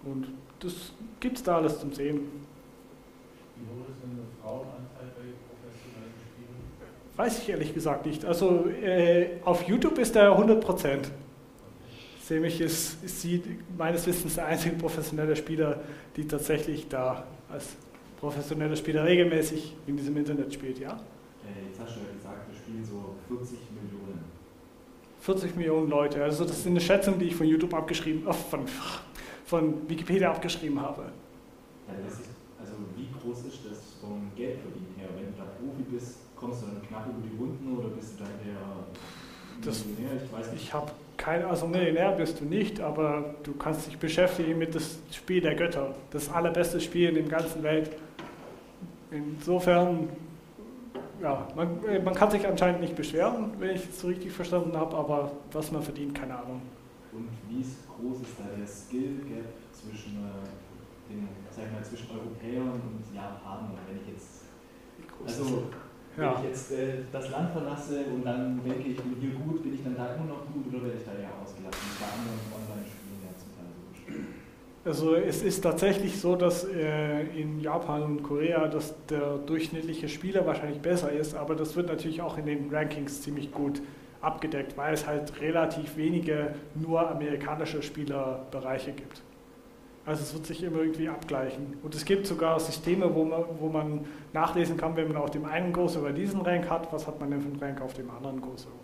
Und das gibt es da alles zum Sehen. Wie hoch ist denn der Frauenanteil bei professionellen Spielen? Weiß ich ehrlich gesagt nicht. Also äh, auf YouTube ist er hundert Prozent. Semich ist, ist sie meines Wissens der einzige professionelle Spieler, die tatsächlich da als professioneller Spieler regelmäßig in diesem Internet spielt, ja? Äh, jetzt hast du ja gesagt, wir spielen so vierzig Millionen. vierzig Millionen Leute, also das ist eine Schätzung, die ich von YouTube abgeschrieben, oh, von, von Wikipedia abgeschrieben habe. Ja, das ist, also wie groß ist das vom Geldverdienen her? Wenn du da Profi bist, kommst du dann knapp über die Runden oder bist du dann der Millionär? Ich weiß nicht. Ich habe keine, also Millionär bist du nicht, aber du kannst dich beschäftigen mit das Spiel der Götter, das allerbeste Spiel in der ganzen Welt. Insofern, ja, man, man kann sich anscheinend nicht beschweren, wenn ich es so richtig verstanden habe, aber was man verdient, keine Ahnung. Und wie groß ist da der Skill Gap zwischen, äh, den, sag ich mal, zwischen Europäern und Japanern? Wenn ich jetzt, also wenn Ja. ich jetzt äh, das Land verlasse und dann denke ich, bin hier gut, bin ich dann da immer noch gut oder werde ich da eher ausgelassen? Bei anderen Online-Spielen ja zum Teil so gespielt. Also es ist tatsächlich so, dass äh, in Japan und Korea dass der durchschnittliche Spieler wahrscheinlich besser ist, aber das wird natürlich auch in den Rankings ziemlich gut abgedeckt, weil es halt relativ wenige nur amerikanische Spielerbereiche gibt. Also es wird sich immer irgendwie abgleichen. Und es gibt sogar Systeme, wo man, wo man nachlesen kann, wenn man auf dem einen Go sogar diesen Rank hat, was hat man denn für einen Rank auf dem anderen Go sogar.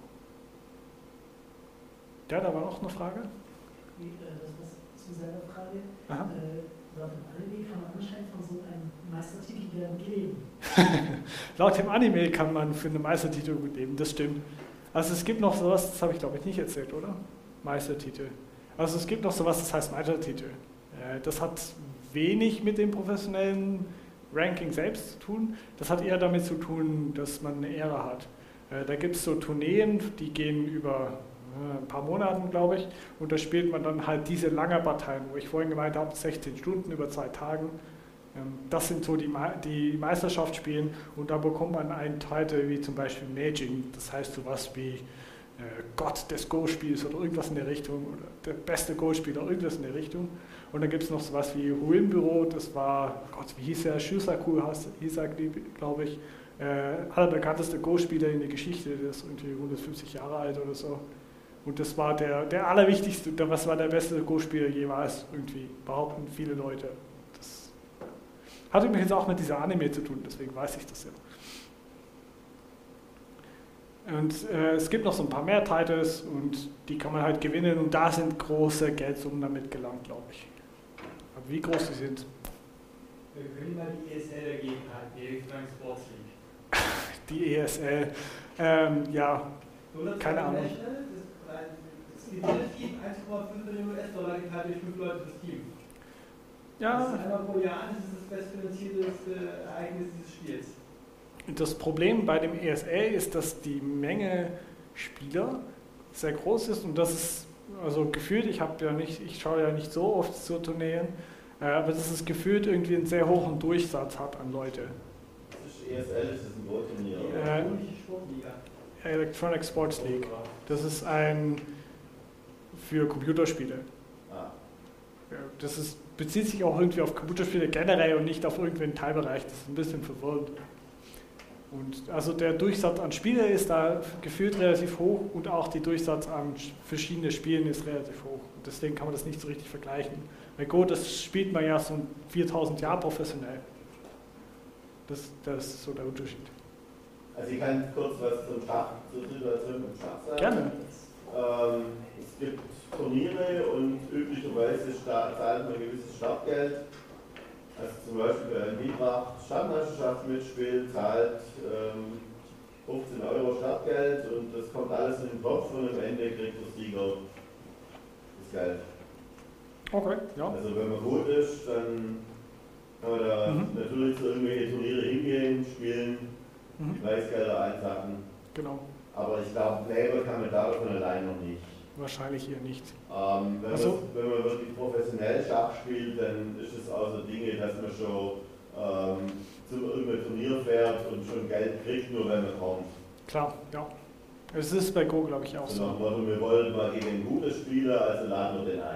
Ja, da war noch eine Frage. Wie, äh, das was zu seiner Frage. Aha. Äh, laut dem Anime kann man anscheinend von so einem Meistertitel werden leben. Laut dem Anime kann man für einen Meistertitel gut leben, das stimmt. Also es gibt noch sowas, das habe ich glaube ich nicht erzählt, oder? Meistertitel. Also es gibt noch sowas, das heißt Meistertitel. Äh, Das hat wenig mit dem professionellen Ranking selbst zu tun. Das hat eher damit zu tun, dass man eine Ehre hat. Äh, Da gibt es so Tourneen, die gehen über äh, ein paar Monate, glaube ich. Und da spielt man dann halt diese lange Parteien, wo ich vorhin gemeint habe, sechzehn Stunden über zwei Tagen. Ähm, Das sind so die, Me- die Meisterschaftsspielen und da bekommt man einen Titel wie zum Beispiel Meijin, das heißt sowas wie äh, Gott des Go-Spiels oder irgendwas in der Richtung oder der beste Go-Spieler, irgendwas in der Richtung. Und dann gibt es noch sowas wie Ruinbüro, das war, Gott, wie hieß der, Shusaku hieß er, glaube ich, äh, allerbekannteste Go-Spieler in der Geschichte, der ist irgendwie hundertfünfzig Jahre alt oder so. Und das war der, der allerwichtigste, der- was war der beste Go-Spieler jeweils, irgendwie, behaupten viele Leute. Das hat übrigens auch mit dieser Anime zu tun, deswegen weiß ich das ja. Und äh, es gibt noch so ein paar mehr Titles und die kann man halt gewinnen und da sind große Geldsummen damit gelangt, glaube ich. Aber wie groß die sind, Wir können mal die E S L dagegen halten, die Electronic Sports League. die E S L, ähm, ja, Donuts Keine Ahnung. International, Das, das Team eins Komma fünf Millionen U S-Dollar geteilt durch fünf Leute das Team. Das ja. ist einmal pro Jahr, das ist das bestfinanzierteste Ereignis dieses Spiels. Das Problem bei dem E S L ist, dass die Menge Spieler sehr groß ist und das ist, also gefühlt, ich habe ja nicht, ich schaue ja nicht so oft zu Turnieren, äh, aber dass es gefühlt irgendwie einen sehr hohen Durchsatz hat an Leute. Das ist E S L, das ist ein Go-Turnier. Die Äh, elektronische Sportliga. Electronic Sports League. Das ist ein für Computerspiele. Ah. Ja, das ist, bezieht sich auch irgendwie auf Computerspiele generell und nicht auf irgendeinen Teilbereich. Das ist ein bisschen verwirrend. Und also der Durchsatz an Spiele ist da gefühlt relativ hoch und auch der Durchsatz an verschiedene Spielen ist relativ hoch. Und deswegen kann man das nicht so richtig vergleichen. Bei Go, das spielt man ja so viertausend Jahre professionell. Das, das ist so der Unterschied. Also ich kann kurz was zum Schach, zur Situation im Schach sagen. Gerne. Ähm, es gibt Turniere und üblicherweise sta- zahlt man ein gewisses Startgeld. Also zum Beispiel bei Bibracht Stadtmeisterschaft mitspielt, zahlt ähm, fünfzehn Euro Startgeld und das kommt alles in den Topf und am Ende kriegt der Sieger das Geld. Okay, ja. Also wenn man gut ist, dann kann man da Mhm. natürlich zu irgendwelchen Turniere hingehen, spielen, Mhm. Preisgelder einsacken. Genau. Aber ich glaube, Label kann man davon allein noch nicht. Wahrscheinlich eher nicht. Ähm, wenn, Also- man, wenn man wirklich professionell Schach spielt, dann ist es auch so Dinge, dass man schon ähm, zu irgendeinem Turnier fährt und schon Geld kriegt, nur wenn man kommt. Klar, ja. Es ist bei Go, glaube ich, auch So nach so. dem Motto, wir wollen mal gegen einen guten Spieler, also laden wir den ein.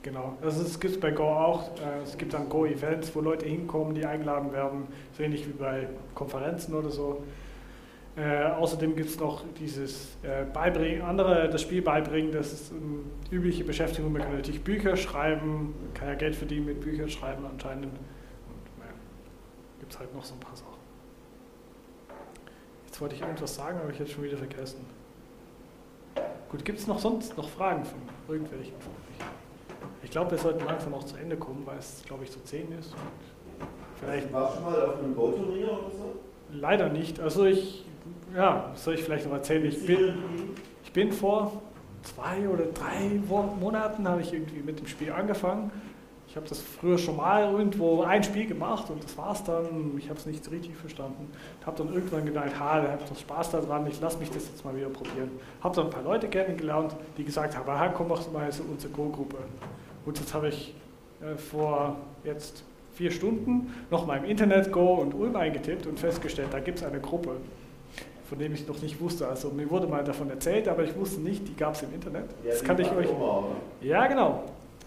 Genau, also es gibt es bei Go auch. Äh, es gibt dann Go-Events, wo Leute hinkommen, die eingeladen werden, so ähnlich wie bei Konferenzen oder so. Äh, außerdem gibt es noch dieses äh, Beibringen, andere das Spiel beibringen, das ist eine übliche Beschäftigung. Man kann natürlich Bücher schreiben, man kann ja Geld verdienen mit Büchern schreiben anscheinend. Und naja, gibt es halt noch so ein paar Sachen. Jetzt wollte ich irgendwas sagen, aber ich habe es schon wieder vergessen. Gut, gibt es noch sonst noch Fragen von irgendwelchen von euch? Ich glaube, wir sollten langsam auch zu Ende kommen, weil es, glaube ich, so zehn ist. Und vielleicht Warst du schon mal auf einem Go-Turnier oder so? Leider nicht. Also ich, ja, soll ich vielleicht noch erzählen, ich bin, ich bin vor zwei oder drei Monaten habe ich irgendwie mit dem Spiel angefangen. Ich habe das früher schon mal irgendwo ein Spiel gemacht und das war's dann. Ich habe es nicht so richtig verstanden. Ich habe dann irgendwann gedacht, ha, da habe ich doch Spaß daran, ich lasse mich das jetzt mal wieder probieren. Habe dann ein paar Leute kennengelernt, die gesagt haben, ha, komm, mach mal so unsere Go-Gruppe. Und jetzt habe ich äh, vor jetzt vier Stunden nochmal im Internet Go und Ulm eingetippt und festgestellt, da gibt es eine Gruppe, von dem ich noch nicht wusste. Also mir wurde mal davon erzählt, aber ich wusste nicht, die gab es im Internet. Ja, das kann ich euch. Oma, ja, genau.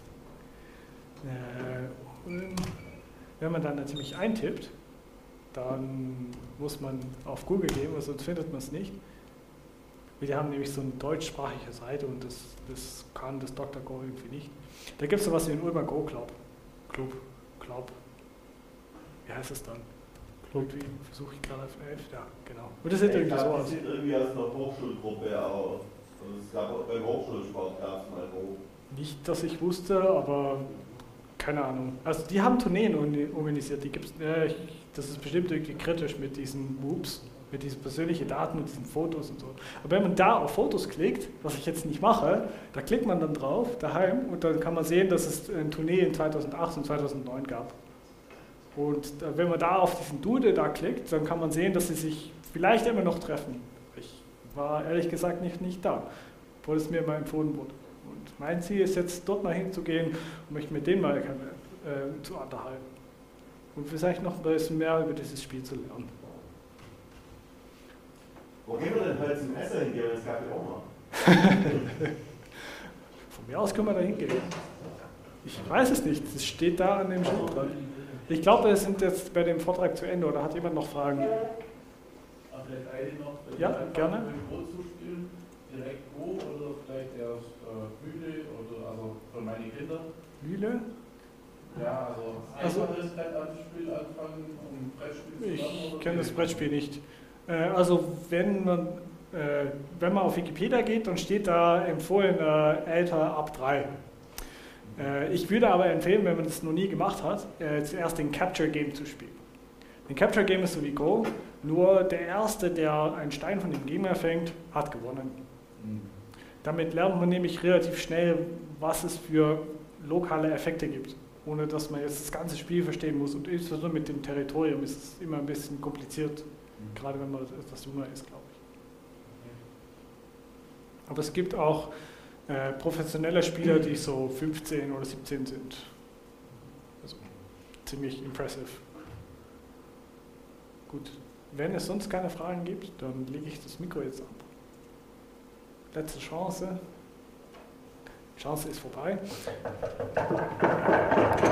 Äh, Ulm, wenn man dann natürlich eintippt, dann muss man auf Google gehen, sonst findet man es nicht. Wir haben nämlich so eine deutschsprachige Seite und das, das kann das Doktor Go irgendwie nicht. Da gibt es sowas wie den Ulmer Go Club. Club. Club. Wie heißt es dann? Irgendwie versuche ich gerade auf elf. Ja, genau. Und das sieht ich irgendwie glaub, so das aus. sieht irgendwie aus einer Hochschulgruppe aus. Also es gab auch beim Hochschulsport gab es mal Go. Nicht, dass ich wusste, aber keine Ahnung. Also die haben Tourneen organisiert. Die gibt's, äh, ich, das ist bestimmt irgendwie kritisch mit diesen Whoops, mit diesen persönlichen Daten und diesen Fotos und so. Aber wenn man da auf Fotos klickt, was ich jetzt nicht mache, da klickt man dann drauf, daheim, und dann kann man sehen, dass es eine Tournee in zweitausendacht und zweitausendneun gab. Und wenn man da auf diesen Doodle da klickt, dann kann man sehen, dass sie sich vielleicht immer noch treffen. Ich war ehrlich gesagt nicht, nicht da, obwohl es mir mal empfohlen wurde. Und mein Ziel ist jetzt, dort mal hinzugehen und mich mit denen mal äh, zu unterhalten. Und vielleicht noch ein bisschen mehr über dieses Spiel zu lernen. Wo gehen wir denn heute zum Essen hingehen? Das gab ja auch mal. Von mir aus können wir da hingehen. Ich weiß es nicht, es steht da an dem Schild dran. Ich glaube, wir sind jetzt bei dem Vortrag zu Ende, oder hat jemand noch Fragen? Aber vielleicht eine noch, wenn ja, wir gerne. Mit Go zu spielen, direkt Go oder vielleicht erst äh, Mühle oder also für meine Kinder. Mühle? Ja, also Also- einfaches Brett anspielen, anfangen, um Brettspiel zu lernen. Ich oder kenne das wie? Brettspiel nicht. Äh, also wenn man, äh, wenn man auf Wikipedia geht, dann steht da empfohlen äh, älter ab drei. Äh, ich würde aber empfehlen, wenn man das noch nie gemacht hat, äh, zuerst den Capture Game zu spielen. Den Capture Game ist so wie Go, nur der Erste, der einen Stein von dem Gegner fängt, hat gewonnen. Mhm. Damit lernt man nämlich relativ schnell, was es für lokale Effekte gibt, ohne dass man jetzt das ganze Spiel verstehen muss. Und insbesondere mit dem Territorium ist es immer ein bisschen kompliziert, mhm. gerade wenn man etwas jünger ist, glaube ich. Aber es gibt auch äh, professionelle Spieler, die so fünfzehn oder siebzehn sind. Also ziemlich impressive. Gut, wenn es sonst keine Fragen gibt, dann lege ich das Mikro jetzt ab. Letzte Chance. Die Chance ist vorbei.